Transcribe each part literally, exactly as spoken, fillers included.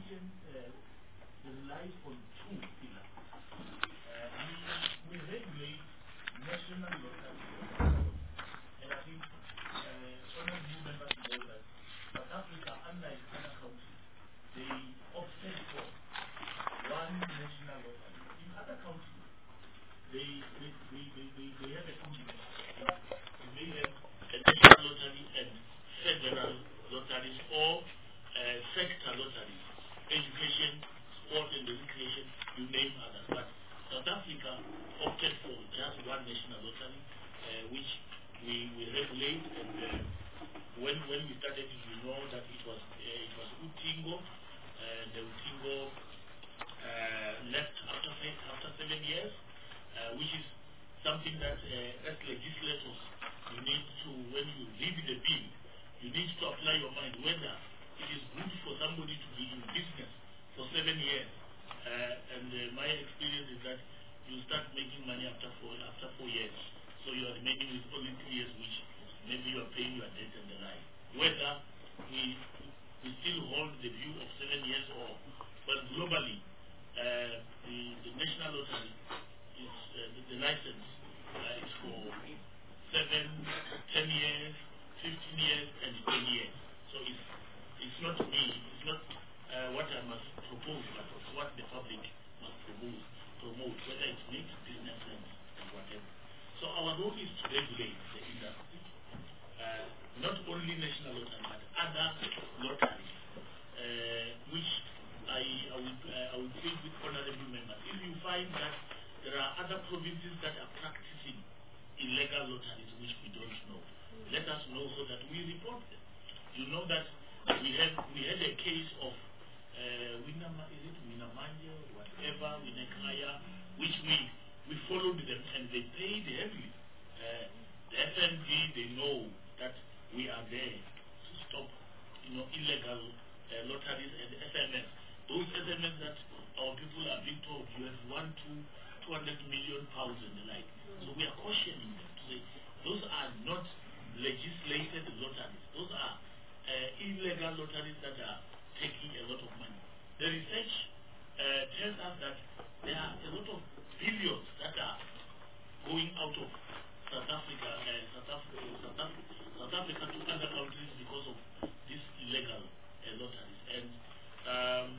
education uh, relies on two pillars. Uh, we, we regulate national lotteries, and I think uh, honorable members know that South Africa, unlike other countries, they opted for one national lottery. In other countries, they they, they, they, they, they have a combination. They have a national lottery and federal lotteries or uh, sector lotteries, education, sport and recreation, you name others. But South Africa opted for just one national lottery, uh, which we, we regulate. And uh, when when we started, you know that it was uh, it was Utingo, and the Utingo uh, left after after seven years, uh, which is something that uh, as legislators you need to, when you read the bill, you need to apply your mind whether it is good for somebody to be in business for seven years. Uh, and uh, my experience is that you start making money after four after four years. So you are remaining with only three years, which maybe you are paying your debt and the like. Whether we we still hold the view of seven years or, but globally, uh, the the national lottery is uh, the, the license uh, is for seven, ten years, fifteen years, and ten years. So it's it's not me, it's not uh, what I must propose, but it's what the public must propose, promote, whether it makes business sense and whatever. So our role is to regulate the industry, uh, not only national lottery, but other lotteries, uh, which I, I would uh, I would say with honorable members. If you find that there are other provinces that are practicing illegal lotteries which we don't know, let us know so that we report them. You know that we have we had a case of uh, Winama, is it Winamanje, whatever, Winekaya, which we we followed them and they paid heavily. Uh, the F N B, they know that we are there to stop, you know, illegal uh, lotteries and S M S. Those S M S that our people are being told you have one, two, two hundred million pounds and the like. So we are cautioning them to say those are not legislated lotteries. Those are uh, illegal lotteries that are taking a lot of money. The research uh, tells us that there are a lot of billions that are going out of South Africa, uh, South Africa, South Africa, South Africa to other countries because of these illegal uh, lotteries. And um,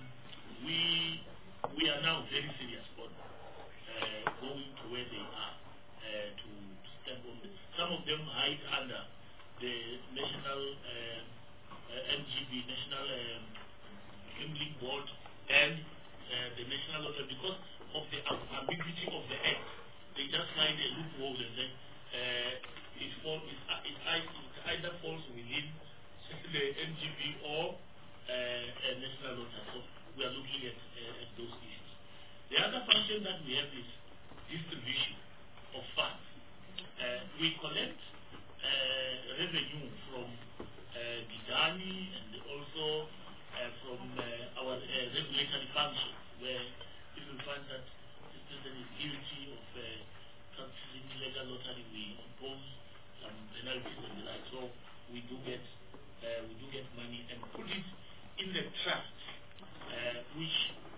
we we are now very serious on uh, going to where they are uh, to step on them. Some of them hide under the national uh, uh, N G B, National um, Gambling Board, and uh, the National Lottery, because of the ambiguity of the act. They just find a loophole and say uh, it, fall, it, it, it either falls within the N G B or uh, a national lottery. So we are looking at, uh, at those issues. The other function that we have is distribution of funds. Uh, we collect uh, revenue from uh, Gidani and also uh, from uh, our uh, regulatory functions, where if we find that this person is guilty of uh, practicing illegal lottery, we impose some penalties and the like. So we do get uh, we do get money and put it in the trust, uh, which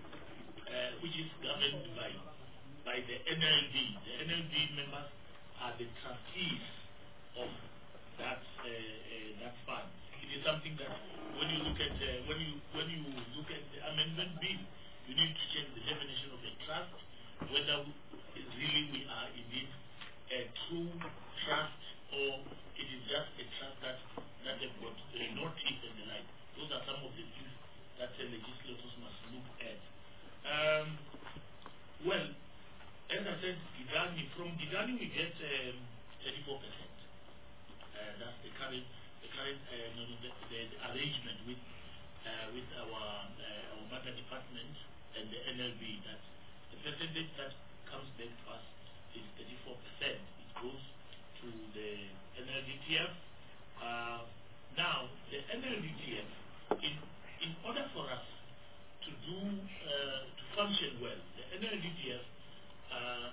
uh, which is governed by by the N L D. The N L D members are the trustees of that uh, uh, that fund. It is something that when you look at uh, when you when you look at the amendment bill, you need to check the definition of a trust, whether really we are indeed a true trust or it is just a trust that that have got uh, no teeth and the like. Those are some of the things that the legislators must look at. Um, well, as I said, Gidani, from Gidani we get um, thirty-four percent. Uh, that's the current, the current uh, no, no, the, the, the arrangement with uh, with our uh, our mother department and the N L B. That the percentage that comes back to us is thirty-four percent. It goes to the N L D T F. Uh, now, the N L D T F, in in order for us to do uh, to function well, the N L D T F uh,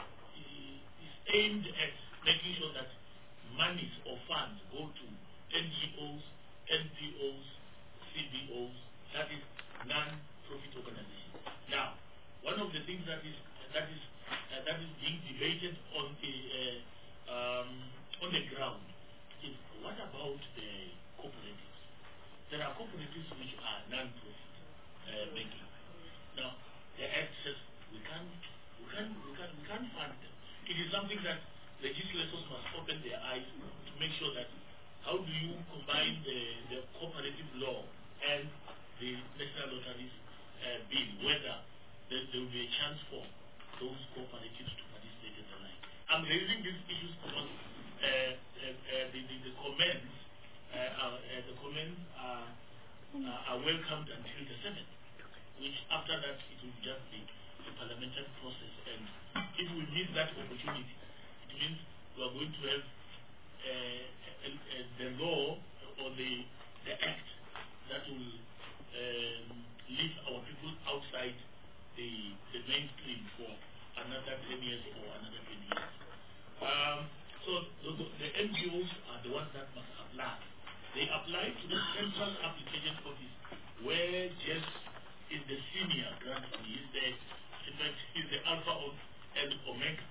is aimed at making sure that monies or funds go to N G Os, N P Os, C B Os, that is non non-profit organization. Now, one of the things that is that is uh, that is being debated on the uh, um, on the ground is what about the cooperatives? There are cooperatives which are non-profit uh, making. Now, the Act says we can't we can't we can't we can't fund them. It is something that legislators must open their eyes to make sure that how do you combine the, the cooperative law and the National Lotteries uh, bill, whether there, there will be a chance for those cooperatives to participate in the line. I'm raising these issues because uh, uh, uh, the, the, the comments uh, are, uh, the comments are, uh, are welcomed until the seventh, which after that it will just be a parliamentary process. And if we miss that opportunity, it means we are going to have uh, uh, uh, the law or the the act that will um, leave our people outside the the mainstream for another ten years or another twenty years. Um, so the, the, the N G Os are the ones that must apply. They apply to the Central Application Office, where Jess is the senior grant. He is the, in fact, he's the alpha of, and omega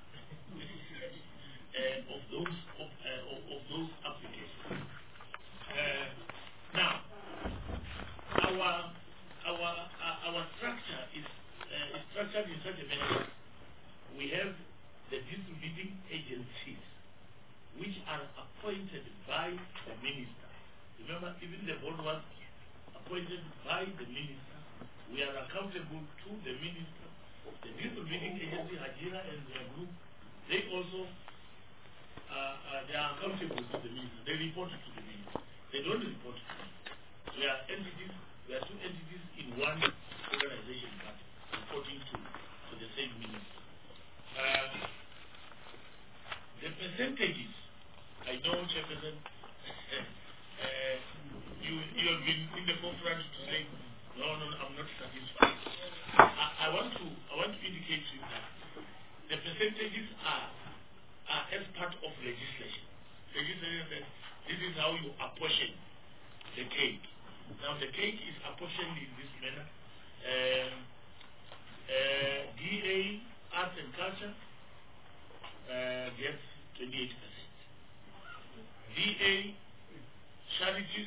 uh, of those of, uh, of, of those applications. Uh, now, our our uh, our structure is, uh, is structured in such a manner that we have the distributing agencies, which are appointed by the minister. Remember, even the board was appointed by the minister. We are accountable to the minister. The distributing agency, Hajira and their group, they also uh, uh, they are accountable to the minister. They report to the minister. They don't report to me. We are entities. We are two entities in one organization, but reporting to, to the same minister. Uh, the percentages, I know, Chairperson, uh, you, you have been in the forefront to say, no, no, no, I'm not satisfied. I, I want to I want to indicate to you that the percentages are, are as part of legislation. Legislation says this is how you apportion the cake. Now the cake is apportioned in this manner. Um, uh, D A, Arts and Culture, uh, gets twenty-eight percent. D A, Charities,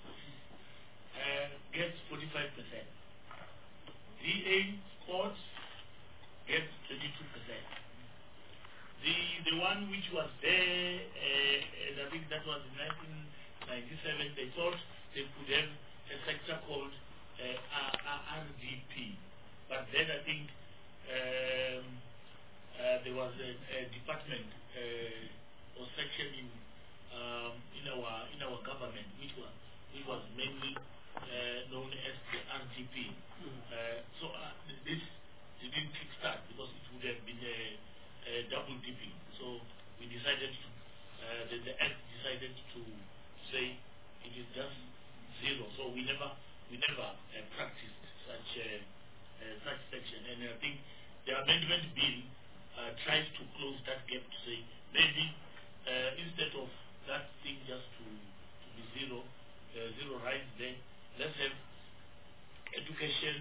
uh, gets forty-five percent. D A, Sports, gets twenty-two percent. The the one which was there, uh, and I think that was in nineteen ninety-seven, they thought they could have a sector called uh, R D P. But then I think um, uh, there was a, a department uh, or section in um, in our in our government which was which was mainly uh, known as the R D P. Uh, so uh, this didn't kickstart because it would have been a, a double dipping. So we decided to uh, the, the act decided to say it is just zero. So we never we never uh, practiced such a uh, such section, and I think the amendment bill uh, tries to close that gap to say maybe uh, instead of that thing just to, to be zero, uh, zero rights there, let's have education,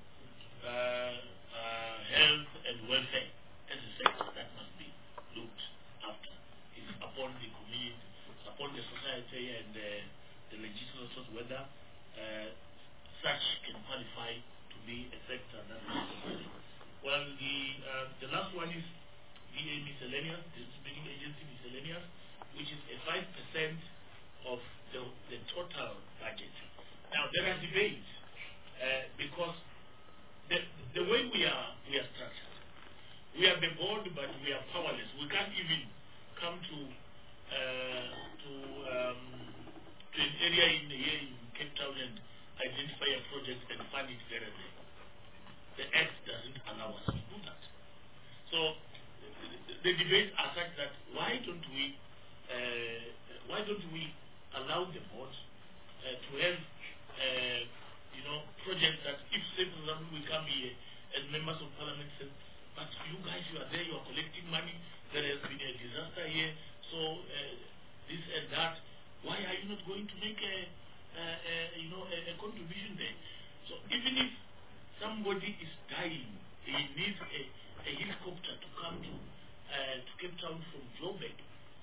uh, uh, health and welfare as a sector that must be looked after. It's upon the community, upon the society and uh, the legislators whether uh, such can qualify to be a sector that must be. Well, the uh, the last one is D A miscellaneous, distributing agency miscellaneous, which is a five percent of the, the total budget. Now there are debates uh, because the the way we are we are structured, we are the board, but we are powerless. We can't even come to uh, to um, to an area in here in Cape Town and identify a project and fund it there and there. The Act doesn't allow us to do that. So the, the debates are such that why don't we uh, why don't we allow the board uh, to have uh, you know projects that if say for example we come here as members of parliament say, but you guys you are there, you are collecting money, there has been a disaster here, so uh, this and that, why are you not going to make a, a, a you know a, a contribution there? So even if somebody is dying, he needs a, a helicopter to come to uh, to Cape Town from Joburg.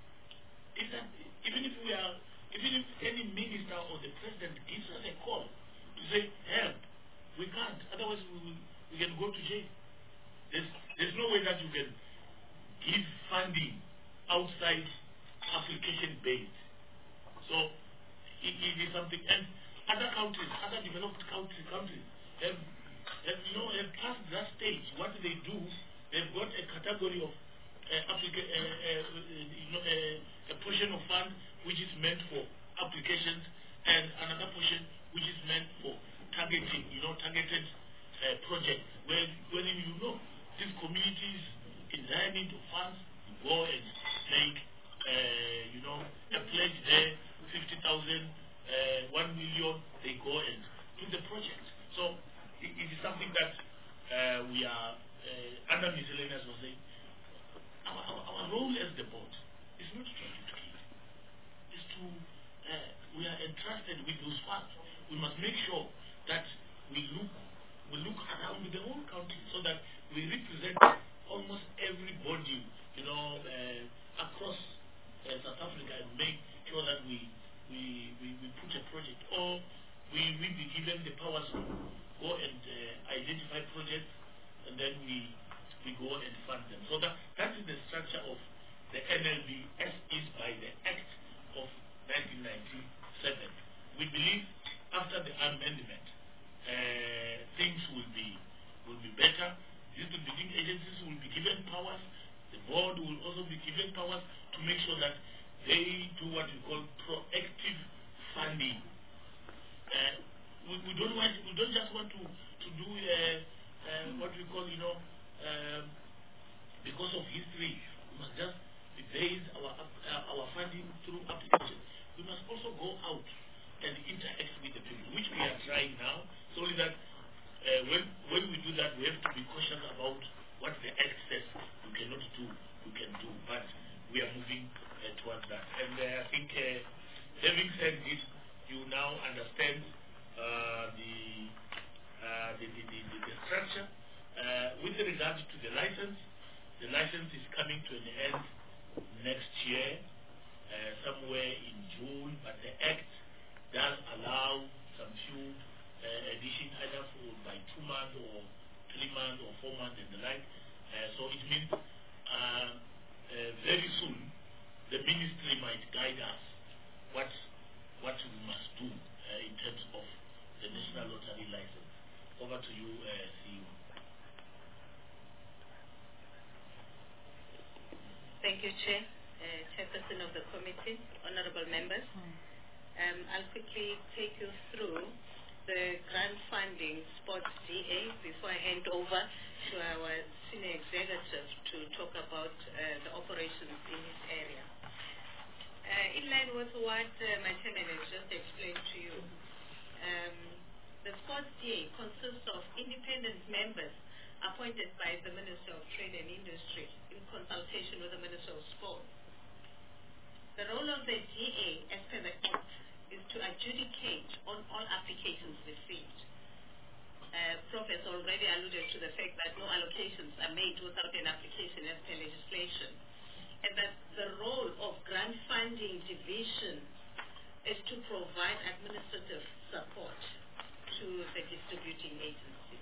Is that even if we are, even if any minister or the president gives us a call to say help, we can't. Otherwise, we will, we can go to jail. There's there's no way that you can give funding outside application based. So it, it is something. And other countries, other developed countries, countries have, have you know have passed that stage. What do they do? They've got a category of uh, applica uh, uh, you know uh, a portion of fund which is meant for applications, and another portion which is meant for targeting, you know, targeted uh, projects where when you know these communities in their need of funds, you go and make uh, you know a pledge there, fifty thousand, uh, one million, they go and do the project. So it, it is something that uh, we are uh, under miscellaneous was saying. Our, our, our role as the board is not to educate, is to uh, we are entrusted with those funds. We must make sure that we look we look around the whole country so that we represent almost everybody, you know, uh, across uh, South Africa, and make sure that we we, we, we put a project, or we we be given the powers to go and uh, identify projects, and then we we go and fund them. So that that is the structure of the N L B as is by the Act of nineteen ninety-seven. We believe after the amendment, uh, things will be will be better. Distributing agencies will be given powers. The board will also be given powers to make sure that they do what we call proactive funding. Uh, we, we don't want we don't just want to to do uh, uh, what we call you know um, because of history. We must just base our uh, our funding through applications. We must also go out and interact with the people, which we are trying now, so that uh, when when we do that, we have to be cautious about what the Act says we cannot do, we can do, but we are moving uh, towards that. And uh, I think, uh, having said this, you now understand uh, the, uh, the, the, the, the structure. Uh, with regard to the license, the license is coming to an end next year, uh, somewhere in June, but the Act does allow some few uh, addition either for by two months or three months or four months and the like. Uh, so it means uh, uh, very soon the ministry might guide us what what we must do uh, in terms of the National Lottery license. Over to you, uh, C E O. Thank you, Chair, uh, Chairperson of the committee, honorable members. Um, I'll quickly take you through the grant funding sports D A before I hand over to our senior executive to talk about uh, the operations in this area. Uh, in line with what uh, my chairman has just explained to you, um, the sports D A consists of independent members appointed by the Minister of Trade and Industry in consultation with the Minister of Sport. The role of the D A, as per the Act, is to adjudicate on all applications received. Uh, Prof has already alluded to the fact that no allocations are made without an application as per legislation, and that the role of grant funding division is to provide administrative support to the distributing agencies.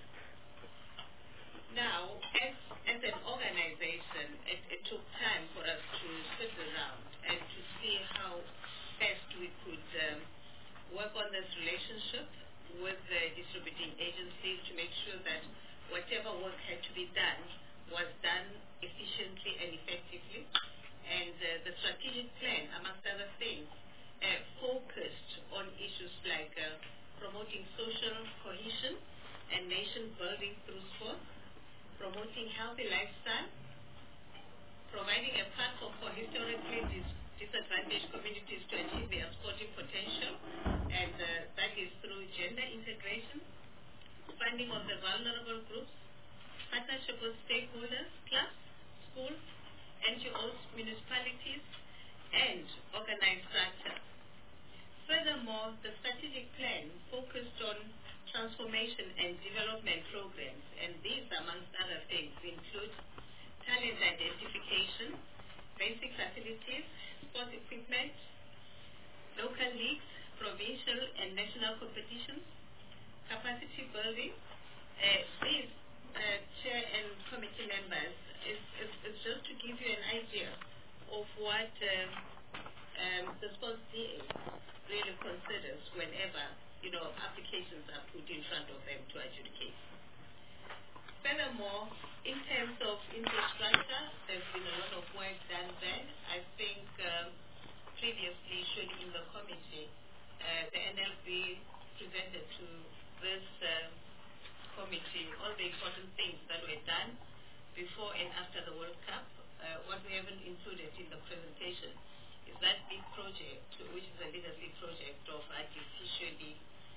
Now, as, as an organization, it, it took time for us to sit around and to see how best we could um, work on this relationship with the distributing agencies to make sure that whatever work had to be done was done efficiently and effectively. And uh, the strategic plan, amongst other things, uh, focused on issues like uh, promoting social cohesion and nation building through sport, promoting healthy lifestyle, providing a platform for historically dis disadvantaged communities to achieve their sporting potential, and uh, that is through gender integration, funding of the vulnerable groups, partnership with stakeholders, clubs, schools, N G Os, municipalities, and organized structure. Furthermore, the strategic plan focused on transformation and development programs, and these, amongst other things, include talent identification, basic facilities, sports equipment, local leagues, provincial and national competitions, capacity building. Uh, these, uh, Chair and committee members, is, is, is just to give you an idea of what um, um, the sports D A really considers whenever, you know, applications are put in front of them to adjudicate. Furthermore, in terms of infrastructure, there's been a lot of work done there. I think um, previously, surely in the committee, uh, the N L B presented to this um, committee all the important things that were done before and after the World Cup. Uh, what we haven't included in the presentation is that big project, which is a legacy project of artificially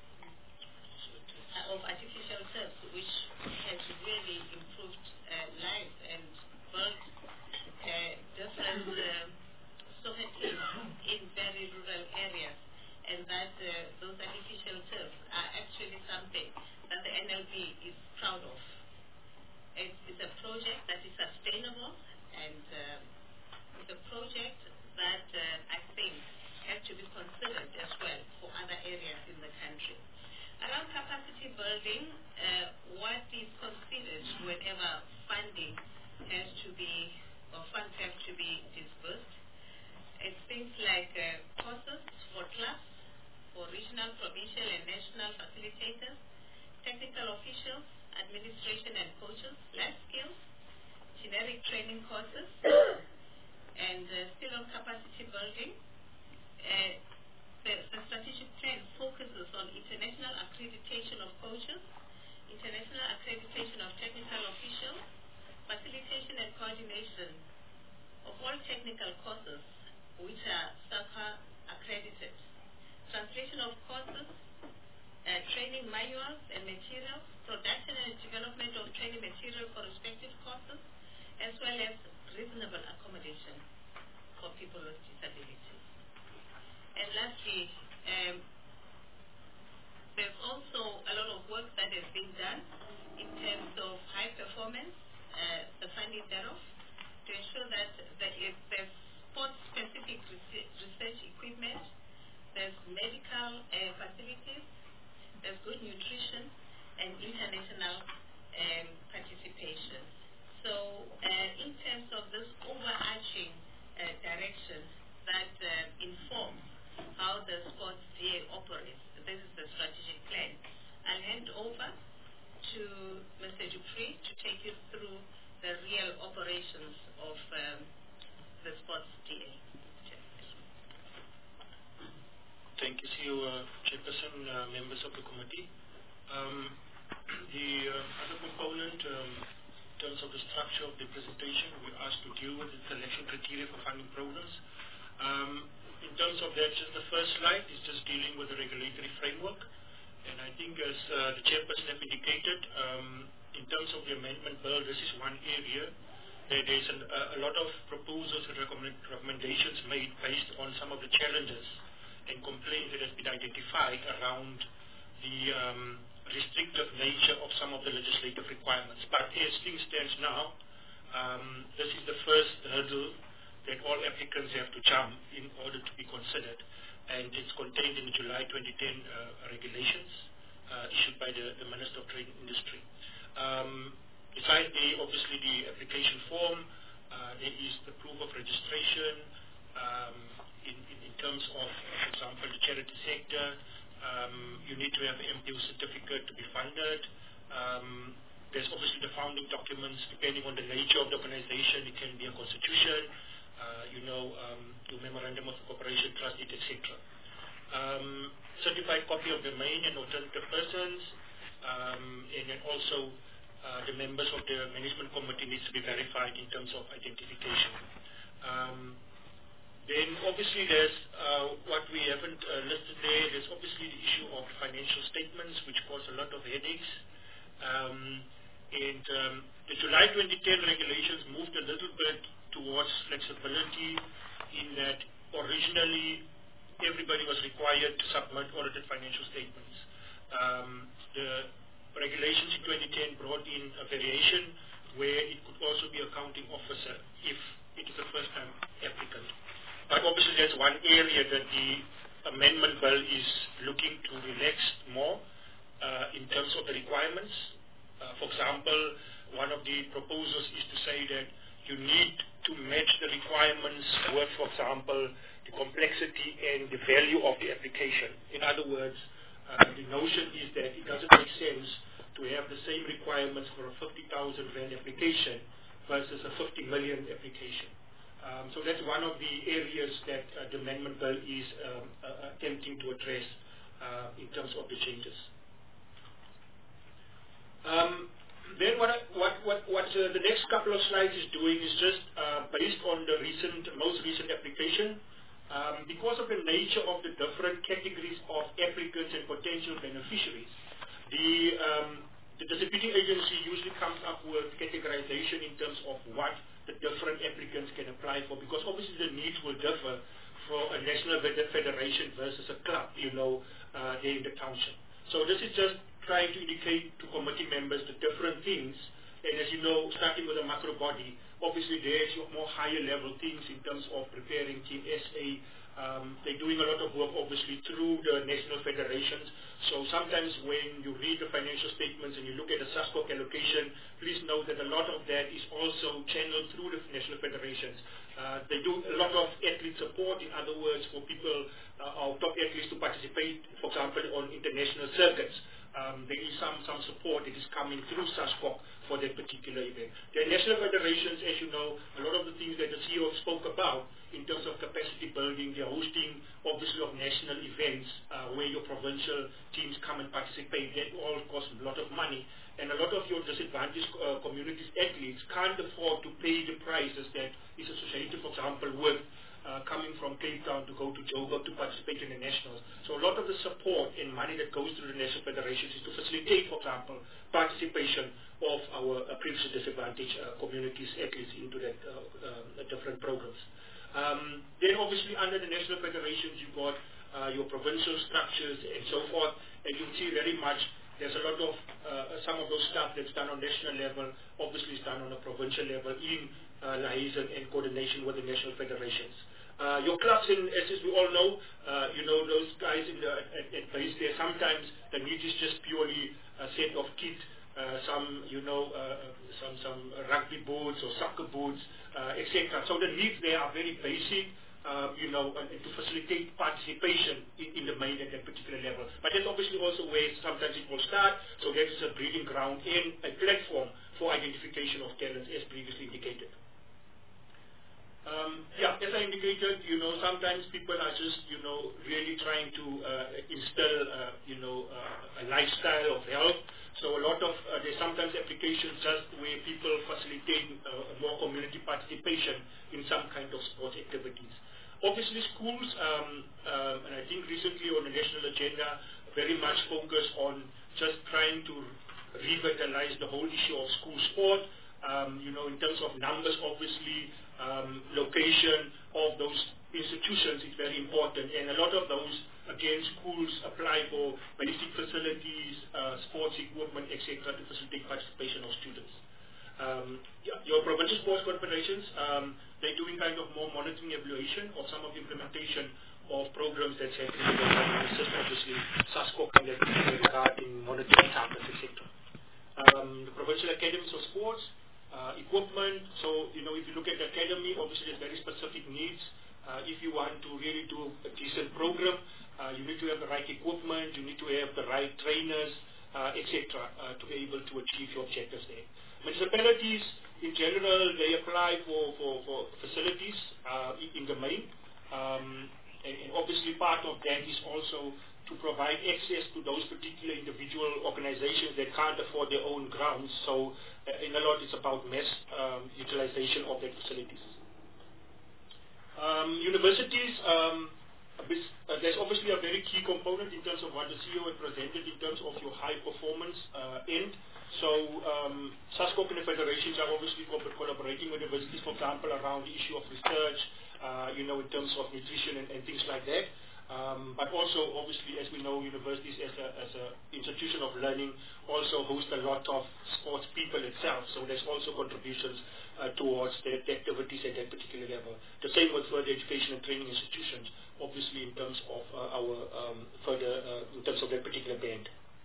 uh, of artificial turf, which has really improved uh, lives and built uh, different um, soccer teams in very rural areas, and that uh, those artificial turfs are actually something that the N L B is proud of. It's, it's a project that is sustainable, and um, it's a project that uh, I think has to be considered as well for other areas in the country. Around capacity building, uh, what is considered whenever funding has to be, or funds have to be disbursed, it's things like uh, courses for clubs, for regional, provincial, and national facilitators, technical officials, administration and coaches, life skills, generic training courses, and uh, still on capacity building. Uh, the, the strategic plan focuses on international accreditation of coaches, international accreditation of technical officials, facilitation and coordination of all technical courses which are S A C A accredited, translation of courses, uh, training manuals and materials, production and development of training material for respective courses, as well as reasonable accommodation for people with disabilities. And lastly, um, there's also a lot of work that has been done in terms of high performance, uh, the funding thereof, to ensure that there is there's sport-specific research equipment, there's medical uh, facilities, there's good nutrition, and international um, participation. So uh, in terms of this overarching uh, direction that uh, informs how the sports D A operates, this is the strategic plan. I'll hand over to Mister Dupree to take you through the real operations of um, the sports D A. Thank you, C E O, uh, Chairperson, uh, members of the committee. Um, the uh, other component, um, in terms of the structure of the presentation, we're asked to deal with the selection criteria for funding programs. Um, in terms of that, just the first slide is just dealing with the regulatory framework. And I think as uh, the Chairperson have indicated, um, in terms of the amendment bill, this is one area where there's an, uh, a lot of proposals and recommend, recommendations made based on some of the challenges and complaints that has been identified around the um, restrictive nature of some of the legislative requirements. But as things stand now, um, this is the first hurdle that all applicants have to jump in order to be considered. And it's contained in the July twenty ten uh, regulations uh, issued by the, the Minister of Trade and Industry. Um, besides the, obviously, the application form, uh, there is the proof of registration, um, in, in, in terms of, for example, the charity sector. Um, you need to have an M P O certificate to be funded. Um, there's obviously the founding documents, depending on the nature of the organization. It can be a constitution, uh, you know, um, your memorandum of incorporation, trust deed, et cetera. Um, certified copy of the main and alternative persons, um, and then also uh, the members of the management committee needs to be verified in terms of identification. Um, Then obviously there's uh, what we haven't uh, listed there. There's obviously the issue of financial statements, which cause a lot of headaches. Um, and um, the July twenty ten regulations moved a little bit towards flexibility in that originally everybody was required to submit audited financial statements. Um, the regulations in twenty ten brought in a variation where it could also be accounting officer if it is a first-time applicant. But obviously there's one area that the amendment bill is looking to relax more uh, in terms of the requirements. Uh, for example, one of the proposals is to say that you need to match the requirements with, for example, the complexity and the value of the application. In other words, uh, the notion is that it doesn't make sense to have the same requirements for a fifty thousand rand application versus a fifty million application. Um, so that's one of the areas that uh, the amendment bill is um, uh, attempting to address uh, in terms of the changes. Um, then what, I, what, what, what uh, the next couple of slides is doing is just uh, based on the recent, most recent application. Um, because of the nature of the different categories of applicants and potential beneficiaries, the, um, the disputing agency usually comes up with categorization in terms of what the different applicants can apply for, because obviously the needs will differ for a national federation versus a club, you know, uh, there in the township. So this is just trying to indicate to committee members the different things, and as you know, starting with a macro body, obviously there's your more higher level things in terms of preparing Team S A. Um, they're doing a lot of work obviously through the national federations. So sometimes when you read the financial statements and you look at the SASCOC allocation, please note that a lot of that is also channeled through the national federations. Uh, they do a lot of athlete support, in other words, for people, uh, our top athletes to participate, for example, on international circuits. Um, there is some, some support that is coming through SASCOC for that particular event. The national federations, as you know, a lot of the things that the C E O spoke about in terms of capacity building, they're hosting obviously of national events uh, where your provincial teams come and participate. That all costs a lot of money. And a lot of your disadvantaged uh, communities athletes can't afford to pay the prices that is associated, for example, with Uh, coming from Cape Town to go to Joburg to participate in the nationals. So a lot of the support and money that goes through the national federations is to facilitate, for example, participation of our uh, previously disadvantaged uh, communities, athletes into that uh, uh, different programs. Um, then obviously under the national federations you've got uh, your provincial structures and so forth, and you can see very much there's a lot of, uh, some of those stuff that's done on national level, obviously is done on a provincial level in uh, liaison and coordination with the national federations. Uh, your clubs, in, as, as we all know, uh, you know, those guys in the, at, at base there, sometimes the need is just purely a set of kit, uh, some, you know, uh, some, some rugby boots or soccer boots, uh, et cetera. So the needs there are very basic. Uh, you know, and, and to facilitate participation in, in the main at that particular level. But that's obviously also where sometimes it will start, so that is a breeding ground and a platform for identification of talents as previously indicated. Um, yeah, as I indicated, you know, sometimes people are just, you know, really trying to uh, instill, uh, you know, uh, a lifestyle of health. So a lot of, uh, there's sometimes applications just where people facilitate uh, more community participation in some kind of sports activities. Obviously schools, um, um, and I think recently on the national agenda, very much focus on just trying to revitalize the whole issue of school sport. Um, you know, in terms of numbers, obviously, um, location of those institutions is very important. And a lot of those, again, schools apply for basic facilities, uh, sports equipment, et cetera, to facilitate participation of students. Um, yeah, your provincial sports confederations, um, they're doing kind of more monitoring evaluation of some of the implementation of programs that's happening in the government system, obviously, SASCOC in that regard in monitoring targets, et cetera. Um, the provincial academies of sports, uh, equipment, so, you know, if you look at the academy, obviously there's very specific needs. Uh, if you want to really do a decent program, uh, you need to have the right equipment, you need to have the right trainers, uh, et cetera, uh, to be able to achieve your objectives there. Municipalities, in general, they apply for, for, for facilities uh, in the main. Um, and, and obviously part of that is also to provide access to those particular individual organizations that can't afford their own grounds. So uh, in a lot it's about mass um, utilization of their facilities. Um, universities, um, Uh, there's obviously a very key component in terms of what the C E O had presented in terms of your high performance uh, end. So um, SASCOC and the federations are obviously co collaborating with universities, for example, around the issue of research, uh, you know, in terms of nutrition and, and things like that. Um, but also, obviously, as we know, universities as a as an institution of learning also host a lot of sports people itself. So there's also contributions uh, towards the, the activities at that particular level. The same with further education and training institutions, obviously in terms of uh, our um, further uh, in terms of that particular band.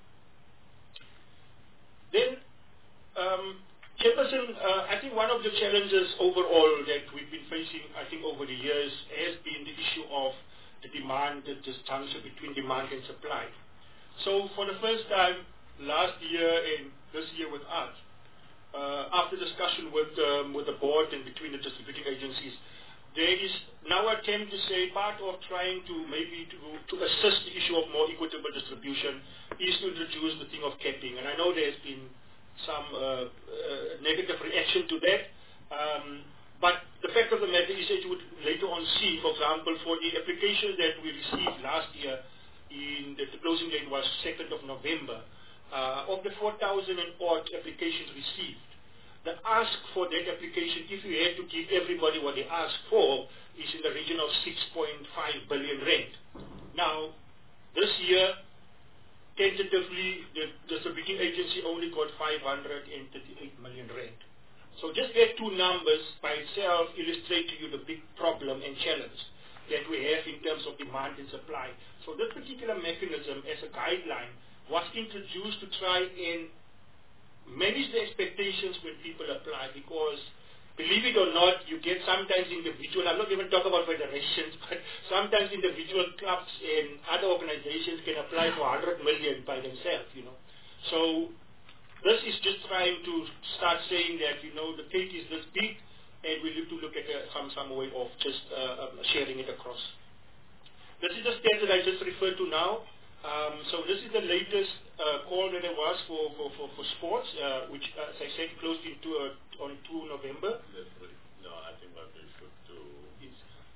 Then, um, Chairperson, uh, I think one of the challenges overall that we've been facing, I think over the years, has been the issue of the demand, the disjunction between demand and supply. So for the first time last year and this year with us, uh, after discussion with um, with the board and between the distributing agencies, there is now an attempt to say part of trying to maybe to, to assist the issue of more equitable distribution is to introduce the thing of capping. And I know there's been some uh, uh, negative reaction to that. Um, But the fact of the matter is that you would later on see, for example, for the applications that we received last year, in the, the closing date was second of November, uh, of the four thousand and odd applications received, the ask for that application, if you had to give everybody what they asked for, is in the region of six point five billion rand. Now, this year, tentatively, the distributing agency only got five hundred thirty-eight million rand. So just that two numbers by itself illustrate to you the big problem and challenge that we have in terms of demand and supply. So this particular mechanism as a guideline was introduced to try and manage the expectations when people apply, because believe it or not, you get sometimes individual, I'm not even talking about federations, but sometimes individual clubs and other organizations can apply for one hundred million by themselves, you know. So this is just trying to start saying that, you know, the cake is this big, and we need to look at uh, some, some way of just uh, um, sharing it across. This is the stats that I just referred to now. Um, so this is the latest uh, call that there was for, for, for, for sports, uh, which, uh, as I said, closed into, uh, on the second of November. No, I think what we should do is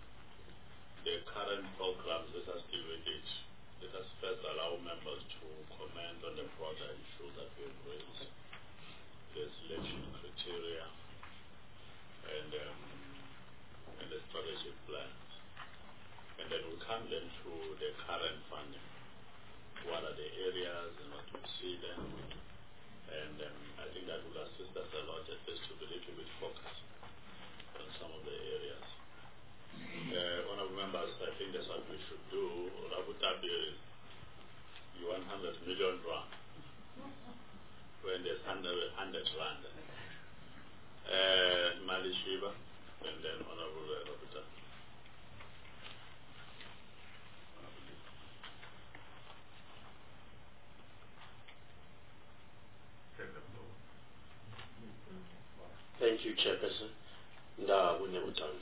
the current programs that are still engaged. Let us first allow members to comment on the broader issues that we have raised, the selection criteria, and, um, and the strategic plans. And then we come then to the current funding. What are the areas and what we see them? And um, I think that will assist us a lot at least to be a little bit focused on some of the areas. Uh, honorable members, I think that's what we should do. Rabutabi, you want one hundred million rand when there's one hundred rand. Uh, Mali Shiva, and then Honorable Rabutabi. Thank you, Chairperson. Nda kunebutanda.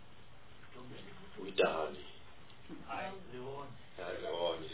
Udani. Hayi, liwoni. Ayiboni.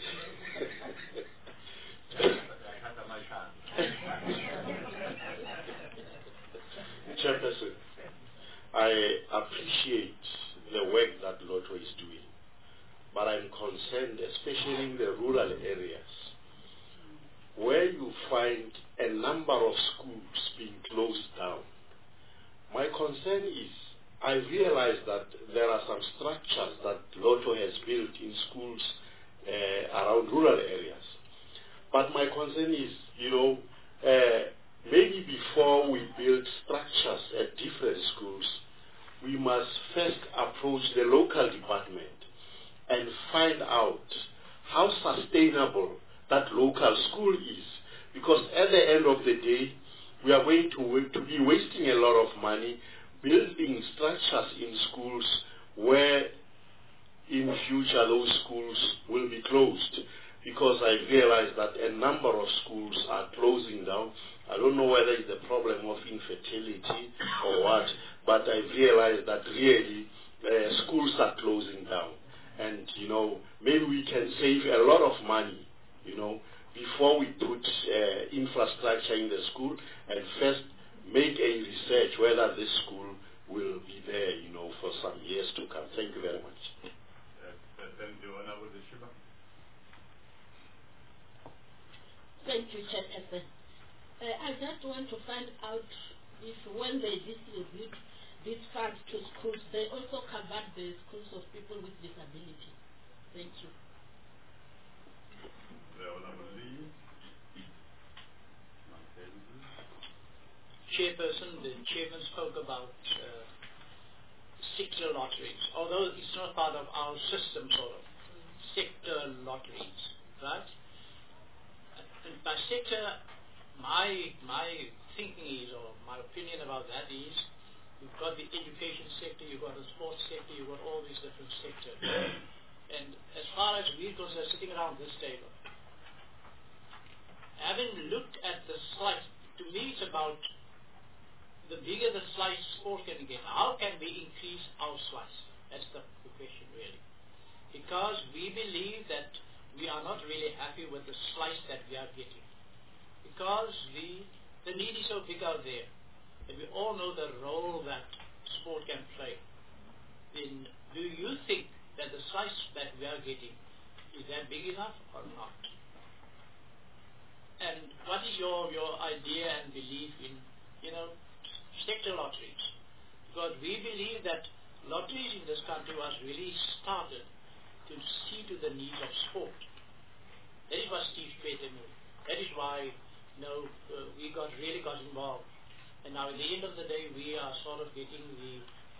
Chairperson, I appreciate the work that Lotto is doing, but I'm concerned, especially in the rural areas, where you find a number of schools being closed down. My concern is, I realize that there are some structures that Lotto has built in schools uh, around rural areas. But my concern is, you know, uh, maybe before we build structures at different schools, we must first approach the local department and find out how sustainable that local school is. Because at the end of the day, we are going to, to be wasting a lot of money building structures in schools where in future those schools will be closed, because I realize that a number of schools are closing down. I don't know whether it's a problem of infertility or what, but I realize that really uh, schools are closing down. And, you know, maybe we can save a lot of money, you know, before we put uh, infrastructure in the school, and first make a research whether this school will be there, you know, for some years to come. Thank you very much. Uh, thank you, Honorable Shiva. Thank you, Chairperson. Uh, I just want to find out if when they distribute these funds to schools, they also cover the schools of people with disability. Thank you. Chairperson, the chairman spoke about uh, sector lotteries, although it's not part of our system, sort of. Sector lotteries, right? And by sector, my my thinking is, or my opinion about that is, you've got the education sector, you've got the sports sector, you've got all these different sectors. And as far as we're concerned, sitting around this table, having looked at the slice, to me it's about the bigger the slice sport can get. How can we increase our slice? That's the, the question really. Because we believe that we are not really happy with the slice that we are getting. Because the, the need is so big out there. And we all know the role that sport can play. Then do you think that the slice that we are getting, is that big enough or not? And what is your, your idea and belief in, you know, sector lotteries? Because we believe that lotteries in this country was really started to see to the needs of sport. That is what Steve Peter knew. That is why, you know, uh, we got really got involved. And now at the end of the day, we are sort of getting the,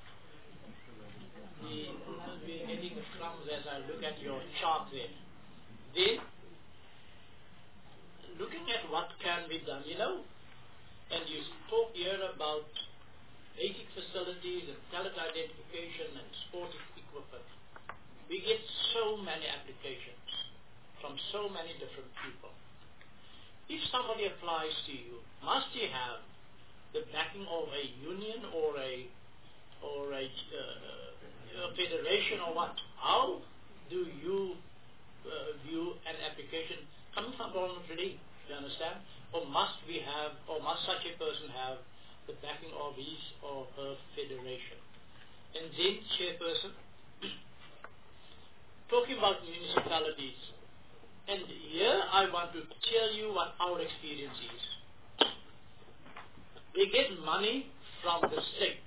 the we're getting the crumbs as I look at your chart there. Then, looking at what can be done, you know, and you talk here about basic facilities and talent identification and sport equipment. We get so many applications from so many different people. If somebody applies to you, must he have the backing of a union or a or a, uh, a federation or what? How do you uh, view an application coming from voluntary? You understand? Or must we have, or must such a person have the backing of his or her federation? And then, chairperson, talking about municipalities, and here I want to tell you what our experience is. They get money from the state.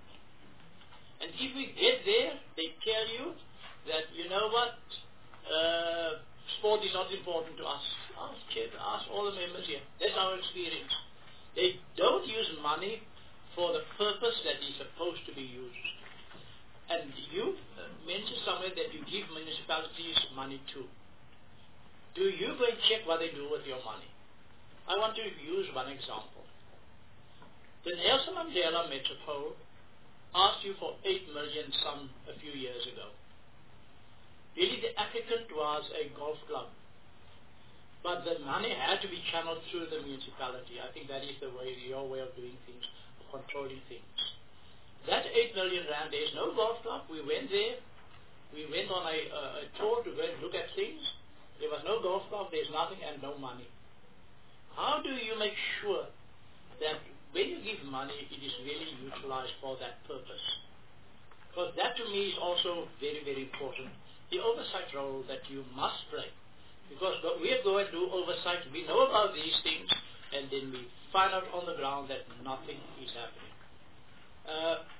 And if we get there, they tell you that, you know what, uh, sport is not important to us. Ask, ask all the members here. That's our experience. They don't use money for the purpose that is supposed to be used. And you uh, mentioned somewhere that you give municipalities money too. Do you go and check what they do with your money? I want to use one example. The Nelson Mandela Metropole asked you for eight million some a few years ago. Really, the applicant was a golf club. But the money had to be channeled through the municipality. I think that is the way, your way of doing things, of controlling things. That eight million rand, there is no golf club. We went there. We went on a, a, a tour to go and look at things. There was no golf club, there's nothing and no money. How do you make sure that when you give money, it is really utilized for that purpose? Because that to me is also very, very important. The oversight role that you must play. Because we go and do oversight, we know about these things, and then we find out on the ground that nothing is happening. Uh,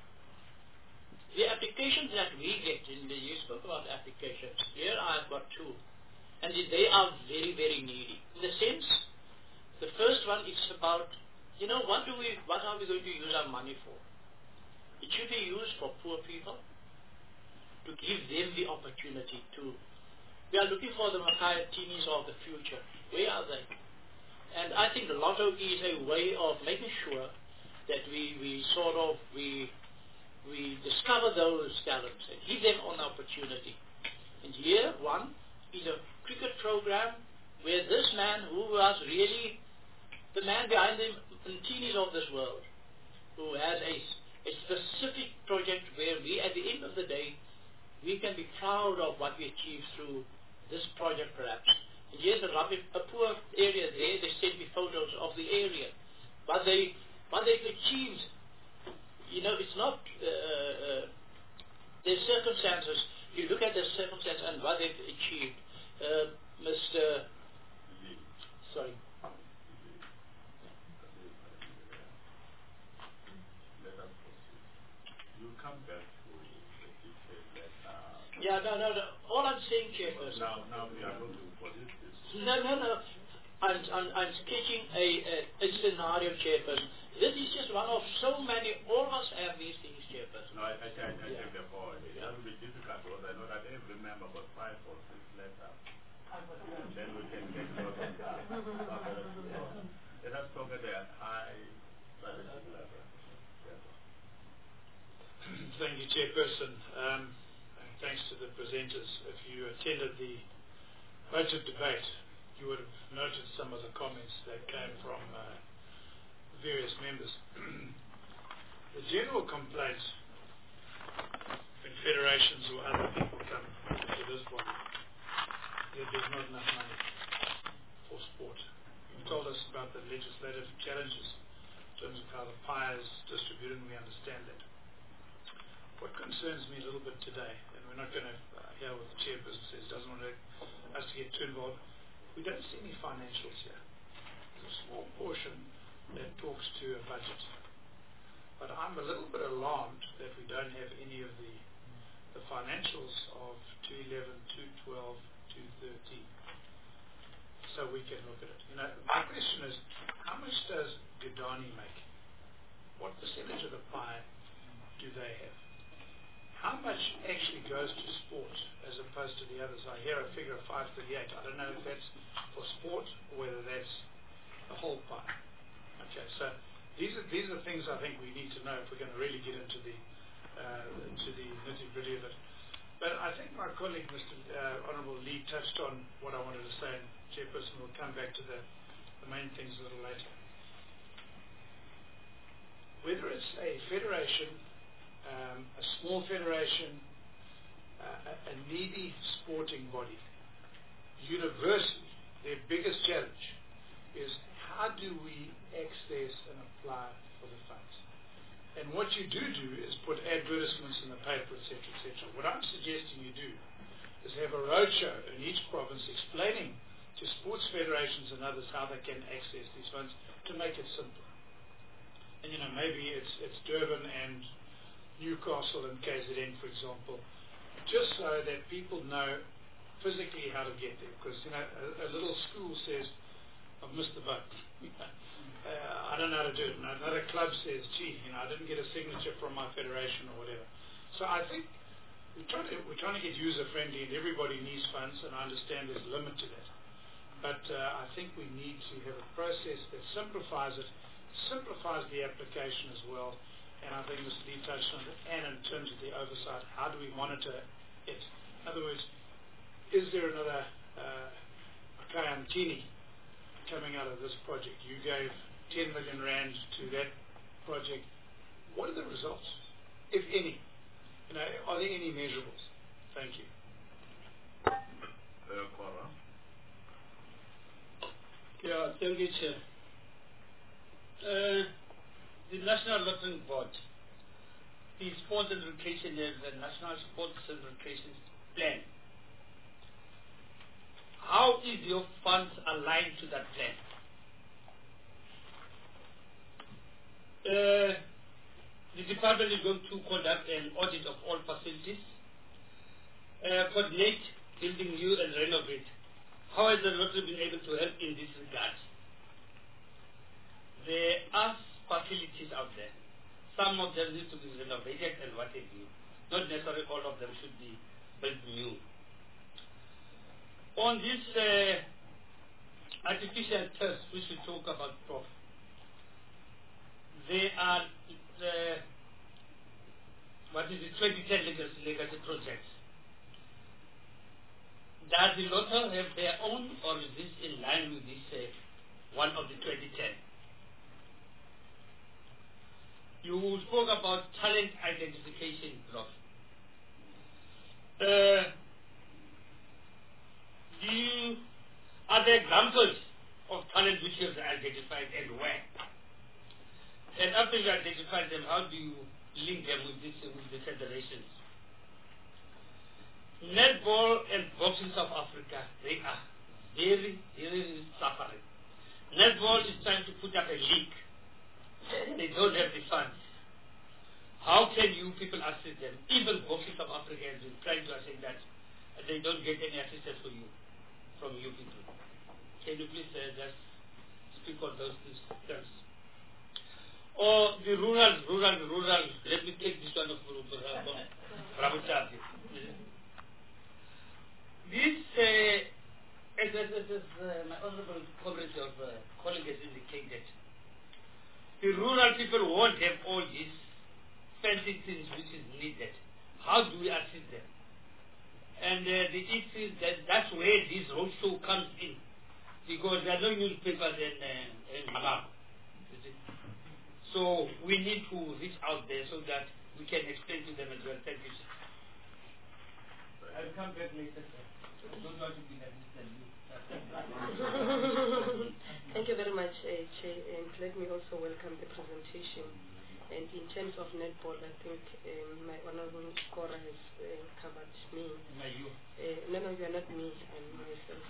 the applications that we get, in the, you spoke about applications, here I've got two, and they are very, very needy. In the sense, the first one is about, you know, what do we, what are we going to use our money for? It should be used for poor people, to give them the opportunity to. We are looking for the Makayatinis of the future. Where are they? And I think the lotto is a way of making sure that we, we sort of, we, we discover those talents and give them an opportunity. And here, one is a cricket program where this man who was really the man behind the Mtinis of this world, who has a, a specific project where we, at the end of the day, we can be proud of what we achieved through this project perhaps. And here's a, rubbish, a poor area there, they sent me photos of the area. But they, what they've achieved, you know, it's not, uh, uh, there's circumstances, you look at the circumstances and what they've achieved. Uh, Mister Sorry. You come back to the detail that uh, Yeah, no, no, no. All I'm I'm saying, Chairperson. Now, now we are looking for this. this. No, no, no. I'm, I'm, I'm sketching a, a, a scenario, Chairperson. This is just one of so many. All of us have these things, Chairperson. No, I, I, I, I Yeah. take the point. It will be difficult because I know that every member got five or six letters. Then we can get a lot of that. Let us talk at the high strategic level. Yes. Thank you, Chairperson. Um, and thanks to the presenters. If you attended the budget debate, you would have noted some of the comments that came from uh, various members. The general complaint when federations or other people come to this body that there's not enough money for sport. You've told us about the legislative challenges in terms of how the pie is distributed, and we understand that. What concerns me a little bit today, and we're not going to uh, hear what the chairperson says, doesn't want to, us to get too involved, we don't see any financials here. There's a small portion that talks to a budget. But I'm a little bit alarmed that we don't have any of the, the financials of two eleven, two twelve, two thirteen. So we can look at it. You know, my question is, how much does Gidani make? What percentage of the pie do they have? How much actually goes to sport as opposed to the others? I hear a figure of five thirty-eight. I don't know if that's for sport or whether that's the whole pie. Okay, so these are these are things I think we need to know if we're going to really get into the uh, to the nitty-gritty of it. But I think my colleague, Mister Uh, Honourable Lee, touched on what I wanted to say, and Chairperson will come back to the, the main things a little later. Whether it's a federation, um, a small federation, uh, a, a needy sporting body, universally, their biggest challenge is how do we access and apply for the funds? And what you do do is put advertisements in the paper, et cetera, et cetera. What I'm suggesting you do is have a roadshow in each province explaining to sports federations and others how they can access these funds to make it simple. And you know, maybe it's it's Durban and Newcastle and K Z N, for example, just so that people know physically how to get there. Because you know, a, a little school says, "I've missed the boat. uh, I don't know how to do it." And another club says, "Gee, you know, I didn't get a signature from my federation or whatever." So I think we're trying to we're trying to get user friendly, and everybody needs funds, and I understand there's a limit to that. But uh, I think we need to have a process that simplifies it, simplifies the application as well. And I think Mister Lee touched on it. And in terms of the oversight, how do we monitor it? In other words, is there another uh, Kayamtini coming out of this project? You gave ten million rand to that project. What are the results, if any? You know, are there any measurables? Thank you. Uh, Cora. Yeah, thank you, Chair. Uh, the National Lottery Board, the Sports and Recreation, the National Sports and Recreation Plan. How is your funds aligned to that plan? Uh, the department is going to conduct an audit of all facilities, uh, coordinate building new and renovate. How has the lottery been able to help in this regard? There are facilities out there. Some of them need to be renovated and what have you. Not necessarily all of them should be built new. On this uh, artificial turf, we should talk about Prof. They are uh, what is it, twenty ten legacy, legacy projects. Does the lotto have their own, or is this in line with this uh, one of the twenty ten? You spoke about talent identification, Prof. Uh, do you, are there examples of talent which you have identified and where? And after you identify them, how do you link them with, this, with the federations? Netball and boxing South Africa, they are very, very suffering. Netball is trying to put up a league. They don't have the funds. How can you people assist them? Even boxing South Africa has been trying to assist that they don't get any assistance from you, from you people. Can you please uh, just speak on those things? Or the rural, rural, rural, let me take this one of Rabuchati. This, uh, as, as, as, as uh, my honorable comrade of uh, colleague has indicated, the rural people won't have all these fancy things which is needed. How do we assist them? And uh, the issue is that that's where this roadshow comes in, because there are no newspapers in, uh, in Habab. So we need to reach out there so that we can explain to them as well. Thank you, sir. I'll come back later, sir. I don't want to be assistant. Thank you very much, uh, Chair, and let me also welcome the presentation. And in terms of netball, I think um, my honorable Cora has uh, covered me. Uh, no, no, you are not me, I'm myself.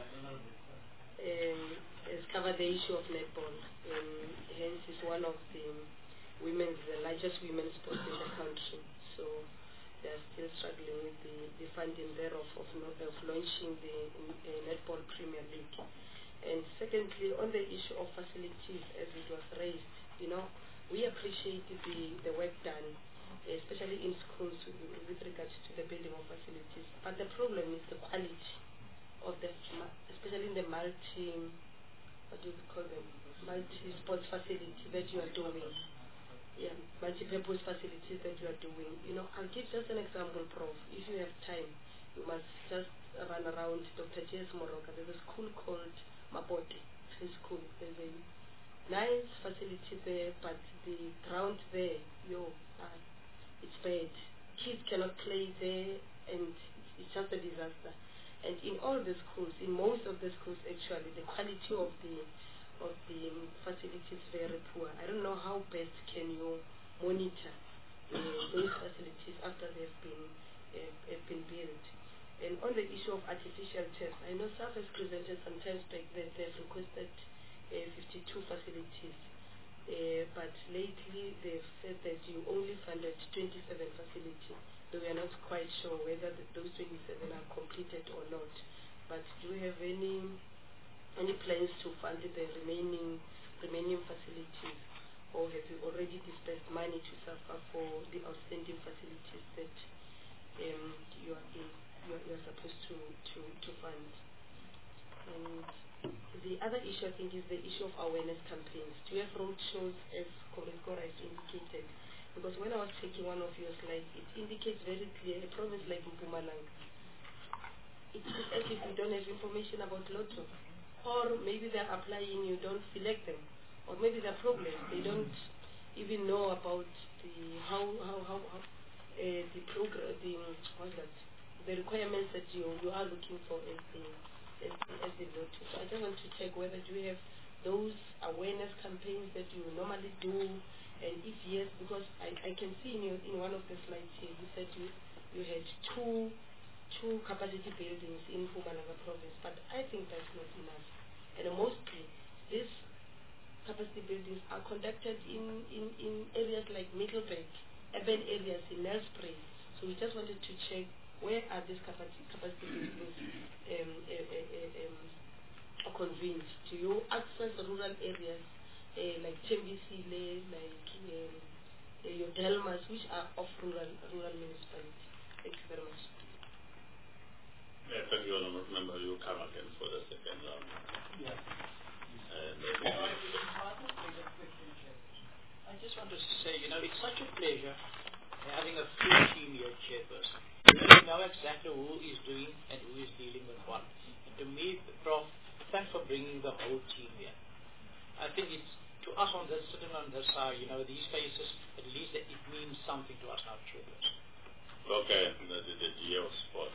Um, has covered the issue of netball. Um, hence, is one of the women's, the largest women's sports in the country. So they are still struggling with the, the funding thereof of, of launching the uh, Netball Premier League. And secondly, on the issue of facilities, as it was raised, you know, we appreciate the, the work done, especially in schools with, with regards to the building of facilities. But the problem is the quality of the, especially in the multi, what do we call them, multi-sports facility that you are doing. Yeah, multi-purpose facilities that you are doing. You know, I'll give just an example, Prof. If you have time, you must just run around Doctor J S Moroka. There's a school called Mapote High School. There's a nice facility there, but the ground there, yo, uh, it's bad. Kids cannot play there, and it's just a disaster. And in all the schools, in most of the schools actually, the quality of the of the um, facilities very poor. I don't know how best can you monitor uh, those facilities after they've been uh, have been built. And on the issue of artificial turf, I know S A F has presented some time back that they've requested uh, fifty-two facilities, uh, but lately they've said that you only funded twenty-seven facilities. So we are not quite sure whether the, those twenty-seven are completed or not. But do you have any any plans to fund the remaining remaining facilities, or have you already disbursed money to S A F A for the outstanding facilities that um, you are in, you are, you are supposed to, to, to fund? And the other issue I think is the issue of awareness campaigns. Do you have road shows, as Comrade Cora has indicated? Because when I was taking one of your slides, it indicates very clear a province like Mpumalanga, it's as if we don't have information about Lotto. Or maybe they're applying, you don't select them. Or maybe they're problems, they don't even know about the how how how, how uh, the program, the what's that, the requirements that you you are looking for as the as the, as the Lotto. So I just want to check whether do you have those awareness campaigns that you normally do, and if yes, because I, I can see in your, in one of the slides here you said you you had two two capacity buildings in Mpumalanga province, but I think that's not enough. And mostly, these capacity buildings are conducted in, in, in areas like Middleburg, urban areas in Nelspruit. So we just wanted to check where are these capacity, capacity buildings um, uh, uh, um, convened. Do you access rural areas uh, like Tembisile, like um, uh, your Delmas, which are of rural, rural municipalities? Thank you very much. Yeah, thank you, Honourable Member. You come again for the second round. Yeah. And, uh, I just want to say, you know, it's such a pleasure having a full team here, Chairperson. You know, we know exactly who is doing and who is dealing with what. And to me, Prof, thanks for bringing the whole team here. I think it's, to us on this, sitting on this side, you know, these faces, at least it means something to us now, Chairperson. okay, the, the, the D O spot.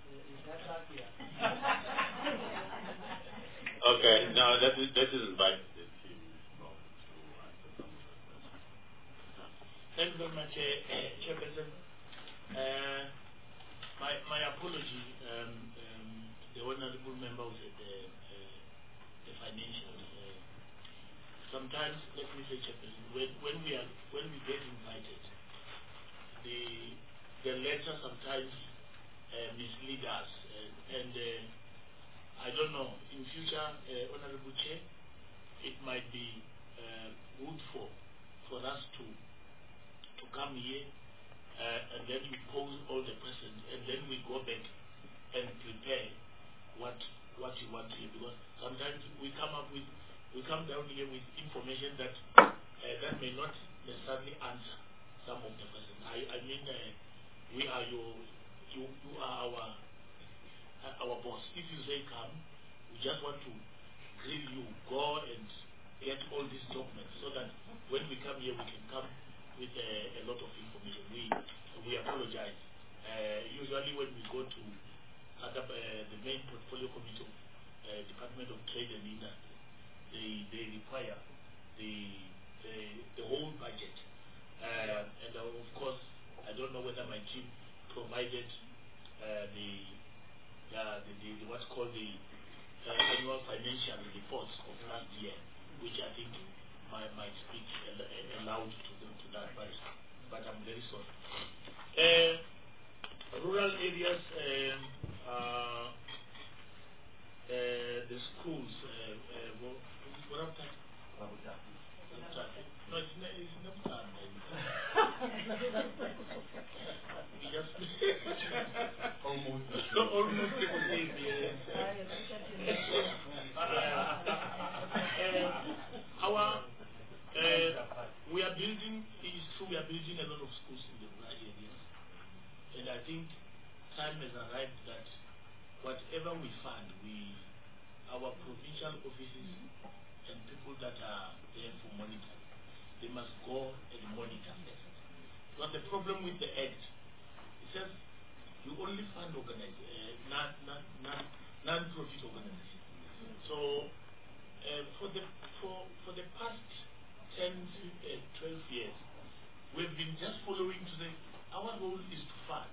Okay, now let us let us invite the team to answer some of the questions. Thank you very much, uh, uh, Chairperson. Uh, my my apology, um, um, the honourable member was at the, uh, the financial. Uh, sometimes, let me say, Chairperson, when when we are when we get invited, the the letter sometimes uh, mislead us. Uh, and uh, I don't know, in future, uh, Honorable Chair, it might be uh, good for for us to to come here uh, and then we pose all the questions and then we go back and prepare what what you want here, because sometimes we come up with we come down here with information that uh, that may not necessarily answer some of the questions. I I mean uh, we are your you you are our uh, our boss. If you say come, we just want to grill you, go and get all these documents so that when we come here we can come with uh, a lot of information. We we apologize. Uh, usually when we go to other, uh, the main portfolio committee of uh, Department of Trade and Industry, they they require the the, the whole budget. Uh, and uh, of course, I don't know whether my team provided uh, the, uh, the, the the what's called the uh, annual financial reports of last year, which I think my might speak allowed to them to that, but but I'm very sorry. Uh, rural areas, um, uh, uh, the schools. Uh, uh, what, what I'm talking about? No, it's not. It's not fun. We just almost no, almost the same. Yes. uh, our uh, we are building. It is true. We are building a lot of schools in the rural areas, and I think time has arrived that whatever we fund, we our provincial offices and people that are there for monitoring, they must go and monitor. But the problem with the Act, it says you only fund organize, uh, non, non, non, non-profit organizations. So uh, for the for for the past ten, twelve years, we've been just following to say our role is to fund.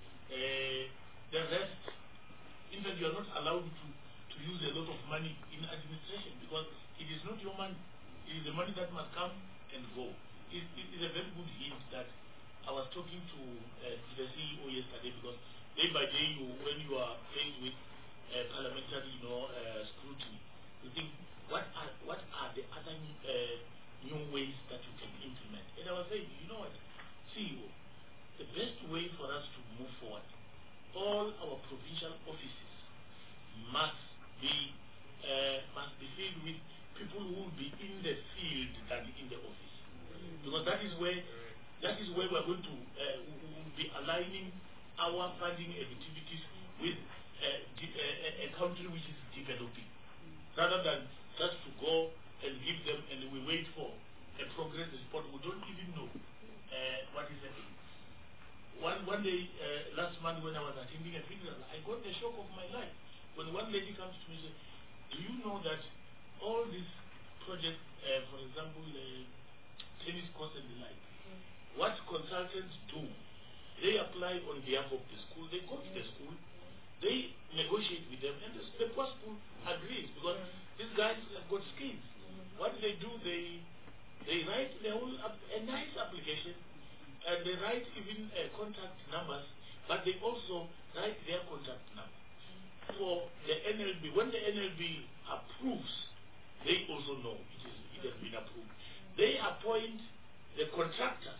Uh, the rest, in fact, you are not allowed to to use a lot of money in administration because it is not your money. It is the money that must come and go. It, it is a very good hint that I was talking to, uh, to the C E O yesterday, because day by day, you, when you are faced with uh, parliamentary, you know, uh, scrutiny, you think, what are what are the other new, uh, new ways that you can implement? And I was saying, you know what, C E O, the best way for us to move forward, all our provincial offices must be uh, must be filled with people who will be in the field than in the office, because that is where that is where we are going to uh, we will be aligning our funding activities with uh, the, uh, a country which is developing, rather than just to go and give them and we wait for a progress report. We don't even know uh, what is happening. One one day uh, last month when I was attending a funeral, I got the shock of my life when one lady comes to me and says, "Do you know that all these projects, uh, for example, uh, tennis courts and the like, what consultants do, they apply on behalf of the school, they go to the school, they negotiate with them, and the, the poor school agrees because these guys have got skills. What they do, they they write the whole up, a nice application, and they write even uh, contact numbers, but they also write their contact number for the N L B. When the N L B approves, they also know it is it has been approved. They appoint the contractors.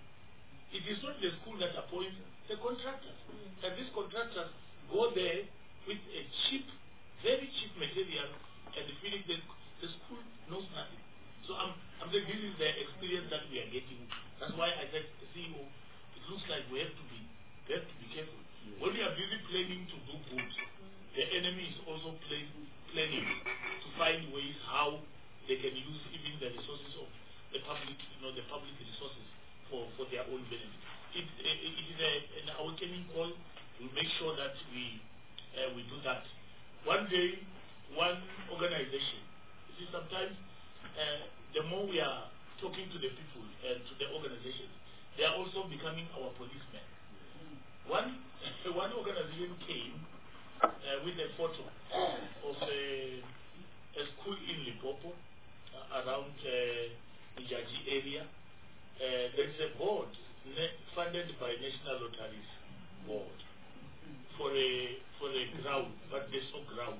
It is not the school that appoints the contractors. Mm. And these contractors go there with a cheap, very cheap material, and the feeling that the school knows nothing. So I'm, I'm saying this is the experience that we are getting. That's why I said, C E O, it looks like we have to be, we have to be careful. Mm. When we are busy planning to do good, the enemy is also plan, planning to find ways how they can use even the resources of the public, you know, the public resources for, for their own benefit. It, it, it is a, an awakening call. We'll make sure that we uh, we do that. One day, one organization. You see, sometimes uh, the more we are talking to the people and to the organizations, they are also becoming our policemen. One one organization came uh, with a photo of a, a school in Limpopo, uh, around uh, the Jaji area. Uh, there is a board funded by National Lotteries Board. for a for a ground, but there's no ground.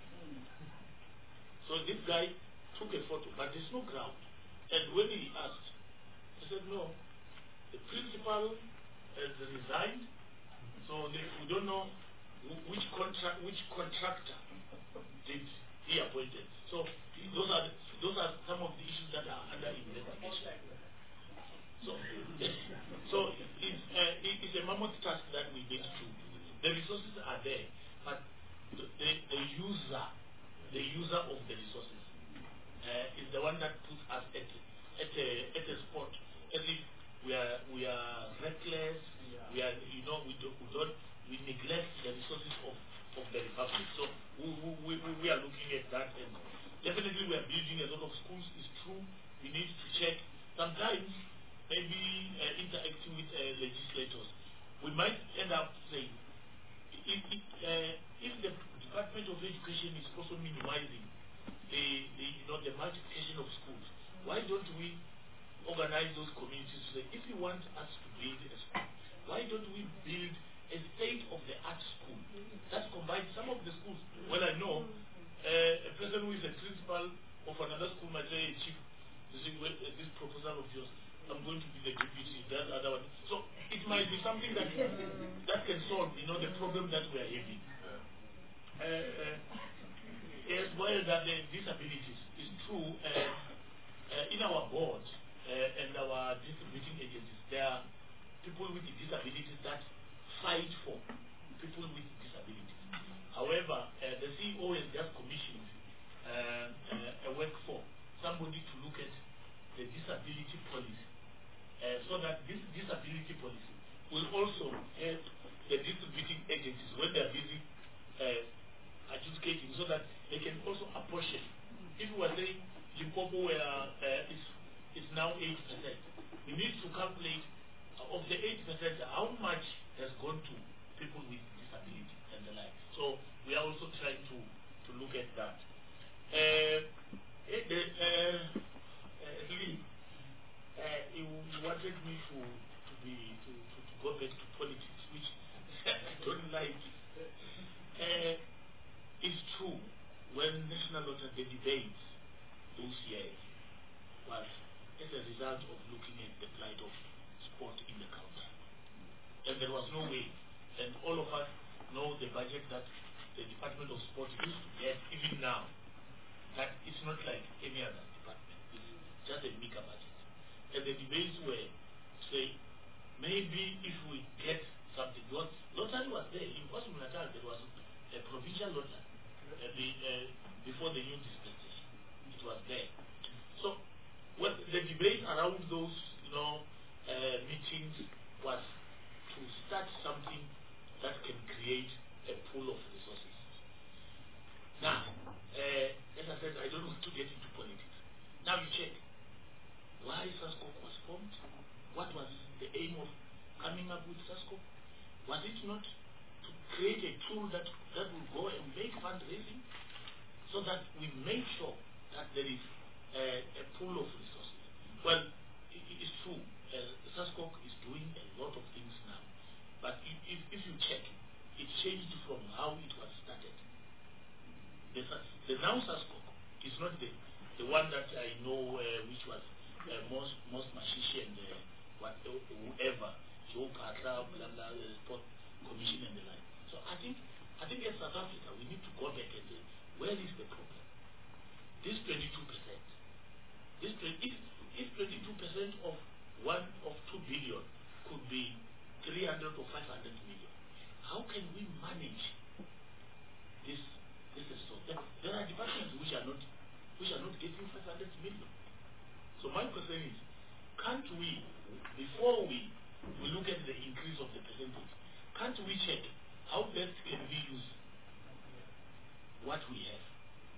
So this guy took a photo, but there's no ground. And when he asked, he said, no, the principal has resigned, so they, we don't know which contract, which contractor did he appointed. So those are those are some of the issues that are under investigation. So, so it's, uh, it's a mammoth task that we need to. The resources are there, but the, the, the user, the user of the resources, uh, is the one that puts us at at a at a spot as if we are we are reckless. We are, you know, we don't we, don't, we neglect the resources of, of the republic. So we, we, we, we are looking at that, and definitely we are building a lot of schools. It's true. We need to check. Sometimes maybe uh, interacting with uh, legislators, we might end up saying, if, if, uh, if the Department of Education is also minimizing the, the you know the multiplication of schools, why don't we organize those communities to say, if you want us to build a school, why don't we build a state-of-the-art school that combines some of the schools? Well, I know uh, a person who is a principal of another school might say, Chief, this, is, uh, this proposal of yours, I'm going to be the deputy, that other one. So it might be something that that can solve, you know, the problem that we are having. Uh, uh, as well that the disabilities is true. Uh, uh, in our board uh, and our distributing agencies, there are people with disabilities that fight for people with disabilities. However, uh, the C E O has just commissioned uh, uh, a work for somebody to look at the disability policy, uh, so that this disability policy will also help the distributing agencies when they are busy uh, adjudicating, so that they can also apportion. If we were saying Limpopo where uh, is is now eight percent, we need to calculate of the eight percent, how much has gone to people with disability and the like. So we are also trying to, to look at that. Uh, the, uh, uh, Lee, uh, you wanted me to, to be to, to, to go back to politics, which I don't like. Uh, it's true, when National Lottery, the debates those years was as a result of looking at the plight of sport in the country. And there was no way, and all of us know the budget that the Department of Sport used to get even now, that it's not like any other department. It's just a bigger budget. And the debates were, say, maybe if we get something, because lottery was there. In KwaZulu-Natal, there was a provincial lottery uh, the, uh, before the new dispensation. It was there. So, what the debate around those, you know, uh, meetings was to start something that can create a pool of resources. Now, uh, as I said, I don't want to get into politics. Now you check why SASCOC was formed. What was the aim of coming up with SASCOC? Was it not to create a tool that, that will go and make fundraising so that we make sure that there is uh, a pool of resources? Well, it, it is true. Uh, SASCOC is doing a lot of things now. But if, if, if you check, it changed from how it was started. The, the now SASCOC is not the, the one that I know, uh, which was uh, most most Mashishi and uh, what, uh, whoever, Joe Carter, blah, blah, uh, Sport Commission and the like. So I think, I think as South Africa, we need to go back and say, where is the problem? This twenty-two percent. This, if, if twenty-two percent of one of two billion could be three hundred or five hundred million, how can we manage this? This is so. There, there are departments which are not, which are not getting five hundred million. So my question is, can't we, before we we look at the increase of the percentage, can't we check how best can we use what we have?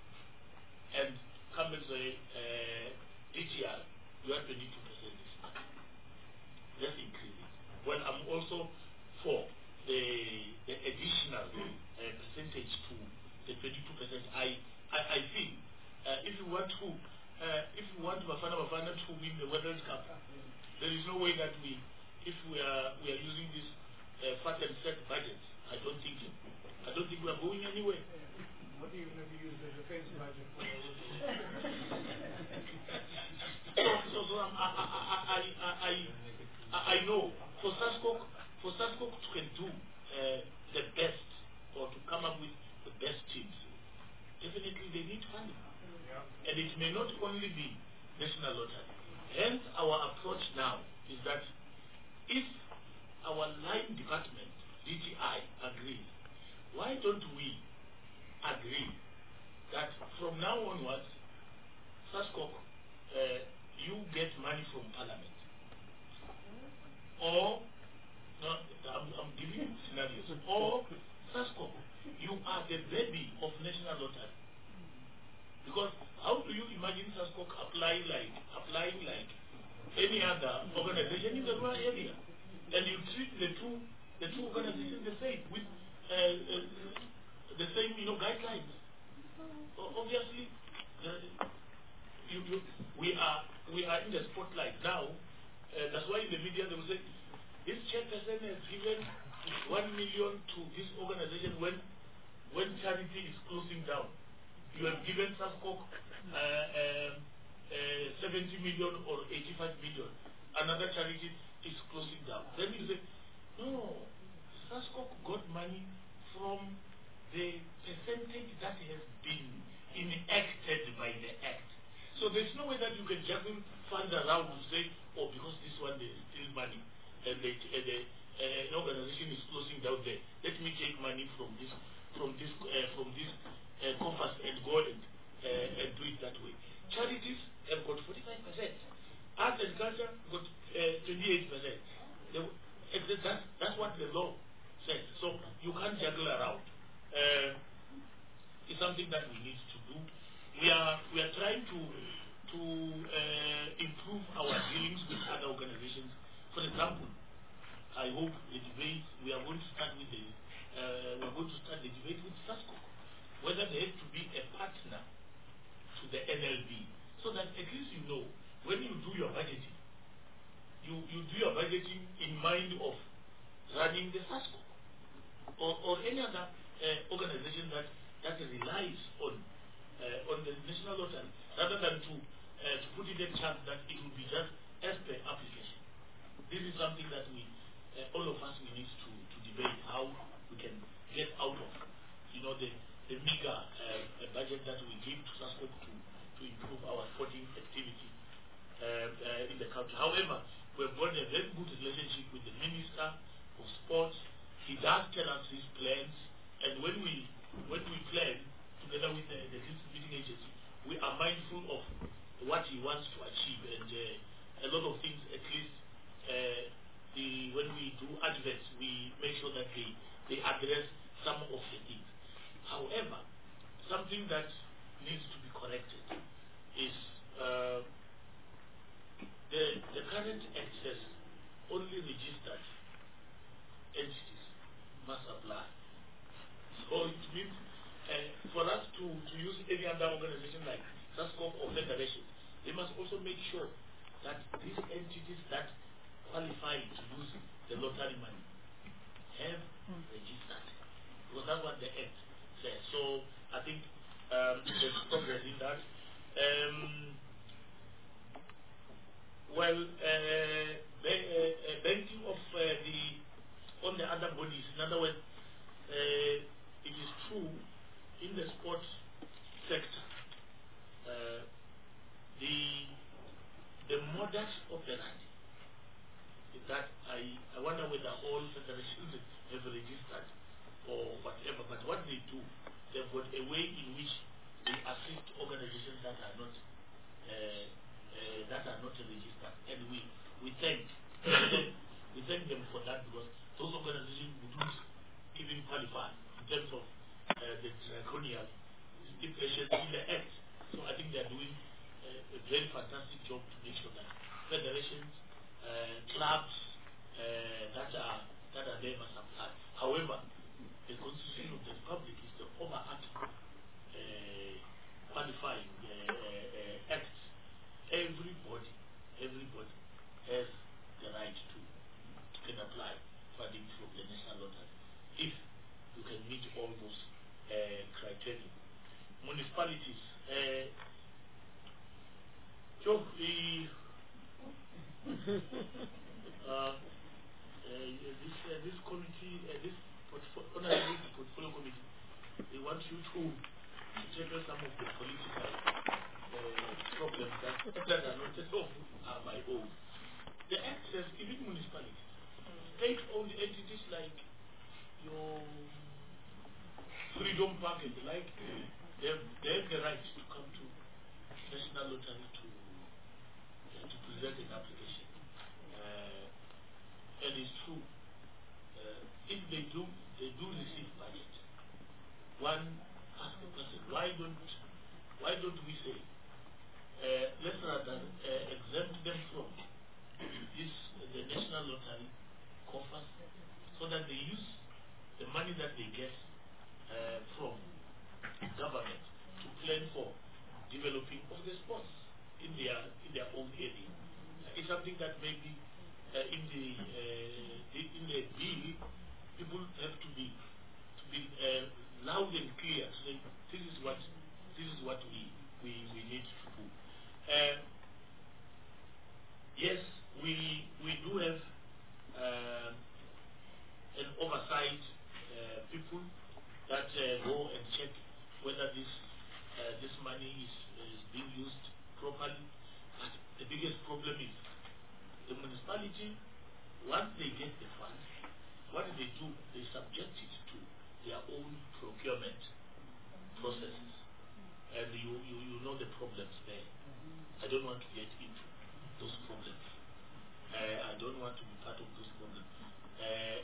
And come and say, uh, D T R, you are twenty-two percent this month. Let's increase it. Well, I'm also for the, the additional uh, percentage to the twenty-two percent. I, I, I feel uh, if you want to, uh, if you want Bafana Bafana to win the World Cup, there is no way that we, if we are we are using this uh, fat and set budgets, I don't think I don't think we are going anywhere. What do you going to use the defense budget for? so, so, so um, I, I, I, I, I, I know for SASCOC, for SASCOC to can do uh, the best or to come up with the best teams, definitely they need funding. Yeah. And it may not only be National Lottery. Hence, our approach now is that if our line department, D T I, agrees, why don't we agree that from now onwards, SASCOC, uh, you get money from Parliament. Or, no, I'm, I'm giving you scenarios. Or, SASCOC, you are the baby of National Lottery. Because how do you imagine SASCOC applying like, applying like any other organization in the rural area? And you treat the two, the two organizations the same, with uh, uh, the same, you know, guidelines. So obviously, uh, you, you, we are we are in the spotlight now. Uh, that's why in the media they will say this chairperson has given one million to this organization when when charity is closing down. You have given SASCOC uh, uh, uh, seventy million or eighty-five million. Another charity is closing down. Then you say, no, SASCOC got money from the percentage that has been enacted by the Act. So there's no way that you can juggle funds around to say, oh, because this one there is still money and the, uh, the uh, organization is closing down there, let me take money from this from this uh, from this uh, coffers and go and, uh, and do it that way. Charities have got forty-five percent. Arts and culture got uh, twenty-eight percent. That's, that's what the law says. So you can't juggle around. Uh, it's something that we need to do. We are we are trying to to uh, improve our dealings with other organizations. For example, I hope the debate we are going to start with the uh, we are going to start the debate with SASCOC, whether there has to be a partner to the N L B, so that at least you know when you do your budgeting, you you do your budgeting in mind of running the SASCOC or or any other uh, organization that that relies on uh, on the National Lottery, rather than to uh, to put it in chance that it will be just as per application. This is something that we uh, all of us we need to, to debate how we can get out of, you know, the the meager uh, budget that we give to SASCOC to to improve our sporting activity uh, uh, in the country. However, we have got a very good relationship with the Minister of Sports. He does tell us his plans, and when we when we plan together with the, the distributing agency, we are mindful of what he wants to achieve, and uh, a lot of things, at least uh, the when we do adverts, we make sure that they, they address some of the things. However, something that needs to be corrected is uh, the, the current access only registered entities must apply. So it means uh, for us to, to use any other organization like SASCOC or Federation, they must also make sure that these entities that qualify to use the lottery money have mm. registered. Because that's what the Act says. So I think um, there's progress in that. Um, well, uh, ban uh, banking of uh, the on the other bodies, in other words, uh, it is true in the sports sector, uh, the the modus operandi is that I, I wonder whether all federations have registered or whatever, but what they do, they've got a way in which they assist organizations that are not uh, uh, that are not registered, and we we thank we thank them for that, because those organizations wouldn't even qualify in terms of uh, the draconian stipulations in the Act. So I think they are doing uh, a very fantastic job to make sure that federations, uh, clubs uh, that are that are there must apply. However, the Constitution of the Republic is the overarching uh, qualifying uh, uh, act. Everybody, everybody has the right to can apply funding from the National Lottery if uh, uh, this uh, this committee, uh, this portfolio, honorary portfolio committee, they want you to tackle some of the political uh, problems that, that are not at all are my own. The Act says even municipalities, state-owned entities like your Freedom Park and the like, they have, they have the right to come to National Lottery to uh, to present an application. Uh, and it's true. Uh, if they do, they do receive budget. One asks the person, why don't why don't we say uh, let's rather uh, exempt them from this the National Lottery coffers so that they use the money that they get uh, from government to plan for developing of the sports in their in their own area. Uh, it's something that maybe uh, in the, uh, the in the bill people have to be to be uh, loud and clear to say this is what this is what we we, we need to do. Uh, yes, we we do have uh, an oversight uh, people that uh, go and check whether this uh, this money is, is being used properly. But the biggest problem is the municipality, once they get the funds, what do they do? They subject it to their own procurement processes. And you, you, you know the problems there. I don't want to get into those problems. Uh, I don't want to be part of those problems. Uh,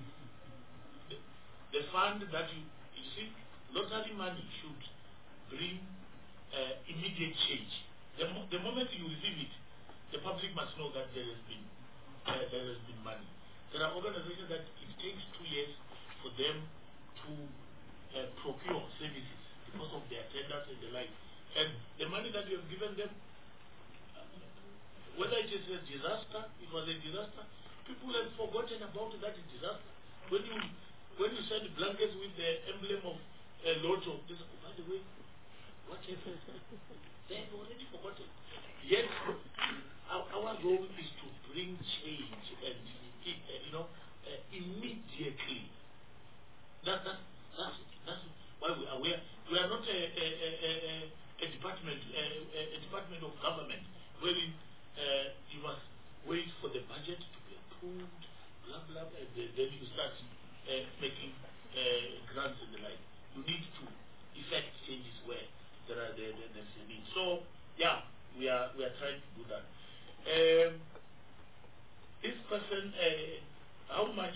the, the fund that you, you see, lottery money should bring uh, immediate change. The, mo the moment you receive it, the public must know that there has been uh, there has been money. There are organizations that it takes two years for them to uh, procure services because of their tenders and the like. And the money that you have given them, uh, whether it is a disaster, it was a disaster, people have forgotten about that disaster. When you when you send blankets with the emblem of a lotto, they say, oh, by the way, what happened? They have already forgotten. Yet, our, our role is to bring change and, uh, you know, uh, immediately. That, that, that's, that's why we are. We are, we are not a, a, a, a, a department, a, a department of government wherein uh, you must wait for the budget to be approved, blah blah, and then you start uh, making uh, grants and the like. You need to effect changes where there are there, there, there's a need. So yeah, we are we are trying to do that. Um, this person, uh, how much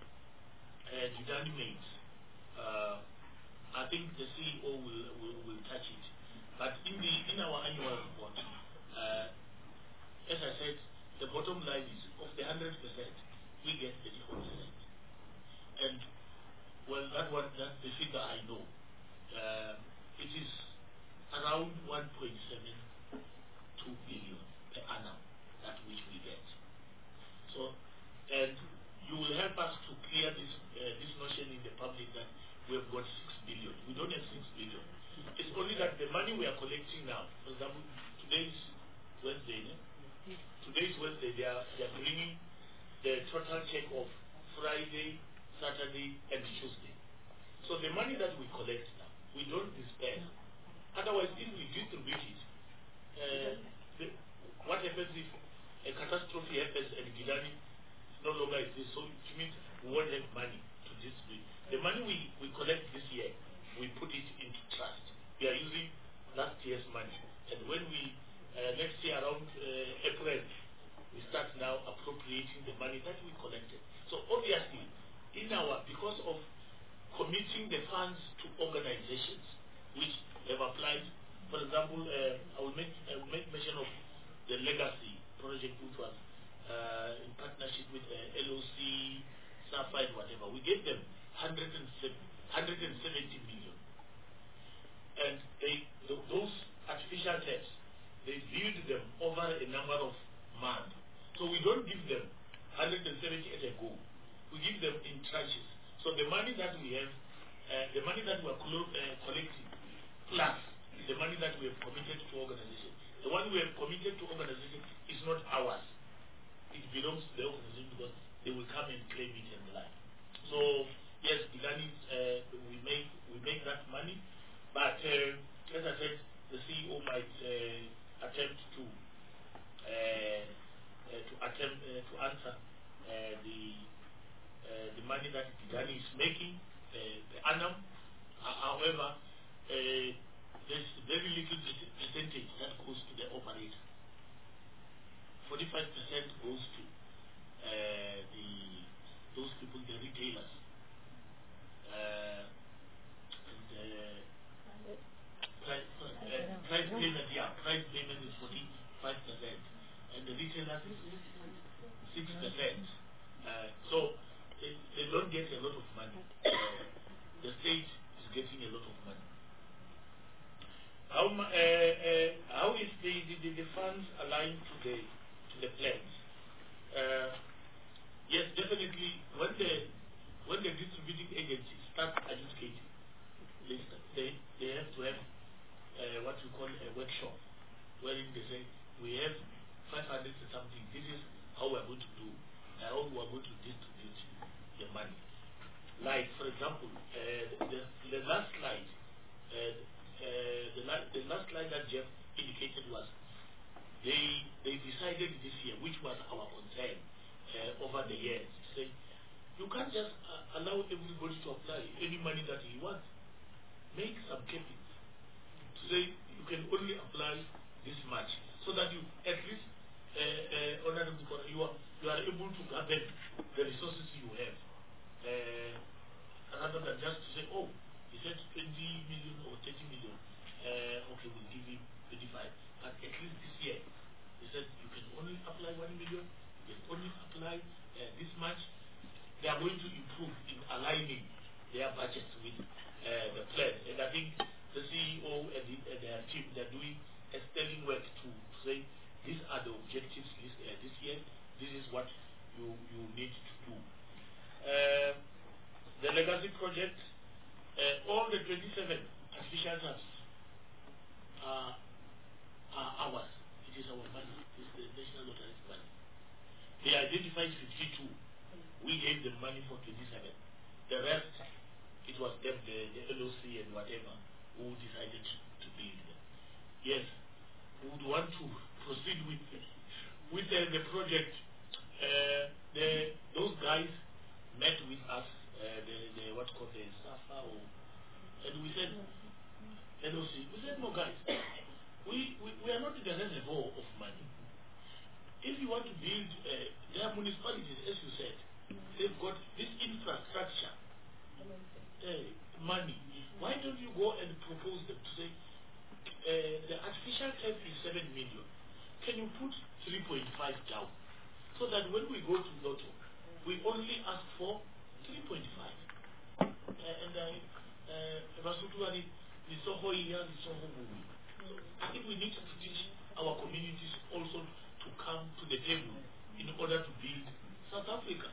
uh, Gidani made? Uh, I think the C E O will, will will touch it. But in the in our annual report, uh, as I said, the bottom line is of the hundred percent, we get thirty-four percent, and well, that one that's the figure I know. Uh, it is around one point seven two billion per annum that which we get. So, and you will help us to clear this uh, this notion in the public that we have got six billion. We don't have six billion. It's only that the money we are collecting now, for example, today is Wednesday. Eh? Today is Wednesday. They are they are bringing the total check of Friday, Saturday, and Tuesday. So the money that we collect now, we don't disperse. Otherwise, if we distribute it, uh, the, what happens if a catastrophe happens and Gidani no longer exists? So it means we won't have money to distribute. The money we, we collect this year, we put it into trust. We are using last year's money. And when we, uh, next year around uh, April, we start now appropriating the money that we collected. So obviously, in our, because of committing the funds to organizations which have applied, for example, uh, I will make I will make mention of the legacy project which was uh, in partnership with uh, L O C, Sapphire, whatever. We gave them one hundred seventy million, and they th those artificial taps, they build them over a number of months. So we don't give them one hundred seventy at a go. We give them in tranches. So the money that we have, uh, the money that we are uh, collecting, plus the money that we have committed to organization. The one we have committed to organization is not ours. it belongs to the organization because they will come and claim it and the like. So yes, Digani, uh, we make we make that money, but uh, as I said, the C E O might uh, attempt to uh, uh, to attempt uh, to answer uh, the uh, the money that Digani is making uh, per annum. Uh, however, uh, there's very little percentage that goes to the operator. forty-five percent goes to uh, the those people, the retailers. Uh, and uh, price, uh, price payment, yeah, price payment is forty-five percent, and the retailers is six percent. Uh, so it, they don't get a lot of money. Uh, the state is getting a lot of money. How uh, uh, how is the, the, the funds aligned to the to the plans? Uh, yes, definitely. When the when the distributing agency starts adjudicating, they they, they have to have uh, what we call a workshop, wherein they say we have five hundred and something. This is how we are going to do, uh, how we are going to distribute the money. Like for example, uh, the the last slide. Uh, Uh, the, la the last slide that Jeff indicated was they they decided this year, which was our concern uh, over the years, to say you can't just uh, allow everybody to apply any money that he wants. Make some cappings to say you can only apply this much, so that you at least uh, uh, honorable, you are you are able to gather the resources you have, uh, rather than just to say, oh, he said twenty million or thirty million. Uh, okay, we'll give him twenty-five. But at least this year, he said you can only apply one million. You can only apply uh, this much. They are going to improve in aligning their budgets with uh, the plan. And I think the C E O and, the, and their team, they're doing a sterling work to say these are the objectives this, uh, this year. This is what you, you need to do. Uh, the legacy project. Uh, all the twenty-seven artificial turfs are, are ours. It is our money. It is the National Lottery's money. They identified fifty-two. We gave them money for twenty-seven. The rest, it was them, the, the L O C and whatever, who decided to build them. Yes, we would want to proceed with with uh, the project. Uh, the, those guys met with us. Uh, the, the what called the SAFA, or, and we said, L O C, we said, no guys, we, we, we are not in the reservoir of money. If you want to build, uh, there are municipalities, as you said, they've got this infrastructure, uh, money. Why don't you go and propose them to say, uh, the artificial turf is seven million. Can you put three point five down? So that when we go to Lotto, we only ask for three point five. Uh, and I, uh, I think we need to teach our communities also to come to the table in order to build South Africa.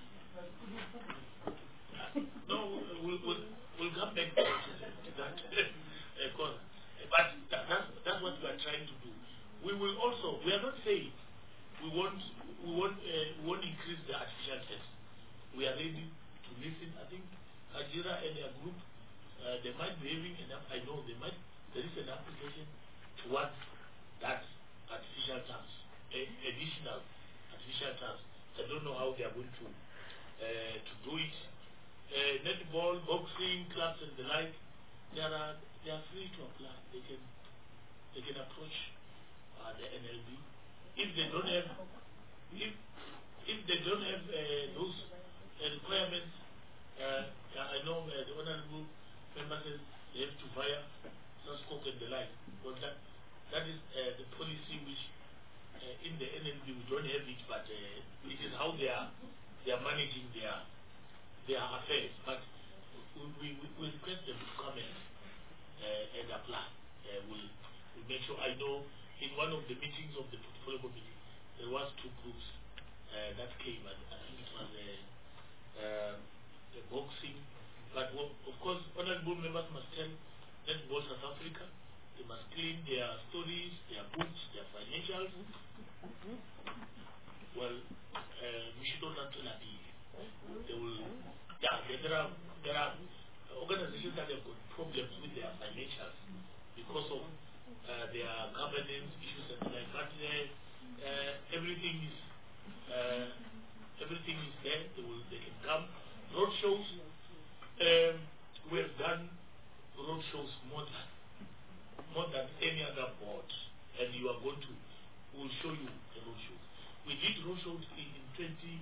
Uh, no, we'll, we'll, we'll come back to that. uh, but that, that's, that's what we are trying to do. We will also, we are not saying we won't, we won't, uh, we won't increase the artificial test. We are ready to listen. I think Ajira and their group, uh, they might be having enough. I know they might. There is an application towards that artificial terms, uh, additional artificial terms. I don't know how they are going to uh, to do it. Uh, netball, boxing clubs, and the like. They are they are free to apply. They can they can approach uh, the N L B if they don't have if if they don't have uh, those uh, requirements. Uh, I know uh, the honorable member says they have to via Suscock and the like. But that that is uh, the policy which uh, in the N L B we don't have it, but uh, it is how they are they are managing their their affairs. But we we, we request them to come in uh, and apply. Uh, we we make sure. I know in one of the meetings of the portfolio committee there was two groups uh, that came, and I think it was a. Uh, the boxing, but of course honorable members must tell Netball South Africa, they must clean their stories, their books, their financials. Well, there are there are organizations that have got problems with their financials because of uh, their governance issues and like that. Uh, uh, everything is uh, everything is there. They will they can come. Road shows. Um, we have done road shows more than more than any other board, and you are going to we'll show you the road shows. We did road shows in, in twenty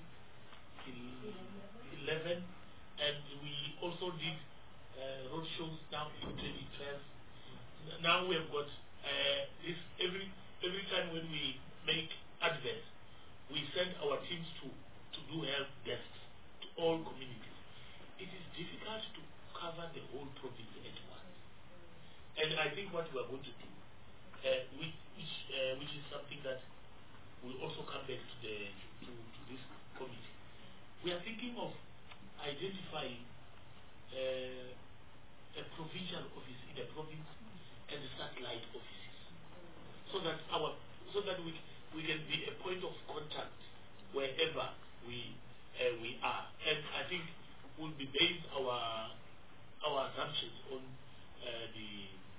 eleven, and we also did uh, road shows now in twenty twelve. Now we have got uh, this every every time when we make adverts, we send our teams to to do help desks to all communities. It is difficult to cover the whole province at once, and I think what we are going to do, uh, which which, uh, which is something that will also come back to the to, to this committee. We are thinking of identifying uh, a provincial office in a province and the satellite offices, so that our so that we we can be a point of contact wherever we uh, we are. And I think we'll be based our our assumptions on uh, the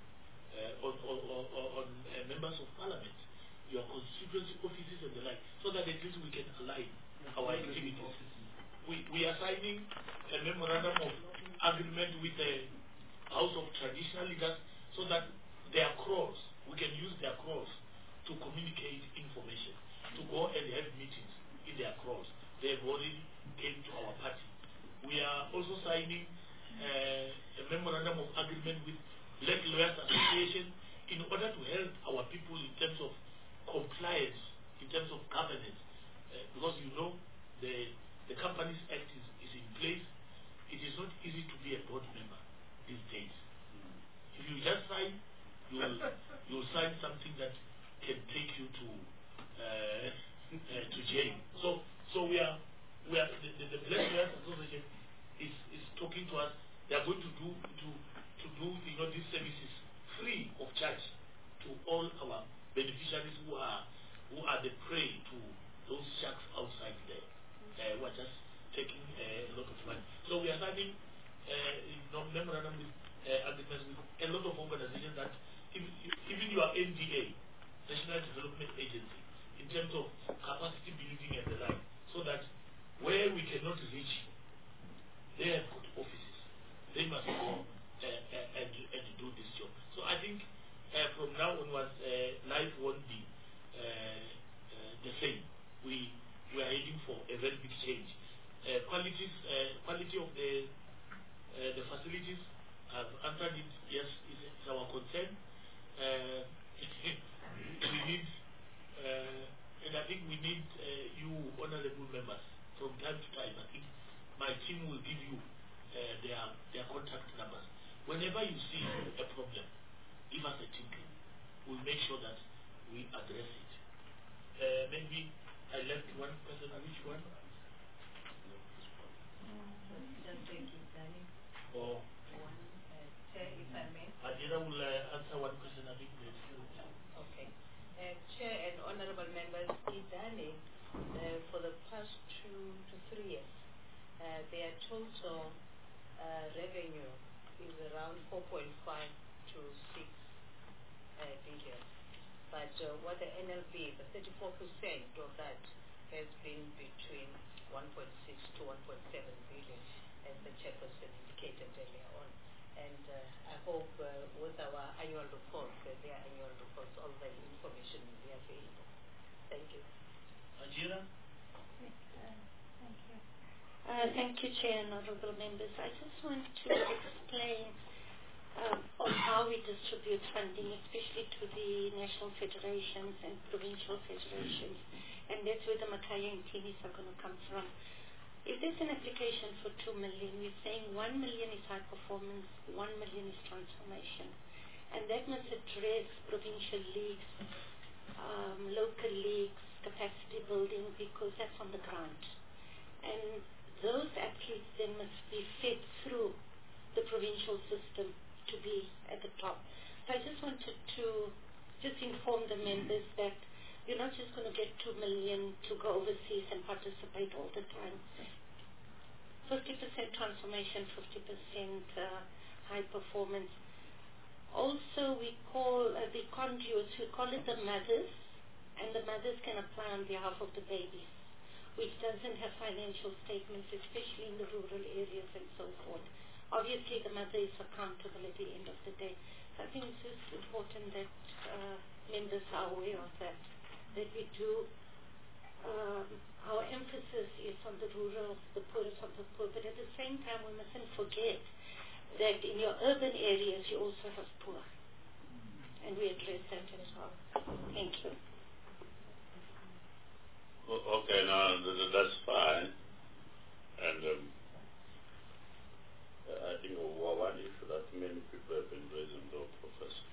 uh, on on, on, on uh, members of parliament, your constituency offices and the like, so that at least we can align our activities. We, we are signing a memorandum of agreement with the House of Traditional Leaders so that their crores, we can use their crores to communicate information, to go and have meetings in their crores. They have already came to our party. We are also signing uh, a memorandum of agreement with Black Lawyers Association in order to help our people in terms of compliance, in terms of governance, uh, because you know the The Companies Act is, is in place. It is not easy to be a board member these days. If you just sign, you will you will sign something that can take you to uh, uh, to jail. So so we are we are the, the, the Black Lawyers Association is, is talking to us. They are going to do to to do you know these services free of charge to all our beneficiaries who are who are the prey to those sharks outside there. Uh, we're just taking uh, a lot of money. So we are signing uh, you know, memorandum with uh, agreements with a lot of organizations that if, if, even your N D A, National Development Agency, in terms of capacity building and the like, so that where we cannot reach, they have got offices. They must go uh, uh, and, and do this job. So I think uh, from now onwards, uh, life won't be uh, uh, the same. We we are heading for a very big change. Uh, qualities, uh, quality of the uh, the facilities, I've answered it. Yes, it's, it's our concern. Uh, we need, uh, and I think we need uh, you honourable members from time to time. I think my team will give you uh, their their contact numbers. Whenever you see a problem, give us a tinkle. We'll make sure that we address it. Uh, maybe I left one person. Which one? Just take it, Danny. Or one, uh, Chair, if I may. Adira will uh, answer one question. I think. Okay. Uh, Chair and honourable members, Idani, uh, for the past two to three years, uh, their total uh, revenue is around four point five to six uh, billion. But uh, what the N L B, the thirty-four percent of that has been between one point six to one point seven billion, as the chairperson indicated earlier on. And uh, I hope uh, with our annual reports, uh, their annual reports, all the information will be available. Thank you. Adira? Uh, thank you, Chair and honourable members. I just want to explain um, on how we distribute funding, especially to the national federations and provincial federations, and that's where the Makaya and Tinis are going to come from. If there's an application for two million, we're saying one million is high performance, one million is transformation, and that must address provincial leagues, um, local leagues, capacity building, because that's on the ground. And those athletes then must be fed through the provincial system to be at the top. So I just wanted to just inform the members that you're not just going to get two million to go overseas and participate all the time. fifty percent transformation, fifty percent uh, high performance. Also, we call uh, the conduits, we call it the mothers, and the mothers can apply on behalf of the babies, which doesn't have financial statements, especially in the rural areas and so forth. Obviously, the mother is accountable at the end of the day. So I think it's just important that uh, members are aware of that, that we do, um, our emphasis is on the rural, the poorest of the poor, but at the same time, we mustn't forget that in your urban areas, you also have poor. And we address that as well. Thank you. Okay, now that's fine. And um, I think one issue that many people have been raising, though, Professor,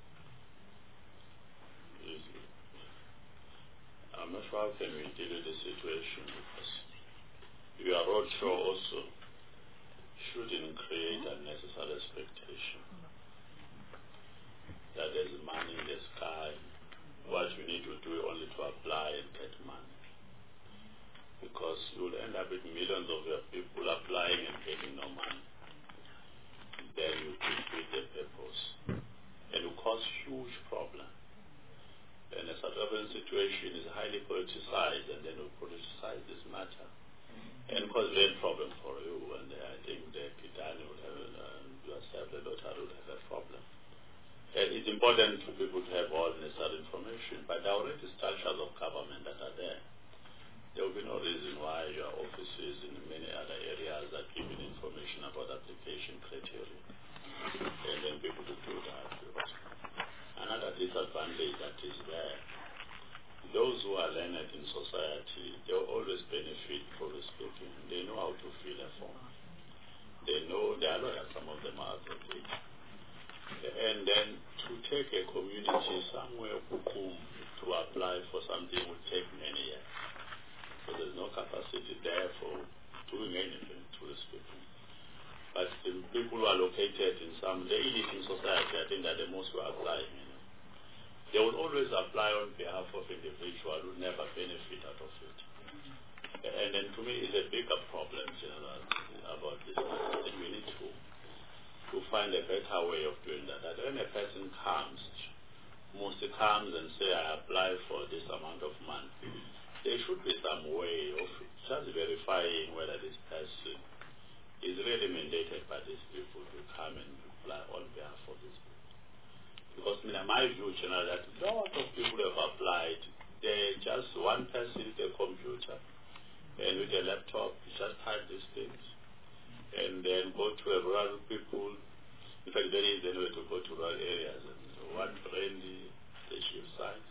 is I'm not sure how can we deal with the situation, because your roadshow also shouldn't create unnecessary expectation that there's money in the sky. What you need to do is only to apply and get money. Because you will end up with millions of your people applying and getting no money. Then you defeat the purpose. And you cause huge problem. And a South African situation is highly politicized, and then you politicize this matter. And cause great problem for you, and uh, I think the Pitani would have, uh, yourself, the Lotari would have a problem. And it's important for people to have all necessary information, but there are already structures of government that are there. There will be no reason why your offices in many other areas are giving information about application criteria. And then people to do that. Another disadvantage that is there, those who are learned in society, they will always benefit from speaking. They know how to fill a form. They know, they are lawyers, some of them are advocates. And then to take a community somewhere to apply for something would take many years. So there's no capacity there for doing anything to these people. But the people who are located in some, the elite in society, I think that the most who are applying, you know, they will always apply on behalf of individuals who never benefit out of it. And then to me, it's a bigger problem, general, about this. I think we need to, to find a better way of doing that. That when a person comes, mostly comes and say, I apply for this amount of money, there should be some way of just verifying whether this person is really mandated by these people to come and apply on behalf of these people. Because in my view, you know, that a lot of people have applied. They just one person with a computer and with a laptop, just type these things and then go to a rural people. In fact, there is anyway to go to rural areas and one friendly, the chief site.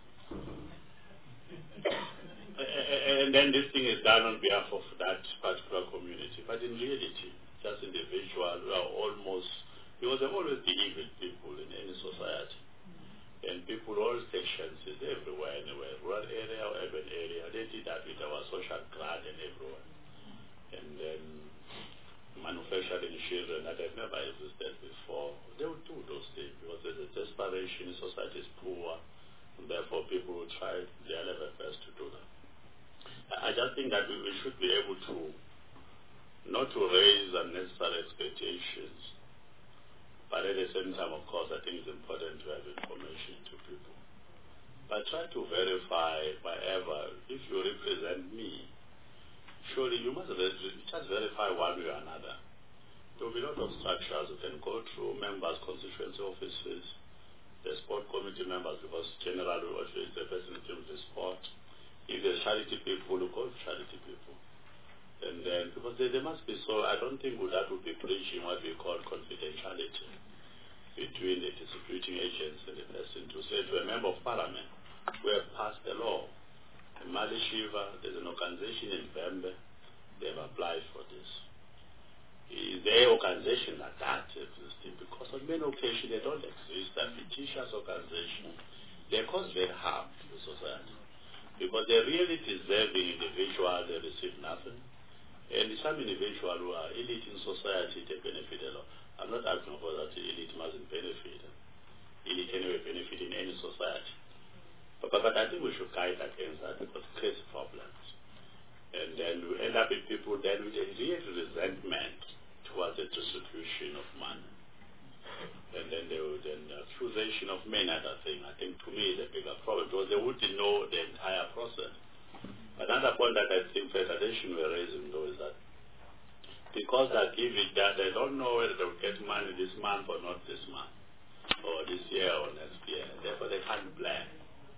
And then this thing is done on behalf of that particular community. But in reality, just individuals who are almost, because there always be evil people in any society. And people always take chances everywhere, anywhere, rural area or urban area. They did that with our social grant and everywhere. And then manufacturing children that have never existed before, they would do those things because there's a desperation, society is poor, and therefore people will try their level best to do that. I just think that we, we should be able to, not to raise unnecessary expectations, but at the same time, of course, I think it's important to have information to people. But try to verify wherever, if you represent me, surely you must just verify one way or another. There will be a lot of structures you can go through, members, constituency offices, the sport committee members, because generally what is the person who deals with sport. If there's charity people, who go to charity people. And then, because they, they must be so, I don't think that would be preaching what we call confidentiality between the distributing agents and the person to say to a member of parliament, we have passed a law. In Mali Shiva, there's an organization in Bembe, they have applied for this. Is there an organization like that existing? Because on many occasions they don't exist, that fictitious organization, they cause great harm to the society. Because the really deserving individuals, they receive nothing. And some individuals who are elite in society, they benefit a lot. I'm not asking for that elite mustn't benefit. Elite anyway benefit in any society. But, but, but I think we should guide against that because it creates problems. And then we end up with people then with a real resentment towards the distribution of money. And then there was an accusation of many other things. I think to me the bigger problem because they wouldn't know the entire process. Another point that I think Federation were raising though is that because they're giving that, they don't know whether they'll get money this month or not this month, or this year or next year. Therefore they can't plan.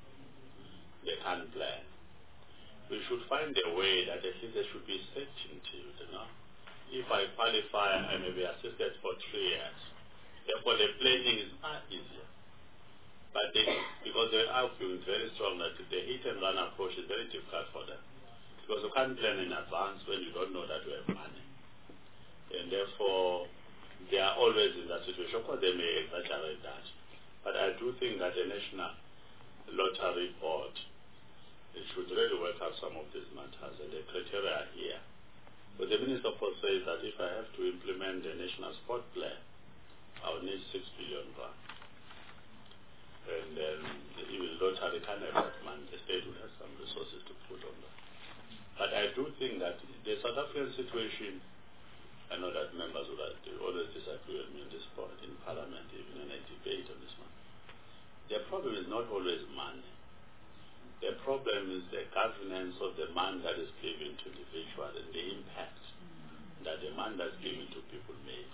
They can't plan. We should find a way that at least there should be certainty, you know. If I qualify, I may be assisted for three years. Therefore, the planning is much easier. But they, because they are arguing very strong that the hit and run approach is very difficult for them. Because you can't plan in advance when you don't know that you have money. And therefore, they are always in that situation. Of course, they may exaggerate that. But I do think that the National Lottery Board, it should really work out some of these matters. And the criteria are here. But the Minister of Sports says that if I have to implement the National Sport Plan, I will need six billion rand. And then even lottery can't have that money. The state will have some resources to put on that. But I do think that the South African situation, I know that members will always disagree with me on this point in Parliament, even in a debate on this one. The problem is not always money. The problem is the governance of the money that is given to individuals and the impact that the money that's given to people makes.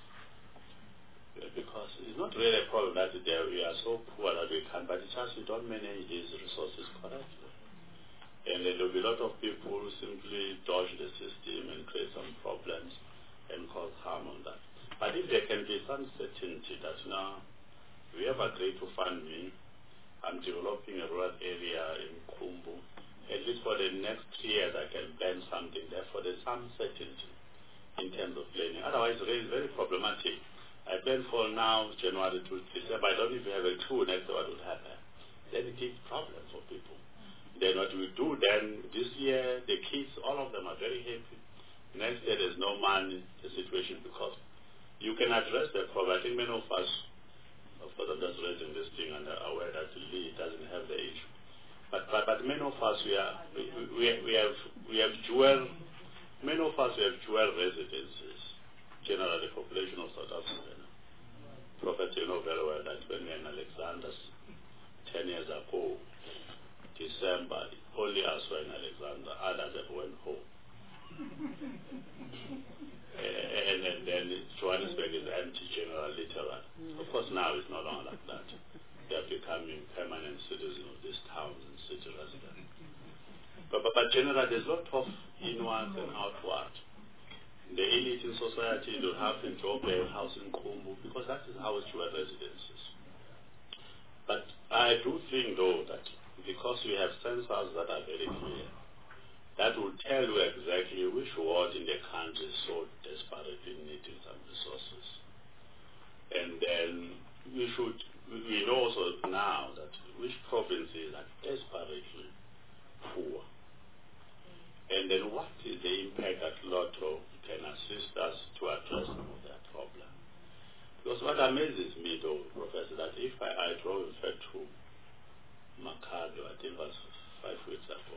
Because it's not really a problem that we are so poor that we can, but it's just we don't manage these resources correctly. And there will be a lot of people who simply dodge the system and create some problems and cause harm on that. But if there can be some certainty that now we have agreed to fund me, I'm developing a rural area in Kumbu, at least for the next three years I can plan something, therefore there's some certainty in terms of planning. Otherwise it is very problematic. I plan for now, January to December. I don't even have a clue next year what would happen. Then it is a problem for people. Then what we do then, this year, the kids, all of them are very happy. Next year, there's no money, the situation, because you can address the problem. I think many of us, of course, I'm just raising this thing and are aware that Lee doesn't have the issue. But, but, but many of us, we, are, we, we, we have, we have dual, many of us we have dual residences. Generally, the population of South Africa. Prophet, you know very well that when we were in Alexander's ten years ago, December, only us were in Alexander, others have went home. and, and then Johannesburg is empty, general, literal. Of course, now it's no longer like that. They are becoming permanent citizens of these towns and city residents. But, but, but generally, there's a lot of inward and outward. The elite in society will have to drop their house in Kumbu because that is our dual residences. But I do think though that because we have sensors that are very clear, that will tell you exactly which ward in the country is so desperately needing some resources. And then we should, we know also now that which provinces are desperately poor. And then what is the impact that Lotto can assist us to address some of that problem? Because what amazes me though, Professor, that if I, I drove in fact to Makado, I think it was five weeks ago,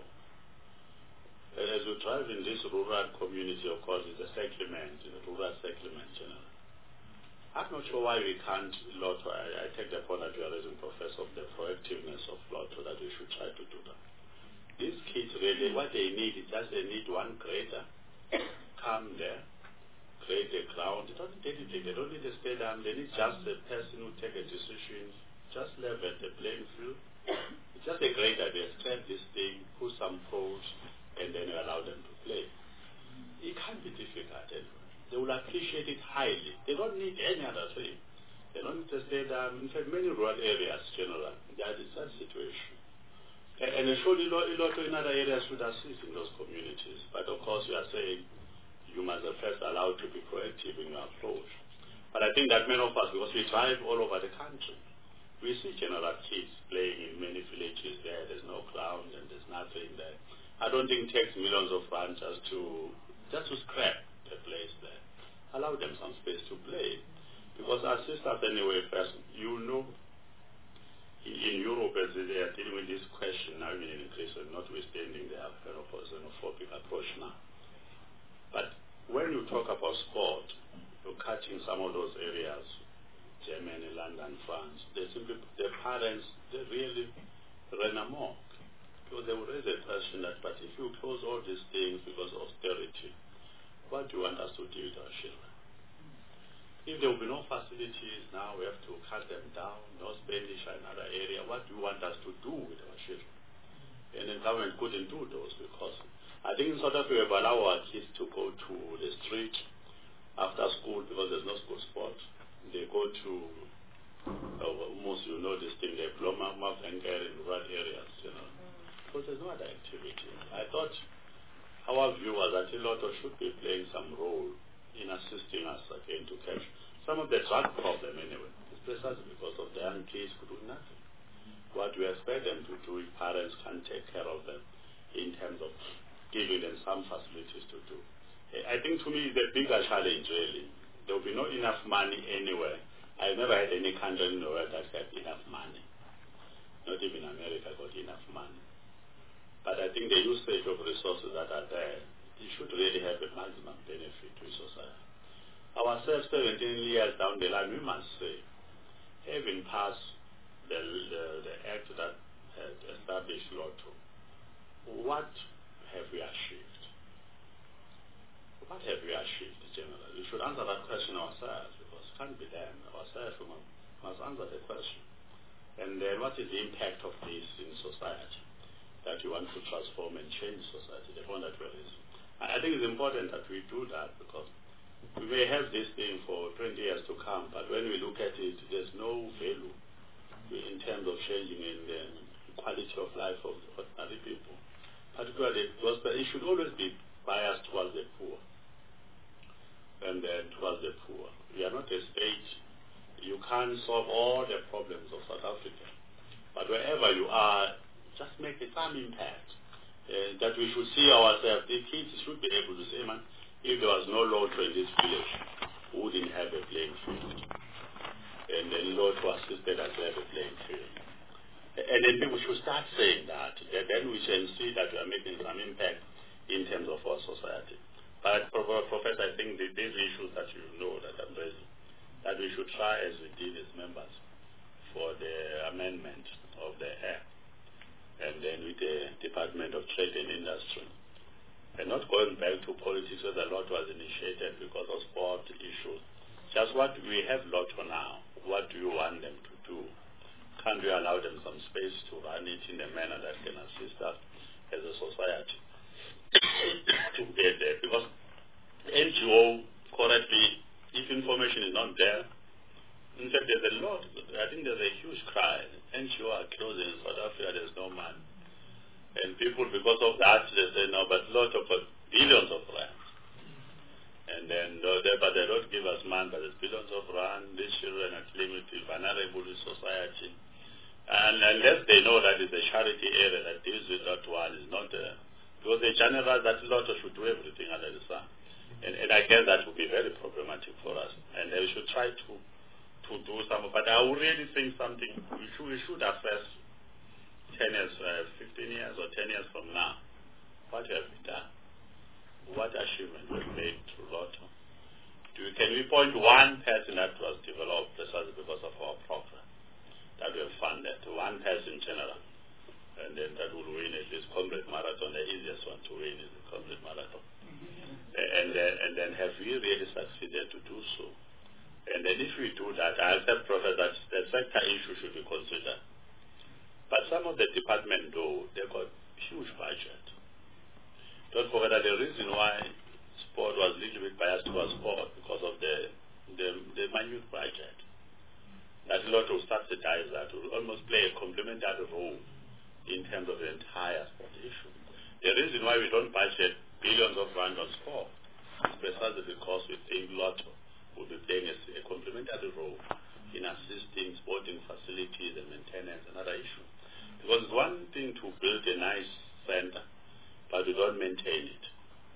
and as we drive in this rural community, of course, it's a settlement, a rural settlement generally. I'm not sure why we can't Lotto. I, I take the point that you are raising, Professor, of the proactiveness of Lotto, that we should try to do that. These kids really, what they need is just they need one grader, come there, create a ground. They don't need anything. They don't need a stadium. They need just a person who take a decision, just level the playing field. It's just a great idea. Strap this thing, put some poles, and then you allow them to play. It can't be difficult anyway. They will appreciate it highly. They don't need any other thing. They don't need a stadium. In fact, many rural areas, generally, that is that situation. And surely Lotto in other areas should assist in those communities. But of course, you are saying you must be first allowed to be proactive in your approach. But I think that many of us, because we drive all over the country, we see general kids playing in many villages there. There's no ground and there's nothing there. I don't think it takes millions of rands just to, just to scrap the place there. Allow them some space to play. Because as sisters anyway, first, you know, in, in Europe, as they are dealing with this question now, even in Greece, notwithstanding their xenophobic approach now. But when you talk about sport, you're cutting some of those areas, Germany, London, France, they simply, the parents, they really ran amok. Because they will raise a question that, but if you close all these things because of austerity, what do you want us to do with our children? If there will be no facilities, now we have to cut them down, no Spanish or another area, what do you want us to do with our children? And the government couldn't do those because I think in South Africa we allow our kids to go to the street after school because there's no school sport. They go to, uh, almost you know this thing, they blow my mouth and get in rural areas, you know. Because there's no other activity. I thought our view was that Iloto should be playing some role in assisting us again to catch some of the drug problem anyway. It's precisely because of the young kids who do nothing. What we expect them to do if parents can take care of them in terms of giving them some facilities to do. I think to me the bigger challenge really, there will be not enough money anywhere. I've never had any country in the world that had enough money. Not even America got enough money. But I think the usage of resources that are there, it should really have a maximum benefit to society. Ourselves, seventeen years down the line, we must say, having passed the, the, the act that had established Lotto, what have we achieved? What have we achieved generally? We should answer that question ourselves because it can't be them. Ourselves we must answer the question. And then what is the impact of this in society? That you want to transform and change society, the one that we're raising. I think it's important that we do that because we may have this thing for twenty years to come, but when we look at it, there's no value in terms of changing in the quality of life of ordinary people. Particularly because it should always be biased towards the poor and then towards the poor. We are not a state. You can't solve all the problems of South Africa. But wherever you are, just make some impact. Uh, that we should see ourselves, the kids should be able to say, man, if there was no Lotto in this village, we wouldn't have a playing field. And then Lotto assisted us to have a playing field. And then people should start saying that, that then we can see that we are making some impact in terms of our society. But Professor, I think the, these issues that you know that I'm raising, that we should try as we did as members for the amendment of the Act, and then with the Department of Trade and Industry. And not going back to politics where the lot was initiated because of sport issues. Just what we have Lotto now, what do you want them to do? Can't we allow them some space to run it in a manner that can assist us as a society to get there? Because N G O, correctly, if information is not there, in fact, there's a lot, I think there's a huge cry. N G O are closing in South Africa, there's no money. And people, because of that, they say, no, but Lotto for billions of rands. And then, they, but they don't give us money, but there's billions of rands. These children are limited, vulnerable in society. And unless they know that it's a charity area that deals with that one, is not there. Because they generalize that Lotto should do everything under the sun. And, and I guess that would be very problematic for us. And they should try to to do some, but I would really think something, we should, we should assess ten years, uh, fifteen years or ten years from now, what have we done? What achievement we made through Lotto? Do we, can we point one person that was developed precisely because of our program that we have funded, one person in general, and then that will win at least complete marathon, the easiest one to win is the complete marathon. Mm-hmm. And, then, and then have we really succeeded to do so? And then if we do that, I accept, Professor, that the sector issue should be considered. But some of the departments, though, they've got huge budget. Don't forget that the reason why sport was a little bit biased towards sport because of the, the, the minute budget. That a lot of subsidize that will almost play a complementary role in terms of the entire sport issue. The reason why we don't budget billions of rand on sport is precisely because we think Lotto will be playing a, a complementary role in assisting sporting facilities and maintenance and other issues. Because it's one thing to build a nice center, but you don't maintain it.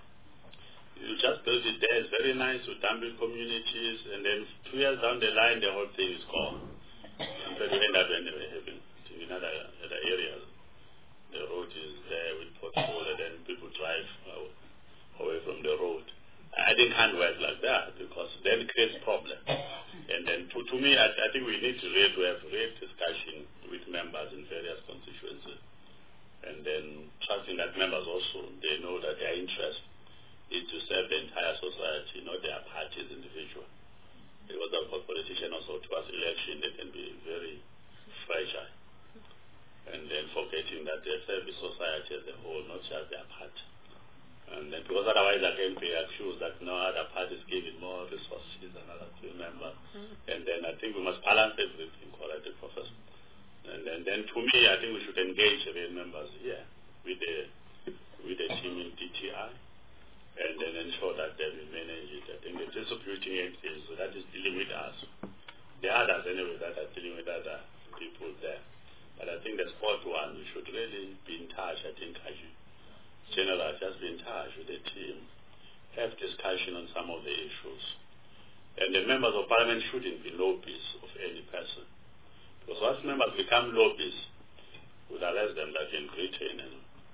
You just build it there, it's very nice, you dump in communities, and then two years down the line, the whole thing is gone. And then you end up anyway having to in other, other areas, the road is there with pothole and then people drive uh, away from the road. I think it can't work like that because then it creates problem. And then to, to me, I, I think we need to really to have real discussion with members in various constituencies. And then trusting that members also, they know that their interest is to serve the entire society, not their parties individual. Because of politicians also towards election, they can be very fragile. And then forgetting that they serve the society as a whole, not just their party. And then because otherwise I can be accused that no other party is giving more resources than other two members. Mm-hmm. And then I think we must balance everything, correctly, Professor. And then, then to me, I think we should engage the members here with the with the team in D T I and then ensure that they will manage it. I think the distributing entities that is dealing with us, the others anyway that are dealing with other people there. But I think the sport one, we should really be in touch. I think I should General, just be in touch with the team, have discussion on some of the issues. And the members of parliament shouldn't be lobbyists of any person. Because once members become lobbyists, we'll arrest them like in Britain. And,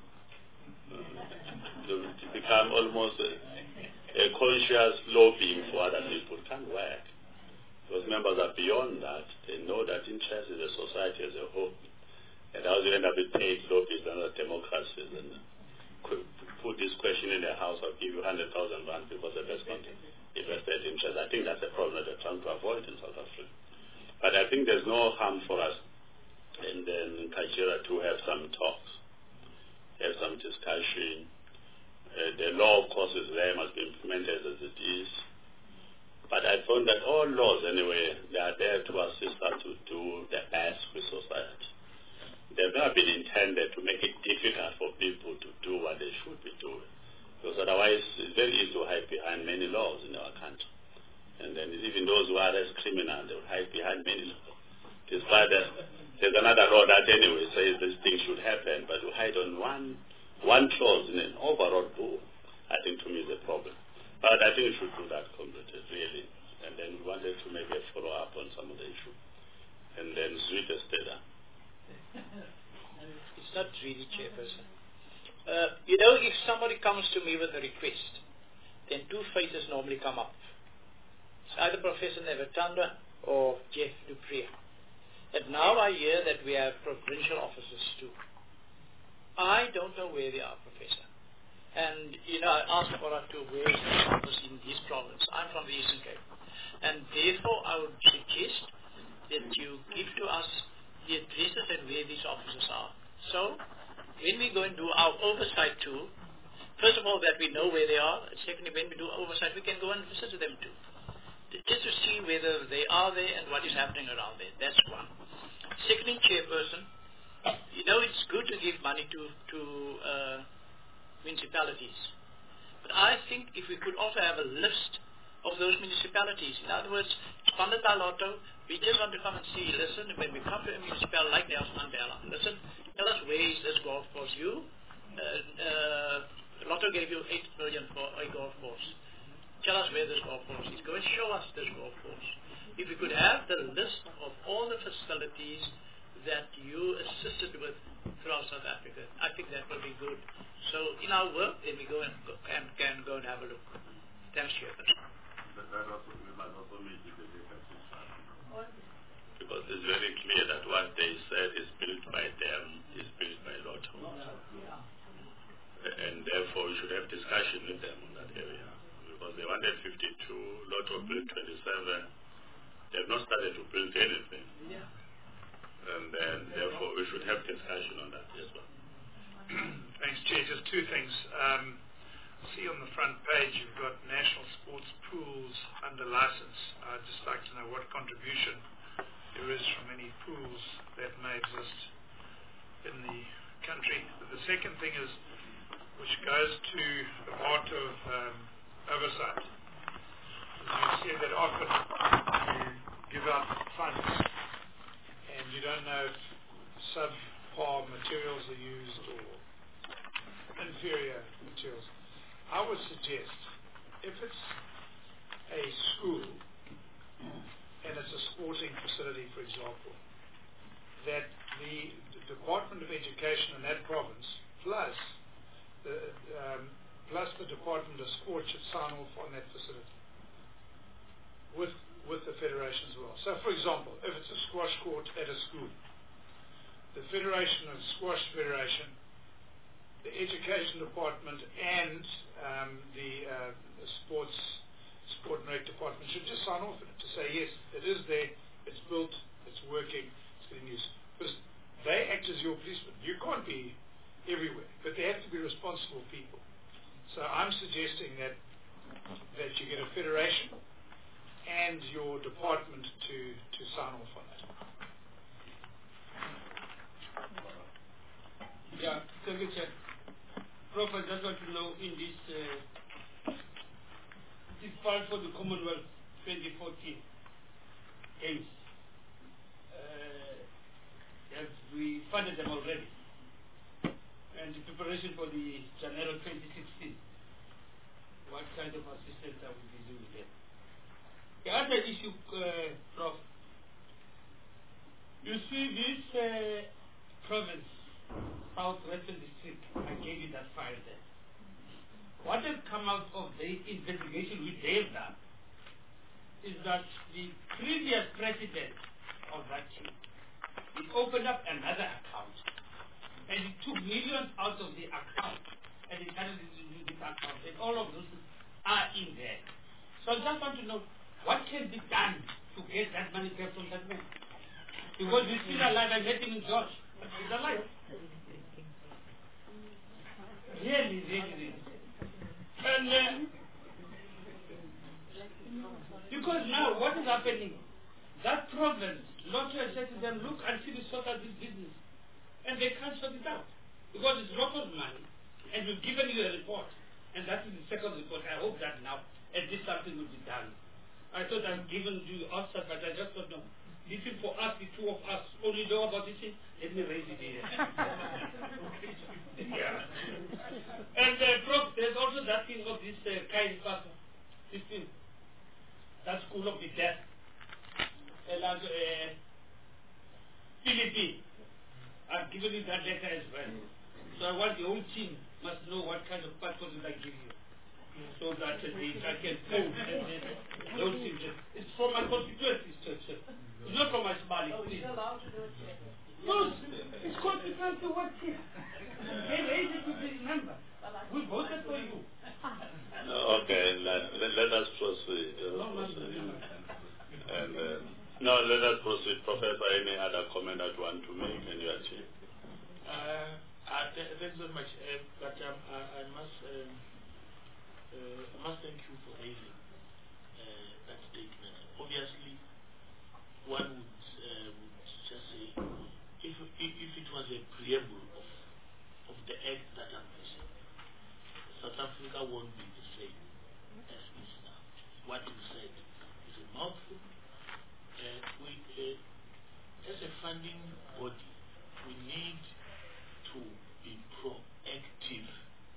uh, to become almost a, a conscious lobbying for other people. It can't work. Those members are beyond that. They know that interest is the society as a whole. And how you end up with paid lobbyists and other democracies. And, put this question in the house, I'll give you one hundred thousand rand because the investment invested interest. I think that's a problem that they're trying to avoid in South Africa. But I think there's no harm for us and then in Nigeria to have some talks, have some discussion. Uh, the law, of course, is there, must be implemented as it is. But I found that all laws, anyway, they are there to assist us to do the best with society. They've not been intended to make it difficult for people to do what they should be doing. Because otherwise, it's very easy to hide behind many laws in our country. And then even those who are less criminal, they will hide behind many laws. Despite that, there's another law that anyway says this thing should happen, but to hide on one one clause in an overall law, I think to me is a problem. But I think we should do that completely, really. And then we wanted to maybe follow up on some of the issues. And then Zwede Steda. It's not really, Chairperson. Uh, you know, if somebody comes to me with a request, then two faces normally come up. It's either Professor Nevetanda or Jeff Dupree. And now I hear that we have provincial officers too. I don't know where they are, Professor. And, you know, I asked Cora to where is the office in this province. I'm from the Eastern Cape. And therefore, I would suggest that you give to us the addresses and where these offices are. So, when we go and do our oversight too, first of all, that we know where they are. Secondly, when we do oversight, we can go and visit them too. Just to see whether they are there and what is happening around there. That's one. Secondly, Chairperson, you know it's good to give money to, to uh, municipalities. But I think if we could also have a list of those municipalities. In other words, Spandata Lotto, we just want to come and see, listen, when we come to a municipality like Nelson Mandela, listen, tell us where is this golf course. You, uh, uh, Lotto gave you eight million for a golf course. Tell us where this golf course is. Go and show us this golf course. If we could have the list of all the facilities that you assisted with throughout South Africa, I think that will be good. So in our work, then we go and go, and can go and have a look. Thanks, Chairperson. Because it's very clear that what they said is built by them, is built by Lotto. And therefore we should have discussion with them on that area. Because they wanted fifty-two, Lotto built twenty-seven. They have not started to build anything. And then therefore we should have discussion on that as well. Thanks, Chair. Just two things. Um, see on the front page you've got National Sports Pools under license. I'd just like to know what contribution there is from any pools that may exist in the country. But the second thing is, which goes to the heart of um, oversight, is you see that often you give out funds and you don't know if subpar materials are used or inferior materials. I would suggest, if it's a school and it's a sporting facility, for example, that the, the Department of Education in that province, plus the, um, plus the Department of Sport should sign off on that facility with, with the Federation as well. So, for example, if it's a squash court at a school, the Federation of Squash Federation, the Education Department, and um, the, uh, the Sports Sport and Rec Department should just sign off on it to say, yes, it is there, it's built, it's working, it's getting used. Because they act as your policemen. You can't be everywhere, but they have to be responsible people. So I'm suggesting that that you get a federation and your department to, to sign off on that. Yeah, thank you, Chair. Prof, I just want to know in this uh, this part for the Commonwealth twenty fourteen Games, uh, have we funded them already? And the preparation for the January twenty sixteen, what kind of assistance are we doing with them? The other issue, uh, Prof, you see this uh, province, Southwestern District, I gave you that file there. What has come out of the investigation we did that is that the previous president of that team, he opened up another account and he took millions out of the account and he started to use this account, and all of those are in there. So I just want to know what can be done to get that money back from that man. Because he's still alive. I met him in George. He's alive. Really, really, really. And uh, because now what is happening, that province, Lotto has said to them, look until you sort out this business. And they can't sort it out. Because it's Lotto's money. And we've given you a report. And that is the second report. I hope that now at least something will be done. I thought I've given you outside, but I just don't know. This is for us, the two of us, only know about this thing. Let me raise it here. Yeah. And uh, Prof, there's also that thing of this uh, kind of this thing, that school of the deaf. Uh, like, uh, Philippines. I've given you that letter as well. So I want the whole team must know what kind of passport did I give you. So that uh, they I can prove those things. It's from my constituency, church. It's not from my Somali. Oh, you're allowed to do it, Chair. No, it's constituency work here. Very easy to remember. We voted for you. Okay, let, let, let us proceed. Let us proceed. And, uh, no, let us proceed. Professor, any other comment that you want to make and you achieve? Uh, uh, th thanks very much. Uh, but um, I, I must um, uh, I must thank you for raising uh, that statement. Obviously, one would, uh, would just say, if, if, if it was a preamble of, of the act that I'm facing, South Africa won't be the same as it is now. What you said is a mouthful. Uh, we, uh, as a funding body, we need to be proactive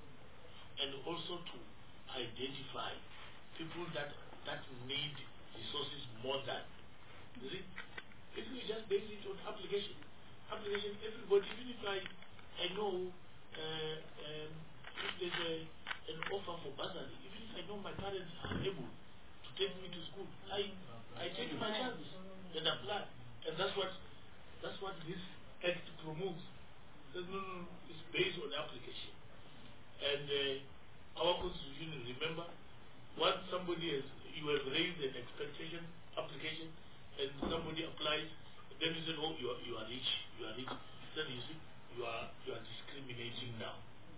and also to identify people that, that need resources more than. You see, if we just base it on application, application, everybody, even if I, I know uh, um, if there's a, an offer for bursary, even if I know my parents are able to take me to school, I, I take my chance and apply. And that's what, that's what this act promotes. No, no, no, it's based on application. And uh, our constitution, remember, once somebody has, you have raised an expectation application, and somebody applies, then you say, oh, you are, you are rich, you are rich. Then you see, you are, you are discriminating now.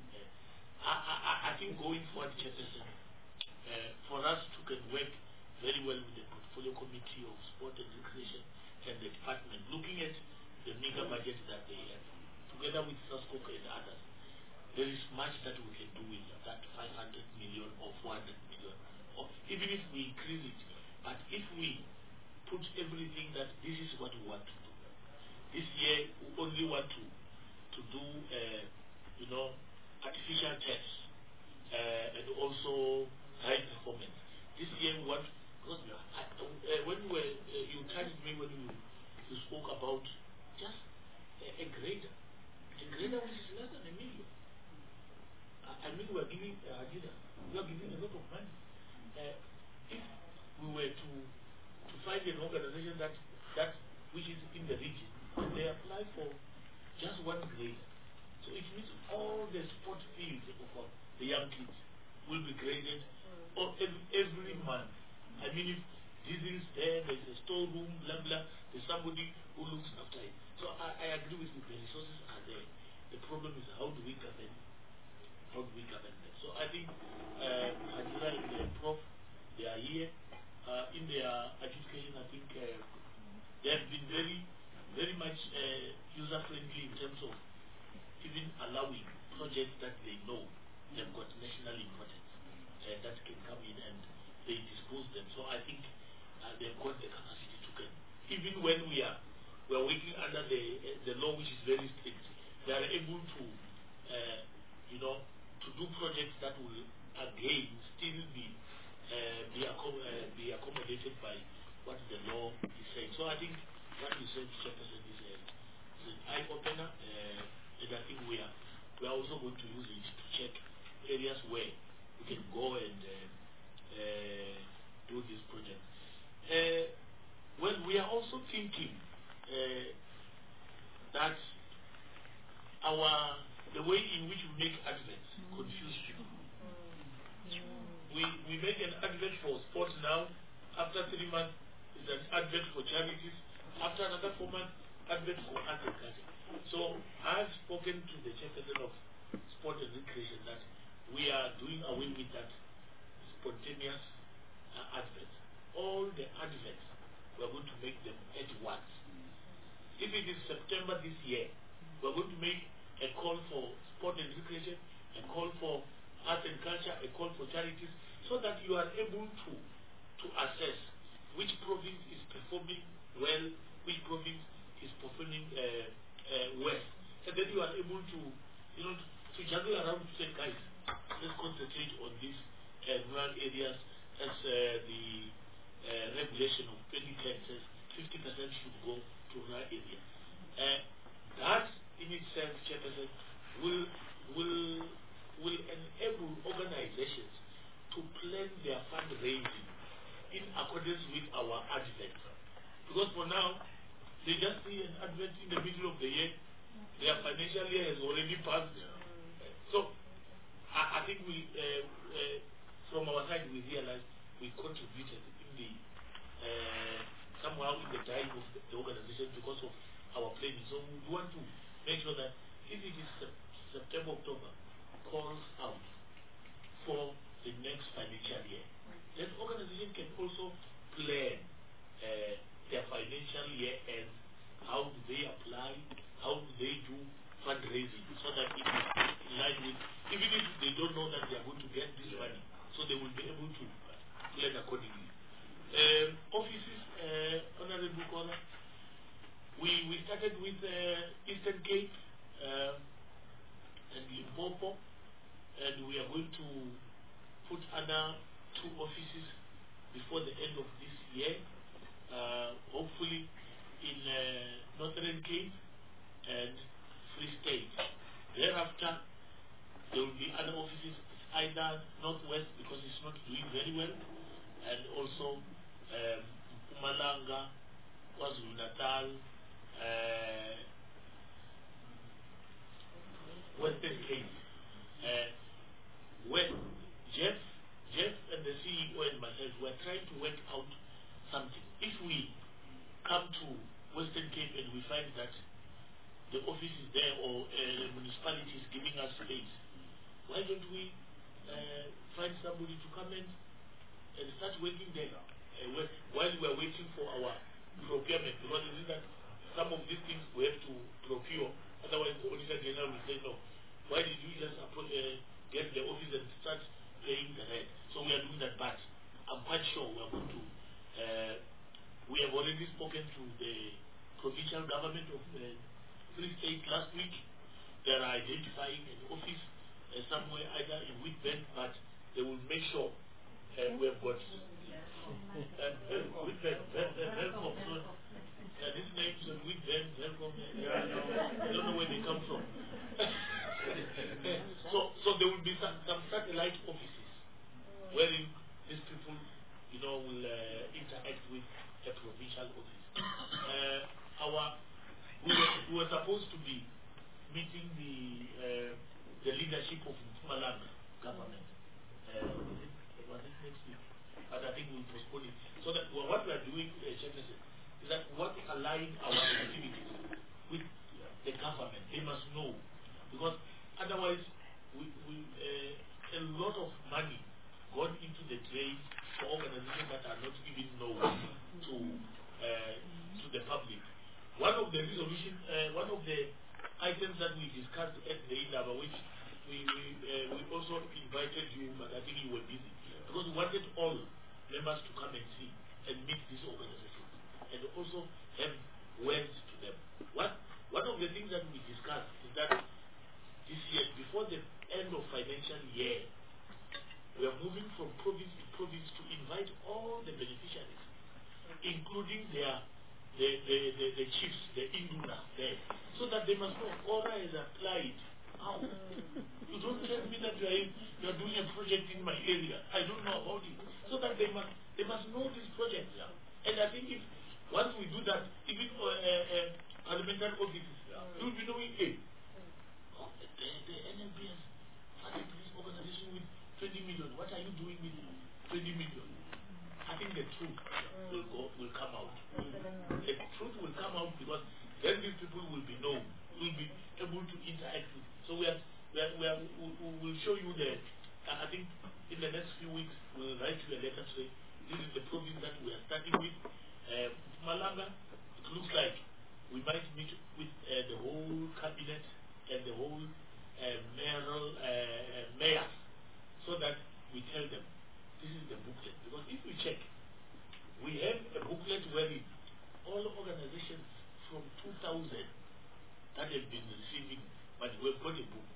Uh, I, I, I think going forward, Chairperson, uh, for us to can work very well with the Portfolio Committee of Sport and Recreation and the department, looking at the mega budget that they have, together with SASCOC and others, there is much that we can do with that five hundred million or four hundred million, or even if we increase it. But if we put everything that this is what we want to do. This year, we only want to to do, uh, you know, artificial tests uh, and also high performance. This year, we want, because uh, when we were, uh, you touched me when you, you spoke about just a, a grader, a grader which is less than a million. I, I mean, we are giving uh, Adidas, we are giving a lot of money. Uh, if we were to to find an organization that that which is in the region, and they apply for just one grader, so it means all the sport fields of the young kids will be graded or every, every month. I mean, if diesel's there, there's a storeroom, blah blah, there's somebody who looks after it. So I, I agree with you, the resources are there. The problem is how do we govern, how do we govern them? So I think uh, Hadira and the Prof, they are here. Uh, in their education, I think uh, they have been very, very much uh, user-friendly in terms of even allowing projects that they know they've got national importance uh, that can come in and they dispose them. So I think uh, they've got the capacity to can, even when we are we are working under the uh, the law which is very strict, they are able to uh, you know to do projects that will again still be uh, be, accom uh, be accommodated by what the law is saying. So I think what you said, Chairperson, is, a, is an eye opener, uh, and I think we are we are also going to use it to check areas where we can go and uh, uh, do this project. Uh, well, we are also thinking uh, that our the way in which we make adverts confuse people. We we make an advert for sports now. After three months, it's an advert for charities. After another four months, advert for agriculture. So I've spoken to the chairperson of Sport and Recreation that we are doing away with that spontaneous uh, adverts. All the adverts, we are going to make them at once. If it is September this year, we are going to make a call for sport and recreation, a call for art and culture, a call for charities, so that you are able to to assess which province is performing well, which province is performing uh, uh, well, and then you are able to, you know, to juggle around to say, guys, let's concentrate on these uh, rural areas, as uh, the uh, regulation of twenty ten says, fifty percent should go to rural areas. Uh, that in itself, Chairperson, will will will enable organizations to plan their fundraising in accordance with our advert. Because for now, they just see an advert in the middle of the year, their financial year has already passed. So, I, I think we, uh, uh, from our side, we realized we contributed in the, uh, somehow in the time of the, the organization because of our planning. So we want to make sure that if it is September, October, calls out for the next financial year, then organization can also plan uh, their financial year and how do they apply, how do they do fundraising, so that it is in line with, even if they don't know that they are going to get this money, so they will be able to plan accordingly. Um, offices, uh, Honorable Caller, we, we started with uh, Eastern Cape uh, and Limpopo, and we are going to put other two offices before the end of this year, uh, hopefully in uh, Northern Cape and Free State. Thereafter, there will be other offices, either Northwest because it's not doing very well, and also um, Mpumalanga, KwaZulu-Natal, uh, Western Cape. Uh, when Jeff, Jeff and the C E O and myself were trying to work out something. If we come to Western Cape and we find that the office is there or uh, the municipality is giving us space, why don't we uh, find somebody to come in and start working there uh, while we are waiting for our procurement? Because it is that some of these things we have to procure, otherwise the Auditor General will say, no, why did you just approach, uh, get the office and start paying the rent? So we are doing that, but I'm quite sure we are going to, uh, we have already spoken to the provincial government of the Free State last week. They are identifying an office uh, somewhere either in Witbend, but they will make sure uh, we have got uh, uh, Witbend, uh, uh, Uh, these names are with them, they're from, yeah, no, I don't know where they come from. so, so there will be some, some satellite offices wherein these people, you know, will uh, interact with a provincial office. Uh, our, we were, we were supposed to be meeting the uh, the leadership of Mpumalanga government. Uh, was, it, was it next week? But I think we'll postpone it. So that well, what we are doing, uh, Chairperson, is that what align our activities with the government. They must know, because otherwise, we, we uh, a lot of money gone into the trade for organizations that are not even known to uh, to the public. One of the resolution, uh, one of the items that we discussed at the Indaba, which we we, uh, we also invited you, but I think you were busy, because we wanted all members to come and see and meet these organizations and also have words to them. What one of the things that we discussed is that this year, before the end of financial year, we are moving from province to province to invite all the beneficiaries, including their the, the, the, the chiefs, the Induna there, so that they must know Ora is applied. How? You don't tell me that you are, you are doing a project in my area. I don't know about it. So that they must they must know this project. Yeah. And I think if once we do that, even for uh, uh, parliamentary offices, yeah, you will be knowing, hey, oh, the, the N L B has funded this organization with twenty million. What are you doing with twenty million? I think the truth will go, will come out. The truth will come out because then these people will be known, will be able to interact with. So we are, we are, we are, we will show you the. I think in the next few weeks we'll write you a letter to say this is the province that we are starting with. Uh, Malanga, it looks like we might meet with uh, the whole cabinet and the whole uh, mayoral uh, mayor, so that we tell them. This is the booklet. Because if we check, we have a booklet where all organizations from two thousand that have been receiving, but we've got a book.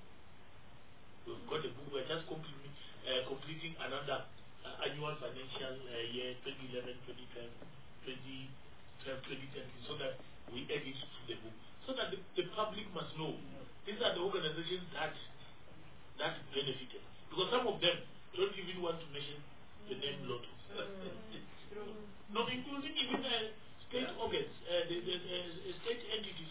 We've got a book. We're just completing, uh, completing another uh, annual financial uh, year twenty eleven, twenty twelve, twenty twelve, twenty thirteen, so that we add it to the book. So that the, the public must know these are the organizations that that benefited. Because some of them don't even want to mention the name Lotto. No, including even uh, state organs, uh, the, the, the state entities.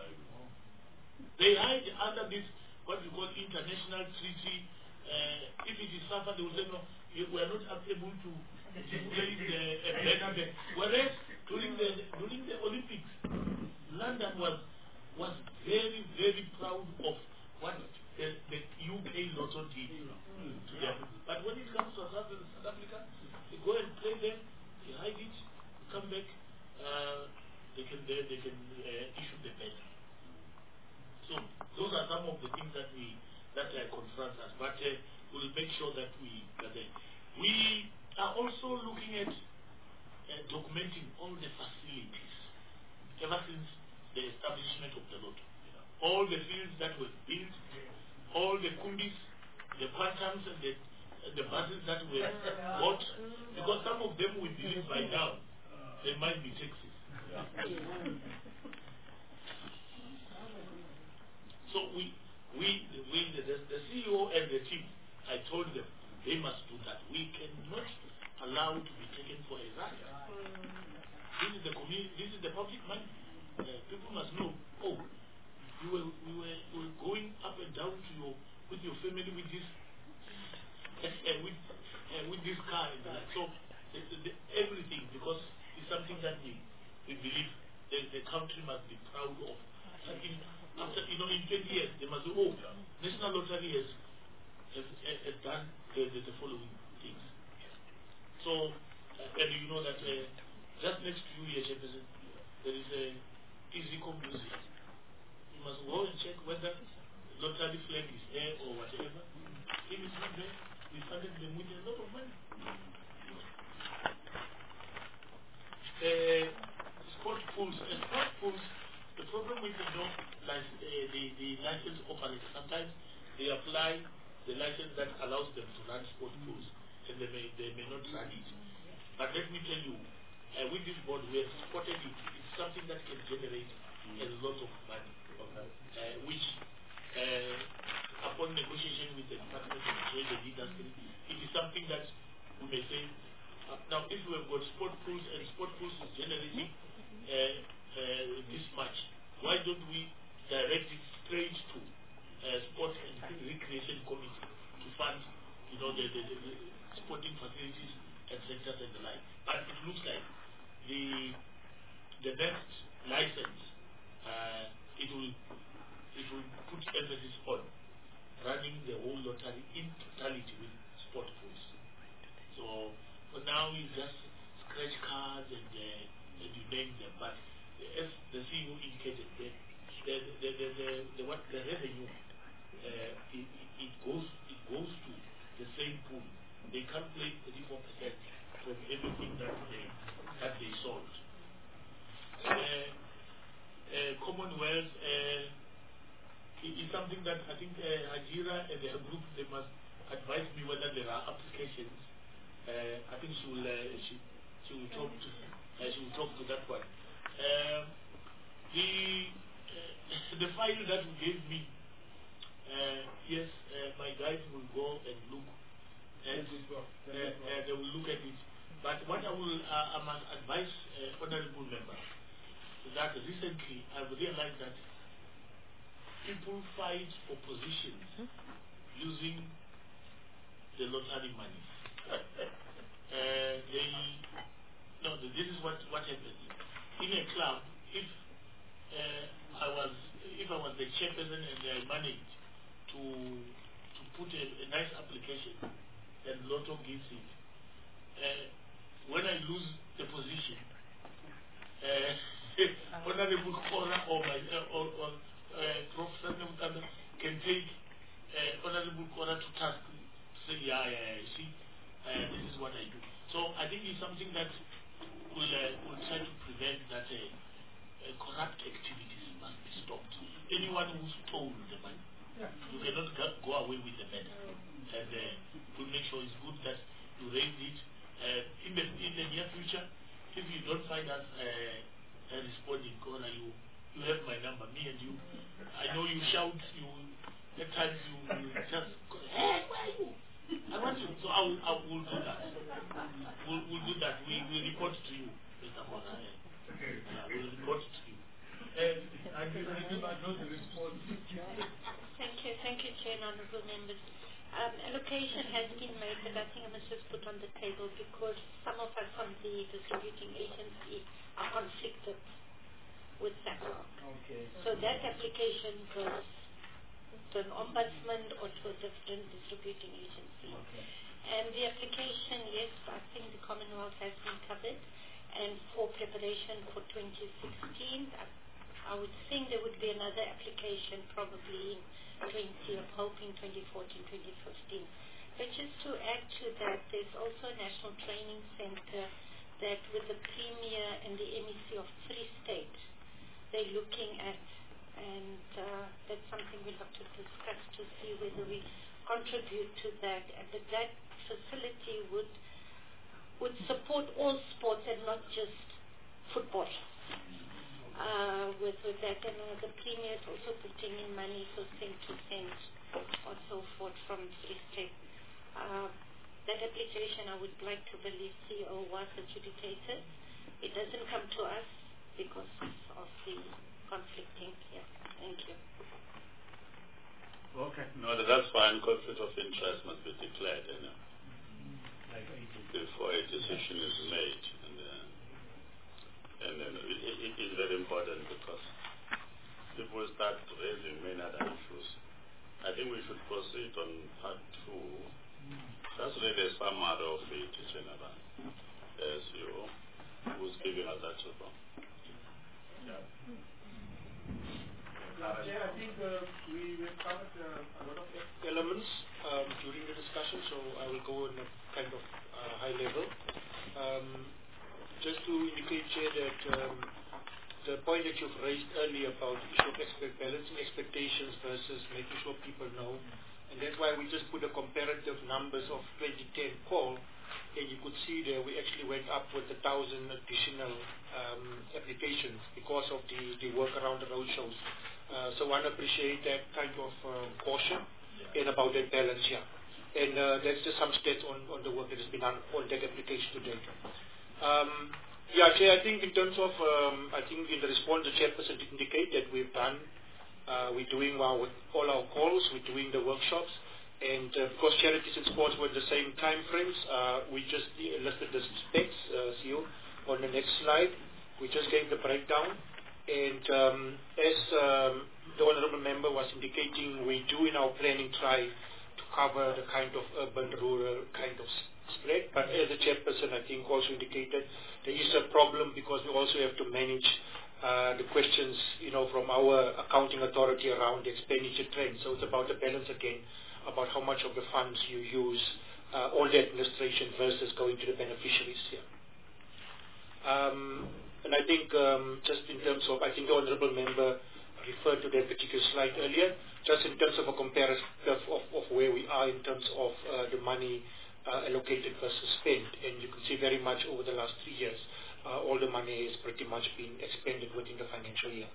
They hide under this, what we call international treaty. Uh, if it is suffered, they will say, no, you, we are not able to display the uh, whereas during the during the Olympics, London was was very, very proud of what the, the U K Lotto did to them. But when it comes to South Africa, they go and play them, they hide it, come back, uh, they can they, they can uh, issue the bet. So those are some of the things that we that uh, confront us. But uh, we'll make sure that we that uh, we are also looking at uh, documenting all the facilities ever since the establishment of the Lotto. All the fields that were built, all the kumbis, the quantums and the, uh, the buses that were bought, because some of them we believe by now they might be taxis. So we, we, we the, the C E O and the team, I told them they must do that. We cannot allow to be taken for a ride. This is the community. This is the public money. Uh, people must know. Oh, you were, we were, we were going up and down to your with your family with this uh, uh, with uh, with this car and like so. The, the, the, everything because it's something that we we believe the, the country must be proud of. Like in, after you know in twenty years they must say, oh, National Lottery has has, has done the, the, the following things. So uh, and you know that uh, just next to you here, Chairperson, there is a Easycom Museum. You must go and check whether lottery flag is there or whatever. If it's not there, we funded them with a lot of money. Uh, sport pools. Uh, sport pools, the problem with the, no, like, uh, the, the license operators, sometimes they apply the license that allows them to run sport pools, and they may, they may not run it. But let me tell you, uh, with this board, we have spotted it. It's something that can generate a lot of money, uh, which, uh, upon negotiation with the Department of Trade and Industry, it is something that we may say, uh, now if we have got sport pools and sport pools is generating uh, uh, this much, why don't we direct it straight to uh, Sport and Recreation Committee to fund, you know, the, the, the, the sporting facilities and sectors and the like. But it looks like the the next license, uh, it will it will put emphasis on running the whole lottery in totality with sport pools. So for now, we just scratch cards and, uh, and you name them. But as the C E O indicated, the the the the, the, the what the revenue uh, it, it goes it goes to the same pool. They calculate thirty-four percent from everything that they that they sold. Uh, uh, Commonwealth uh, is something that I think uh, Hajira and her group, they must advise me whether there are applications. Uh, I think she will uh, she she will talk to uh, she will talk to that one. Uh, the uh, the file that you gave me, uh, yes, uh, my guys will go and look and uh, uh, they will look at it. But what I will uh, I must advise uh, honourable members is that recently I've realized that people fight for positions using the lottery money. uh, they no, this is what what happens in a club. If uh, I was if I was the chairperson and I managed to to put a, a nice application and Lotto gives it, uh, when I lose the position, uh, Honorable Kora or my uh, or, or uh, Professor Namukanda can take uh, Honorable Kora to task. Say, yeah, yeah, yeah, see, uh, this is what I do. So I think it's something that will uh, will try to prevent that uh, uh, corrupt activities must be stopped. Anyone who stole the money, yeah. you cannot go away with the matter. And uh, to make sure it's good that you raise it. Uh, in the in the near future, if you don't find us uh, uh, responding, Kora, you you have my number, me and you. I know you shout, you at times you, you just go, hey, where are you? I want you. So I will, I will do that. We'll, we'll do that. We will report to you, Mister Kora. Okay. Yeah, we'll report to you. And I will not respond. Thank you, thank you, Chair and honourable members. Um, allocation has been made, but I think I must just put on the table because some of us on the distributing agency are conflicted with SACOG. Okay. So that application goes to an ombudsman or to a different distributing agency. Okay. And the application, yes, I think the Commonwealth has been covered. And for preparation for twenty sixteen, I, I would think there would be another application probably in twenty, I'm hoping twenty fourteen, twenty fifteen. But just to add to that, there's also a national training center that with the Premier and the M E C of Free State, they're looking at, and uh, that's something we'll have to discuss to see whether we contribute to that. And but that facility would would support all sports and not just football. Uh, with, with that, and uh, the Premier is also putting in money for cent to cent or so forth from Free State. Uh, that application, I would like to believe C O was adjudicated. It doesn't come to us because of the conflicting here. Thank you. Okay. No, that's fine. Conflict of interest must be declared, you know, before a decision is made. And, uh, and then it, it, it is very important because people start raising many other issues. I think we should proceed on part two. That's really a summary of it, General, as you who's giving us that report. Yeah. Yeah, I think uh, we will covered uh, a lot of elements um, during the discussion, so I will go in a kind of uh, high level. Um, just to indicate, Chair, that um, the point that you've raised earlier about the issue of expect balancing expectations versus making sure people know, and that's why we just put the comparative numbers of twenty ten call and you could see there we actually went up with a thousand additional um, applications because of the, the work around the road shows. Uh, so one appreciate that kind of um, caution yeah. and about that balance, yeah. And uh, that's just some stats on, on the work that has been done on that application today. Um, yeah, Chair, I think in terms of, um, I think in the response the Chairperson did indicate that we've done, uh, we're doing well with all our calls, we're doing the workshops, and uh, because charities and sports were the same time frames, uh, we just listed the specs, uh, C E O, on the next slide. We just gave the breakdown. And um, as um, the Honourable Member was indicating, we do in our planning try to cover the kind of urban-rural kind of spread. But as the Chairperson, I think, also indicated, there is a problem because we also have to manage uh, the questions, you know, from our accounting authority around the expenditure trend. So it's about the balance again, about how much of the funds you use uh, on the administration versus going to the beneficiaries here. Um, and I think um, just in terms of, I think the Honourable Member referred to that particular slide earlier, just in terms of a comparison of, of where we are in terms of uh, the money uh, allocated versus spent. And you can see very much over the last three years, uh, all the money has pretty much been expended within the financial year.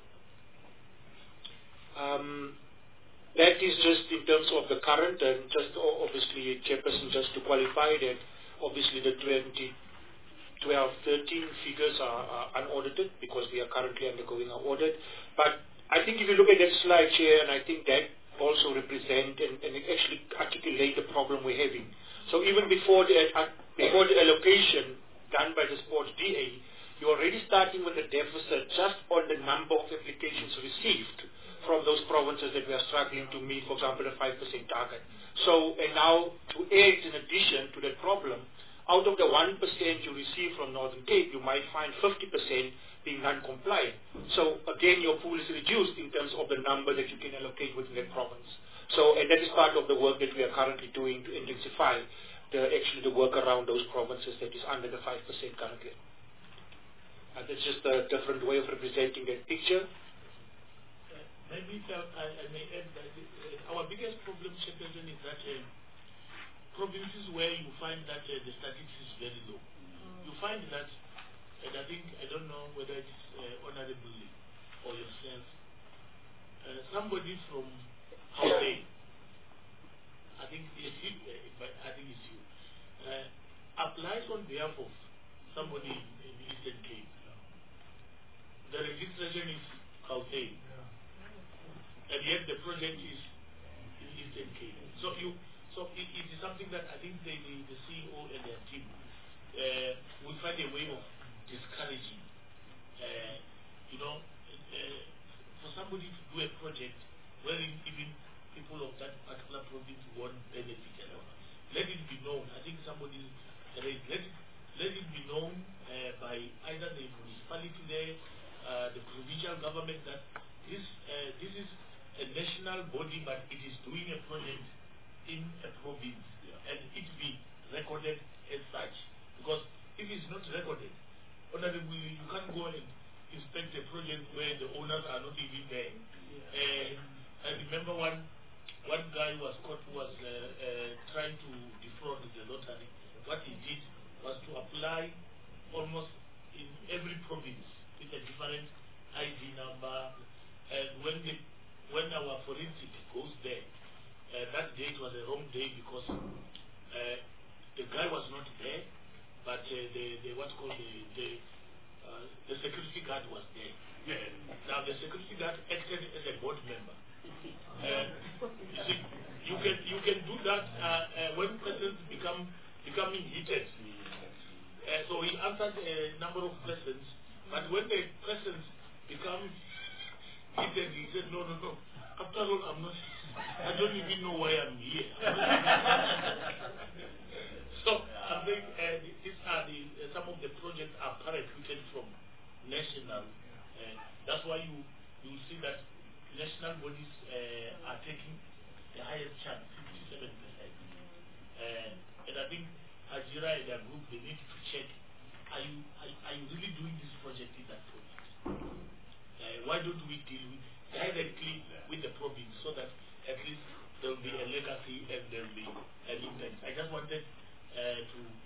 Um, That is just in terms of the current, and just obviously, Chairperson, just to qualify that, obviously the twenty twelve thirteen figures are, are unaudited because we are currently undergoing our audit. But I think if you look at that slide, Chair, and I think that also represent and, and it actually articulate the problem we're having. So even before the, uh, before the allocation done by the Sports D A, you're already starting with a deficit just on the number of applications received from those provinces that we are struggling to meet, for example, the five percent target. So, and now to add in addition to that problem, out of the one percent you receive from Northern Cape, you might find fifty percent being non-compliant. So again, your pool is reduced in terms of the number that you can allocate within that province. So, and that is part of the work that we are currently doing to intensify the, actually the work around those provinces that is under the five percent currently. And that's just a different way of representing that picture. Maybe uh, I, I may add that uh, our biggest problem, Chairperson, is that uh, provinces where you find that uh, the statistics is very low. Mm. You find that, and I think, I don't know whether it's uh, honorably or yourself, uh, somebody from Gauteng, I think it's you, uh, I think it's you, uh, applies on behalf of somebody in, in Eastern Cape. The registration is Gauteng. And yet the project is in Eastern Cape. So you, so it, it is something that I think the, the, the C E O and their team uh, will find a way of discouraging. Uh, you know, uh, for somebody to do a project wherein even people of that particular province won't benefit at all. Let it be known. I think somebody let it, let it be known uh, by either the municipality there, uh, the provincial government that this uh, this is a national body, but it is doing a project in a province, yeah. And it be recorded as such. Because if it's not recorded, honorably, you can't go and inspect a project where the owners are not even there. Yeah. Uh, I remember one one guy was caught who was uh, uh, trying to defraud the lottery. What he did was to apply almost in every province with a different I D number. And when the when our forensic goes there, uh, that date was a wrong day because uh, the guy was not there, but uh, the, the what's called the the, uh, the security guard was there. Yeah. Now the security guard acted as a board member. Uh, you see, you can you can do that uh, uh, when persons become becoming heated. Uh, so he answered a number of questions, but when the persons become he said, he said, no, no, no. After all, I'm not, I don't even know why I'm here. So, I think uh, these are the, uh, some of the projects are parachuted from national. Uh, that's why you, you see that national bodies uh, are taking the highest chance, fifty-seven percent. Uh, and I think Ajira and their group, they need to check, are you, are, are you really doing this project in that project? Uh, why don't we deal with directly with the province so that at least there will be a legacy and there will be an impact? I just wanted uh, to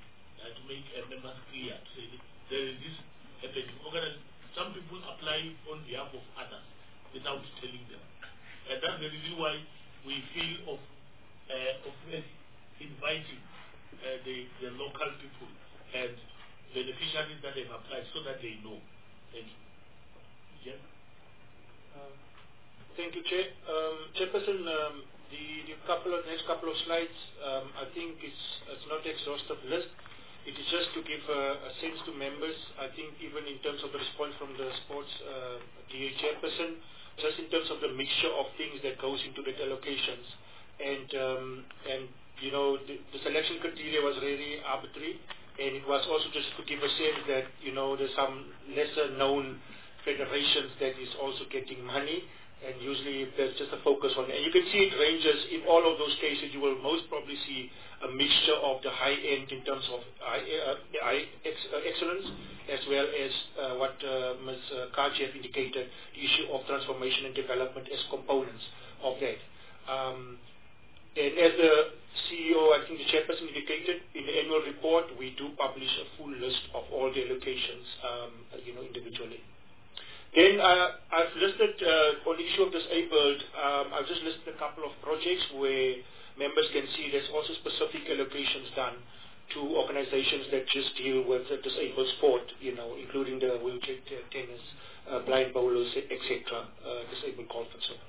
uh, to make uh, members clear. To say there is this happening. Organize, some people apply on behalf of others without telling them. And that's the reason why we feel of, uh, of inviting uh, the, the local people and beneficiaries that have applied so that they know. Thank you. Yeah. Uh, thank you, Chair. Um, Chairperson, um, the, the couple of next couple of slides, um, I think it's, it's not an exhaustive list. It is just to give a, a sense to members. I think even in terms of the response from the sports uh, D A chairperson, just in terms of the mixture of things that goes into the allocations, and um, and you know the, the selection criteria was really arbitrary, and it was also just to give a sense that you know there's some lesser known federations that is also getting money. And usually there's just a focus on, and you can see it ranges in all of those cases. You will most probably see a mixture of the high end in terms of high, uh, high ex, uh, excellence, as well as uh, what uh, Miz Kaji have indicated, the issue of transformation and development as components of that. Um, and as the C E O, I think the chairperson indicated, in the annual report, we do publish a full list of all the allocations, um, you know, individually. Then uh, I've listed, uh, on the issue of disabled, um, I've just listed a couple of projects where members can see there's also specific allocations done to organizations that just deal with uh, disabled sport, you know, including the wheelchair t- tennis, uh, blind bowlers, et cetera, uh, disabled golf and so on.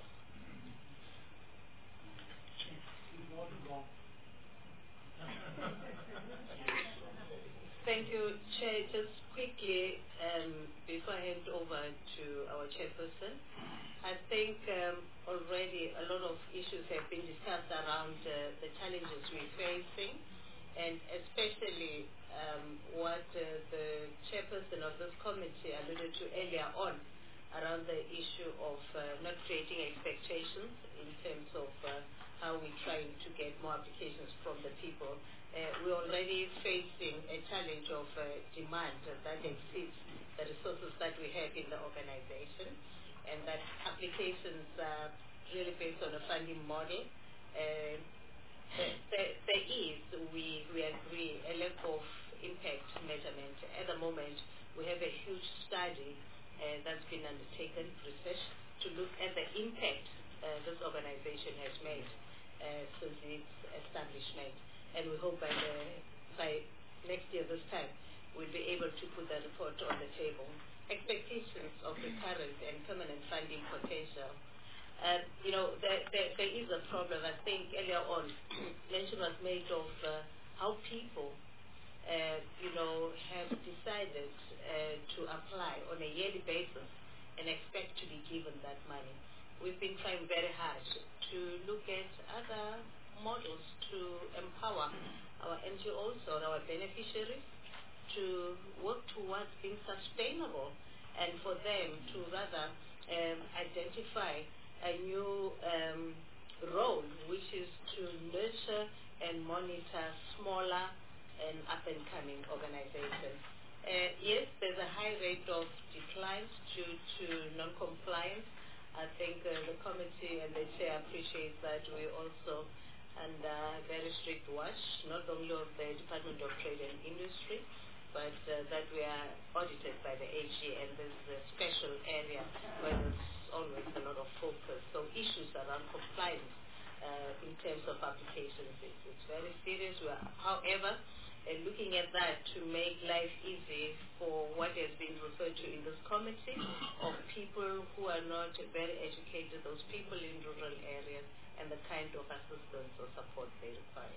Thank you, Chair. Just quickly, um, before I hand over to our chairperson, I think um, already a lot of issues have been discussed around uh, the challenges we're facing, and especially um, what uh, the chairperson of this committee alluded to earlier on around the issue of uh, not creating expectations in terms of uh, how we're trying to get more applications from the people. Uh, we're already facing a challenge of uh, demand that exceeds the resources that we have in the organization, and that applications are really based on a funding model. Uh, there, there is, we, we agree, a lack of impact measurement. At the moment, we have a huge study uh, that's been undertaken, research, to look at the impact uh, this organization has made uh, since its establishment. And we hope by, the, by next year this time, we'll be able to put the report on the table. Expectations of recurrent and permanent funding potential. Uh, you know, there, there, there is a problem. I think earlier on, mention was made of uh, how people, uh, you know, have decided uh, to apply on a yearly basis and expect to be given that money. We've been trying very hard to look at other models to empower our N G Os or our beneficiaries to work towards being sustainable, and for them to rather um, identify a new um, role, which is to nurture and monitor smaller and up-and-coming organizations. Uh, yes, there's a high rate of declines due to non-compliance. I think uh, the committee and the chair appreciate that we also under very strict watch, not only of the Department of Trade and Industry, but uh, that we are audited by the A G, and there's a special area where there's always a lot of focus. So issues around compliance uh, in terms of applications, it's, it's very serious. We are, however, uh, looking at that to make life easy for what has been referred to in this committee of people who are not very educated, those people in rural areas, and the kind of assistance or support they require.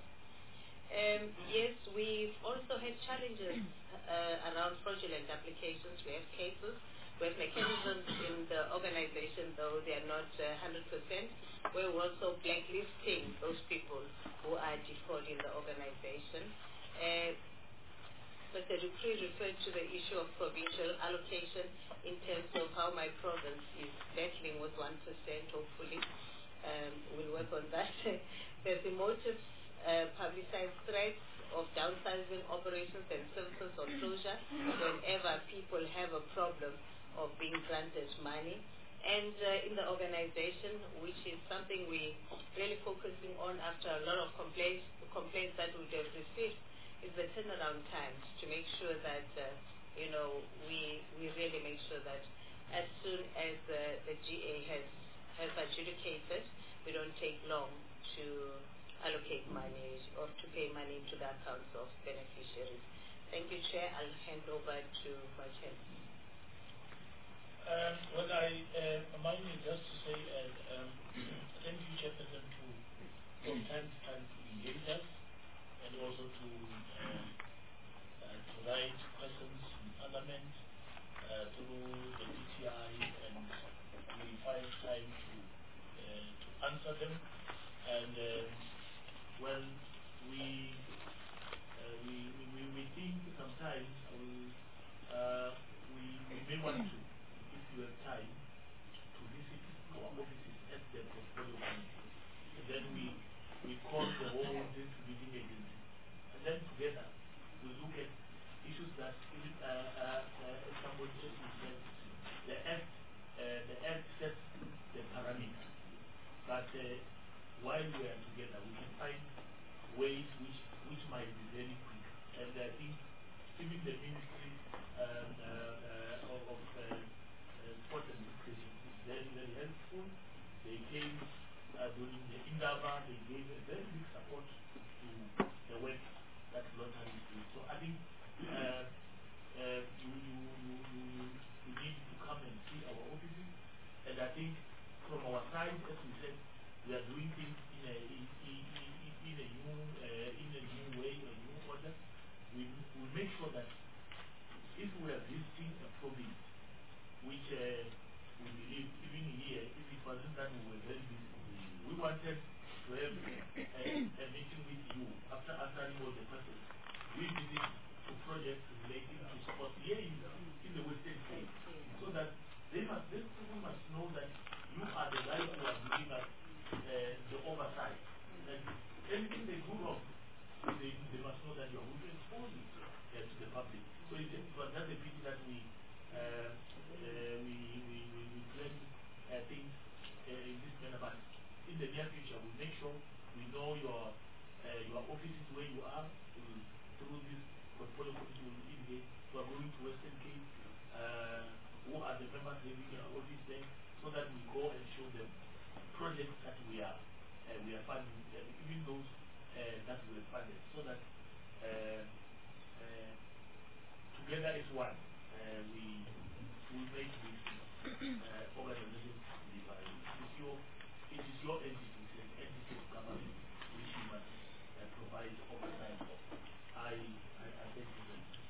Um, yes, we've also had challenges uh, around fraudulent applications. We have cases. We have mechanisms in the organization, though they are not uh, one hundred percent. We're also blacklisting those people who are defrauding the organization. Uh, Mister Dupree referred to the issue of provincial allocation in terms of how my province is battling with one percent, hopefully. Um, we'll work on that. There's emotive uh, publicized threats of downsizing operations and services or closure whenever people have a problem of being granted money. And uh, in the organization, which is something we really focusing on after a lot of complaints, complaints that we have received, is the turnaround times to make sure that, uh, you know, we, we really make sure that as soon as uh, the G A has, has adjudicated, we don't take long to allocate money or to pay money to the accounts of beneficiaries. Thank you, Chair. I'll hand over to my chair. Um, what I uh, mind me just to say, uh, um, thank you, Chairperson, to from time to time to engage us and also to uh, uh, to write questions in Parliament uh, through the D T I, and we find time to uh, to answer them. And um, well, we, uh, we we we think sometimes uh, we we may want to, if you have time, to visit our offices at the portfolio committee. And then we we call the whole distributing agency, and then together we look at issues that uh, uh, uh, somebody just said. The act uh, the act sets the parameters, but uh, while we are together, we can find ways which which might be very quick. And I think even the Ministry um, uh, uh, of, of uh, uh, Sport and Education is very, very helpful. They came uh, during the Indaba, they gave a very big support to the work that Lottery is doing. So I think uh, uh, you, you, you, you, you need to come and see our offices. And I think from our side, as we said, we are doing things in a in, in, in, in a new uh, in a new way, a new order. We we make sure that if we are visiting a province, which uh, we believe even here, if it wasn't that we were very busy, we wanted to have a, a meeting with you after answering all the questions. We visit to projects relating to sport here in, in the Western Cape, so that they must, these people must know that you are the guys who are giving us Uh, the oversight. And anything they do wrong, they, they must know that you are going to expose it uh, to the public. So it, it was not a pity that we uh, uh, we, we, we, we plan uh, things uh, in this manner, but in the near future we make sure we know your uh, your offices where you are. We'll, through this portfolio committee will indicate who are going to Western Cape, uh, who are the members living in our office there, so that we go and show them projects that we are uh, we are funding, uh, even those uh, that we have funded, so that uh, uh, together as one uh, we will make this uh, organization divine. It is your it is your entity, an entity of government which you must uh, provide oversight of. I I, I thank you very much.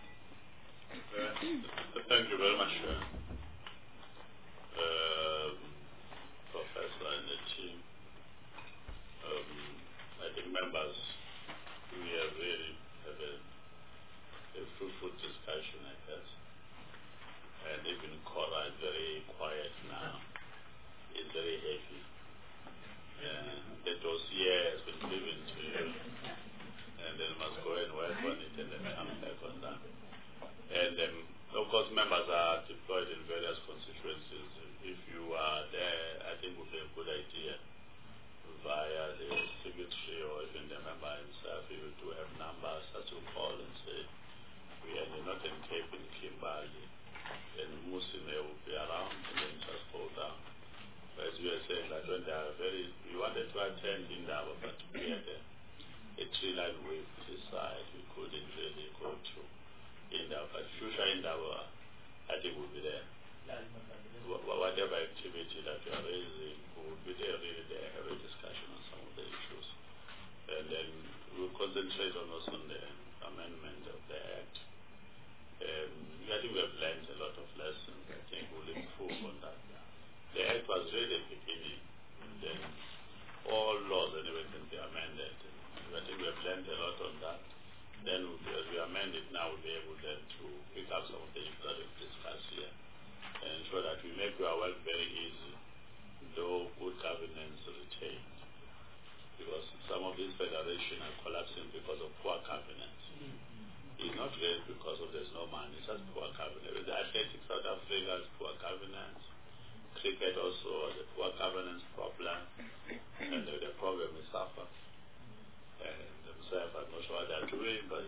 Uh, thank you very much. Uh, uh, Professor and the team. Um, I think members, we have really have a, a fruitful discussion, I guess. And even Cora is very quiet now. It's very heavy. And the dossier has been given to you. And then must go and work on it and then come back on that. And um, of course, members are deployed in various constituencies. If you are there, I think it would be a good idea via the secretary or even the member himself, if you do have numbers that you call and say, we are in the Northern Cape in Kimberley, then Musime will be around and then just go down. As you were saying, that when they are very, we wanted to attend Indaba, but we had a, a tree line wave this side, we couldn't really go to Indaba, but future Indaba, I think we'll be there. Whatever activity that you are raising, we will be there really there, have a discussion on some of the issues. And then we'll concentrate on also on the amendment of the Act. Um, I think we have learned a lot of lessons. I think we'll improve on that. The Act was really the beginning, and then all laws anyway can be amended. And I think we have learned a lot on that. Then we'll be, as we amend it now, we'll be able then to pick up some of the issues that we've discussed here and ensure that we make our work very easy, though good governance retained. Because some of these federations are collapsing because of poor governance. Mm-hmm. It's not really because of there's no money, it's just poor governance. The Athletics South Africa has poor governance. Cricket also has a poor governance problem, and the, the problem is SAFA. And themselves, I'm not sure what they're doing, but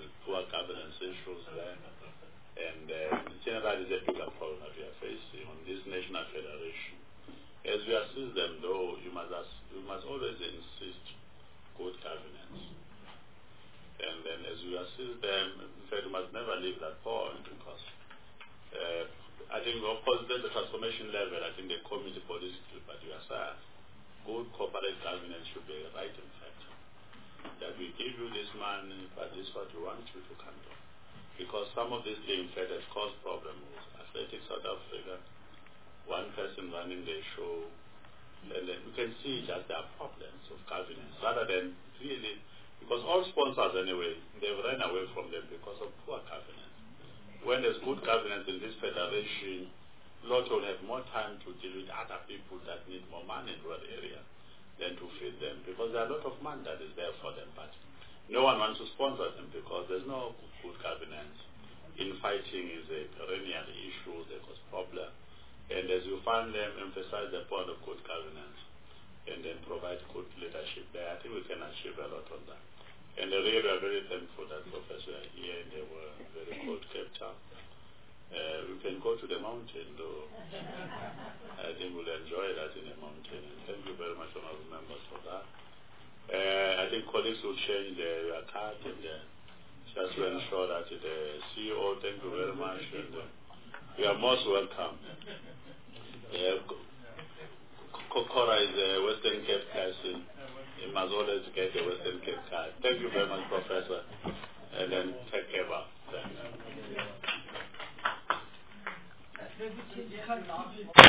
assist them. In fact, we must never leave that point because uh, I think, of course, there's the transformation level. I think the committee politically, but yourself, good corporate governance should be a right in fact. That we give you this money, but this is what we want you to come to. Because some of these things, in fact, has caused problems. Athletics South Africa, one person running the show, and then you can see just there are problems of governance rather than really, because all sponsors anyway, they've run away from them because of poor governance. When there's good governance in this federation, Lotto will have more time to deal with other people that need more money in rural area than to feed them, because there are a lot of money that is there for them, but no one wants to sponsor them because there's no good governance. Infighting is a perennial issue, they cause problem. And as you find them, emphasize the point of good governance and then provide good leadership there. I think we can achieve a lot on that. And really, we are very thankful that Professor here and they were very cold Cape Town. Uh, we can go to the mountain, though. I think we'll enjoy that in the mountain. And thank you very much, honorable members, for that. Uh, I think colleagues will change their card and uh, just to ensure that the C E O, thank you very much. And, uh, you are most welcome. Uh, Kokora is a Western Cape person. You must always get a Western Cape card. Thank you very much, Professor. And then take care of. Thanks.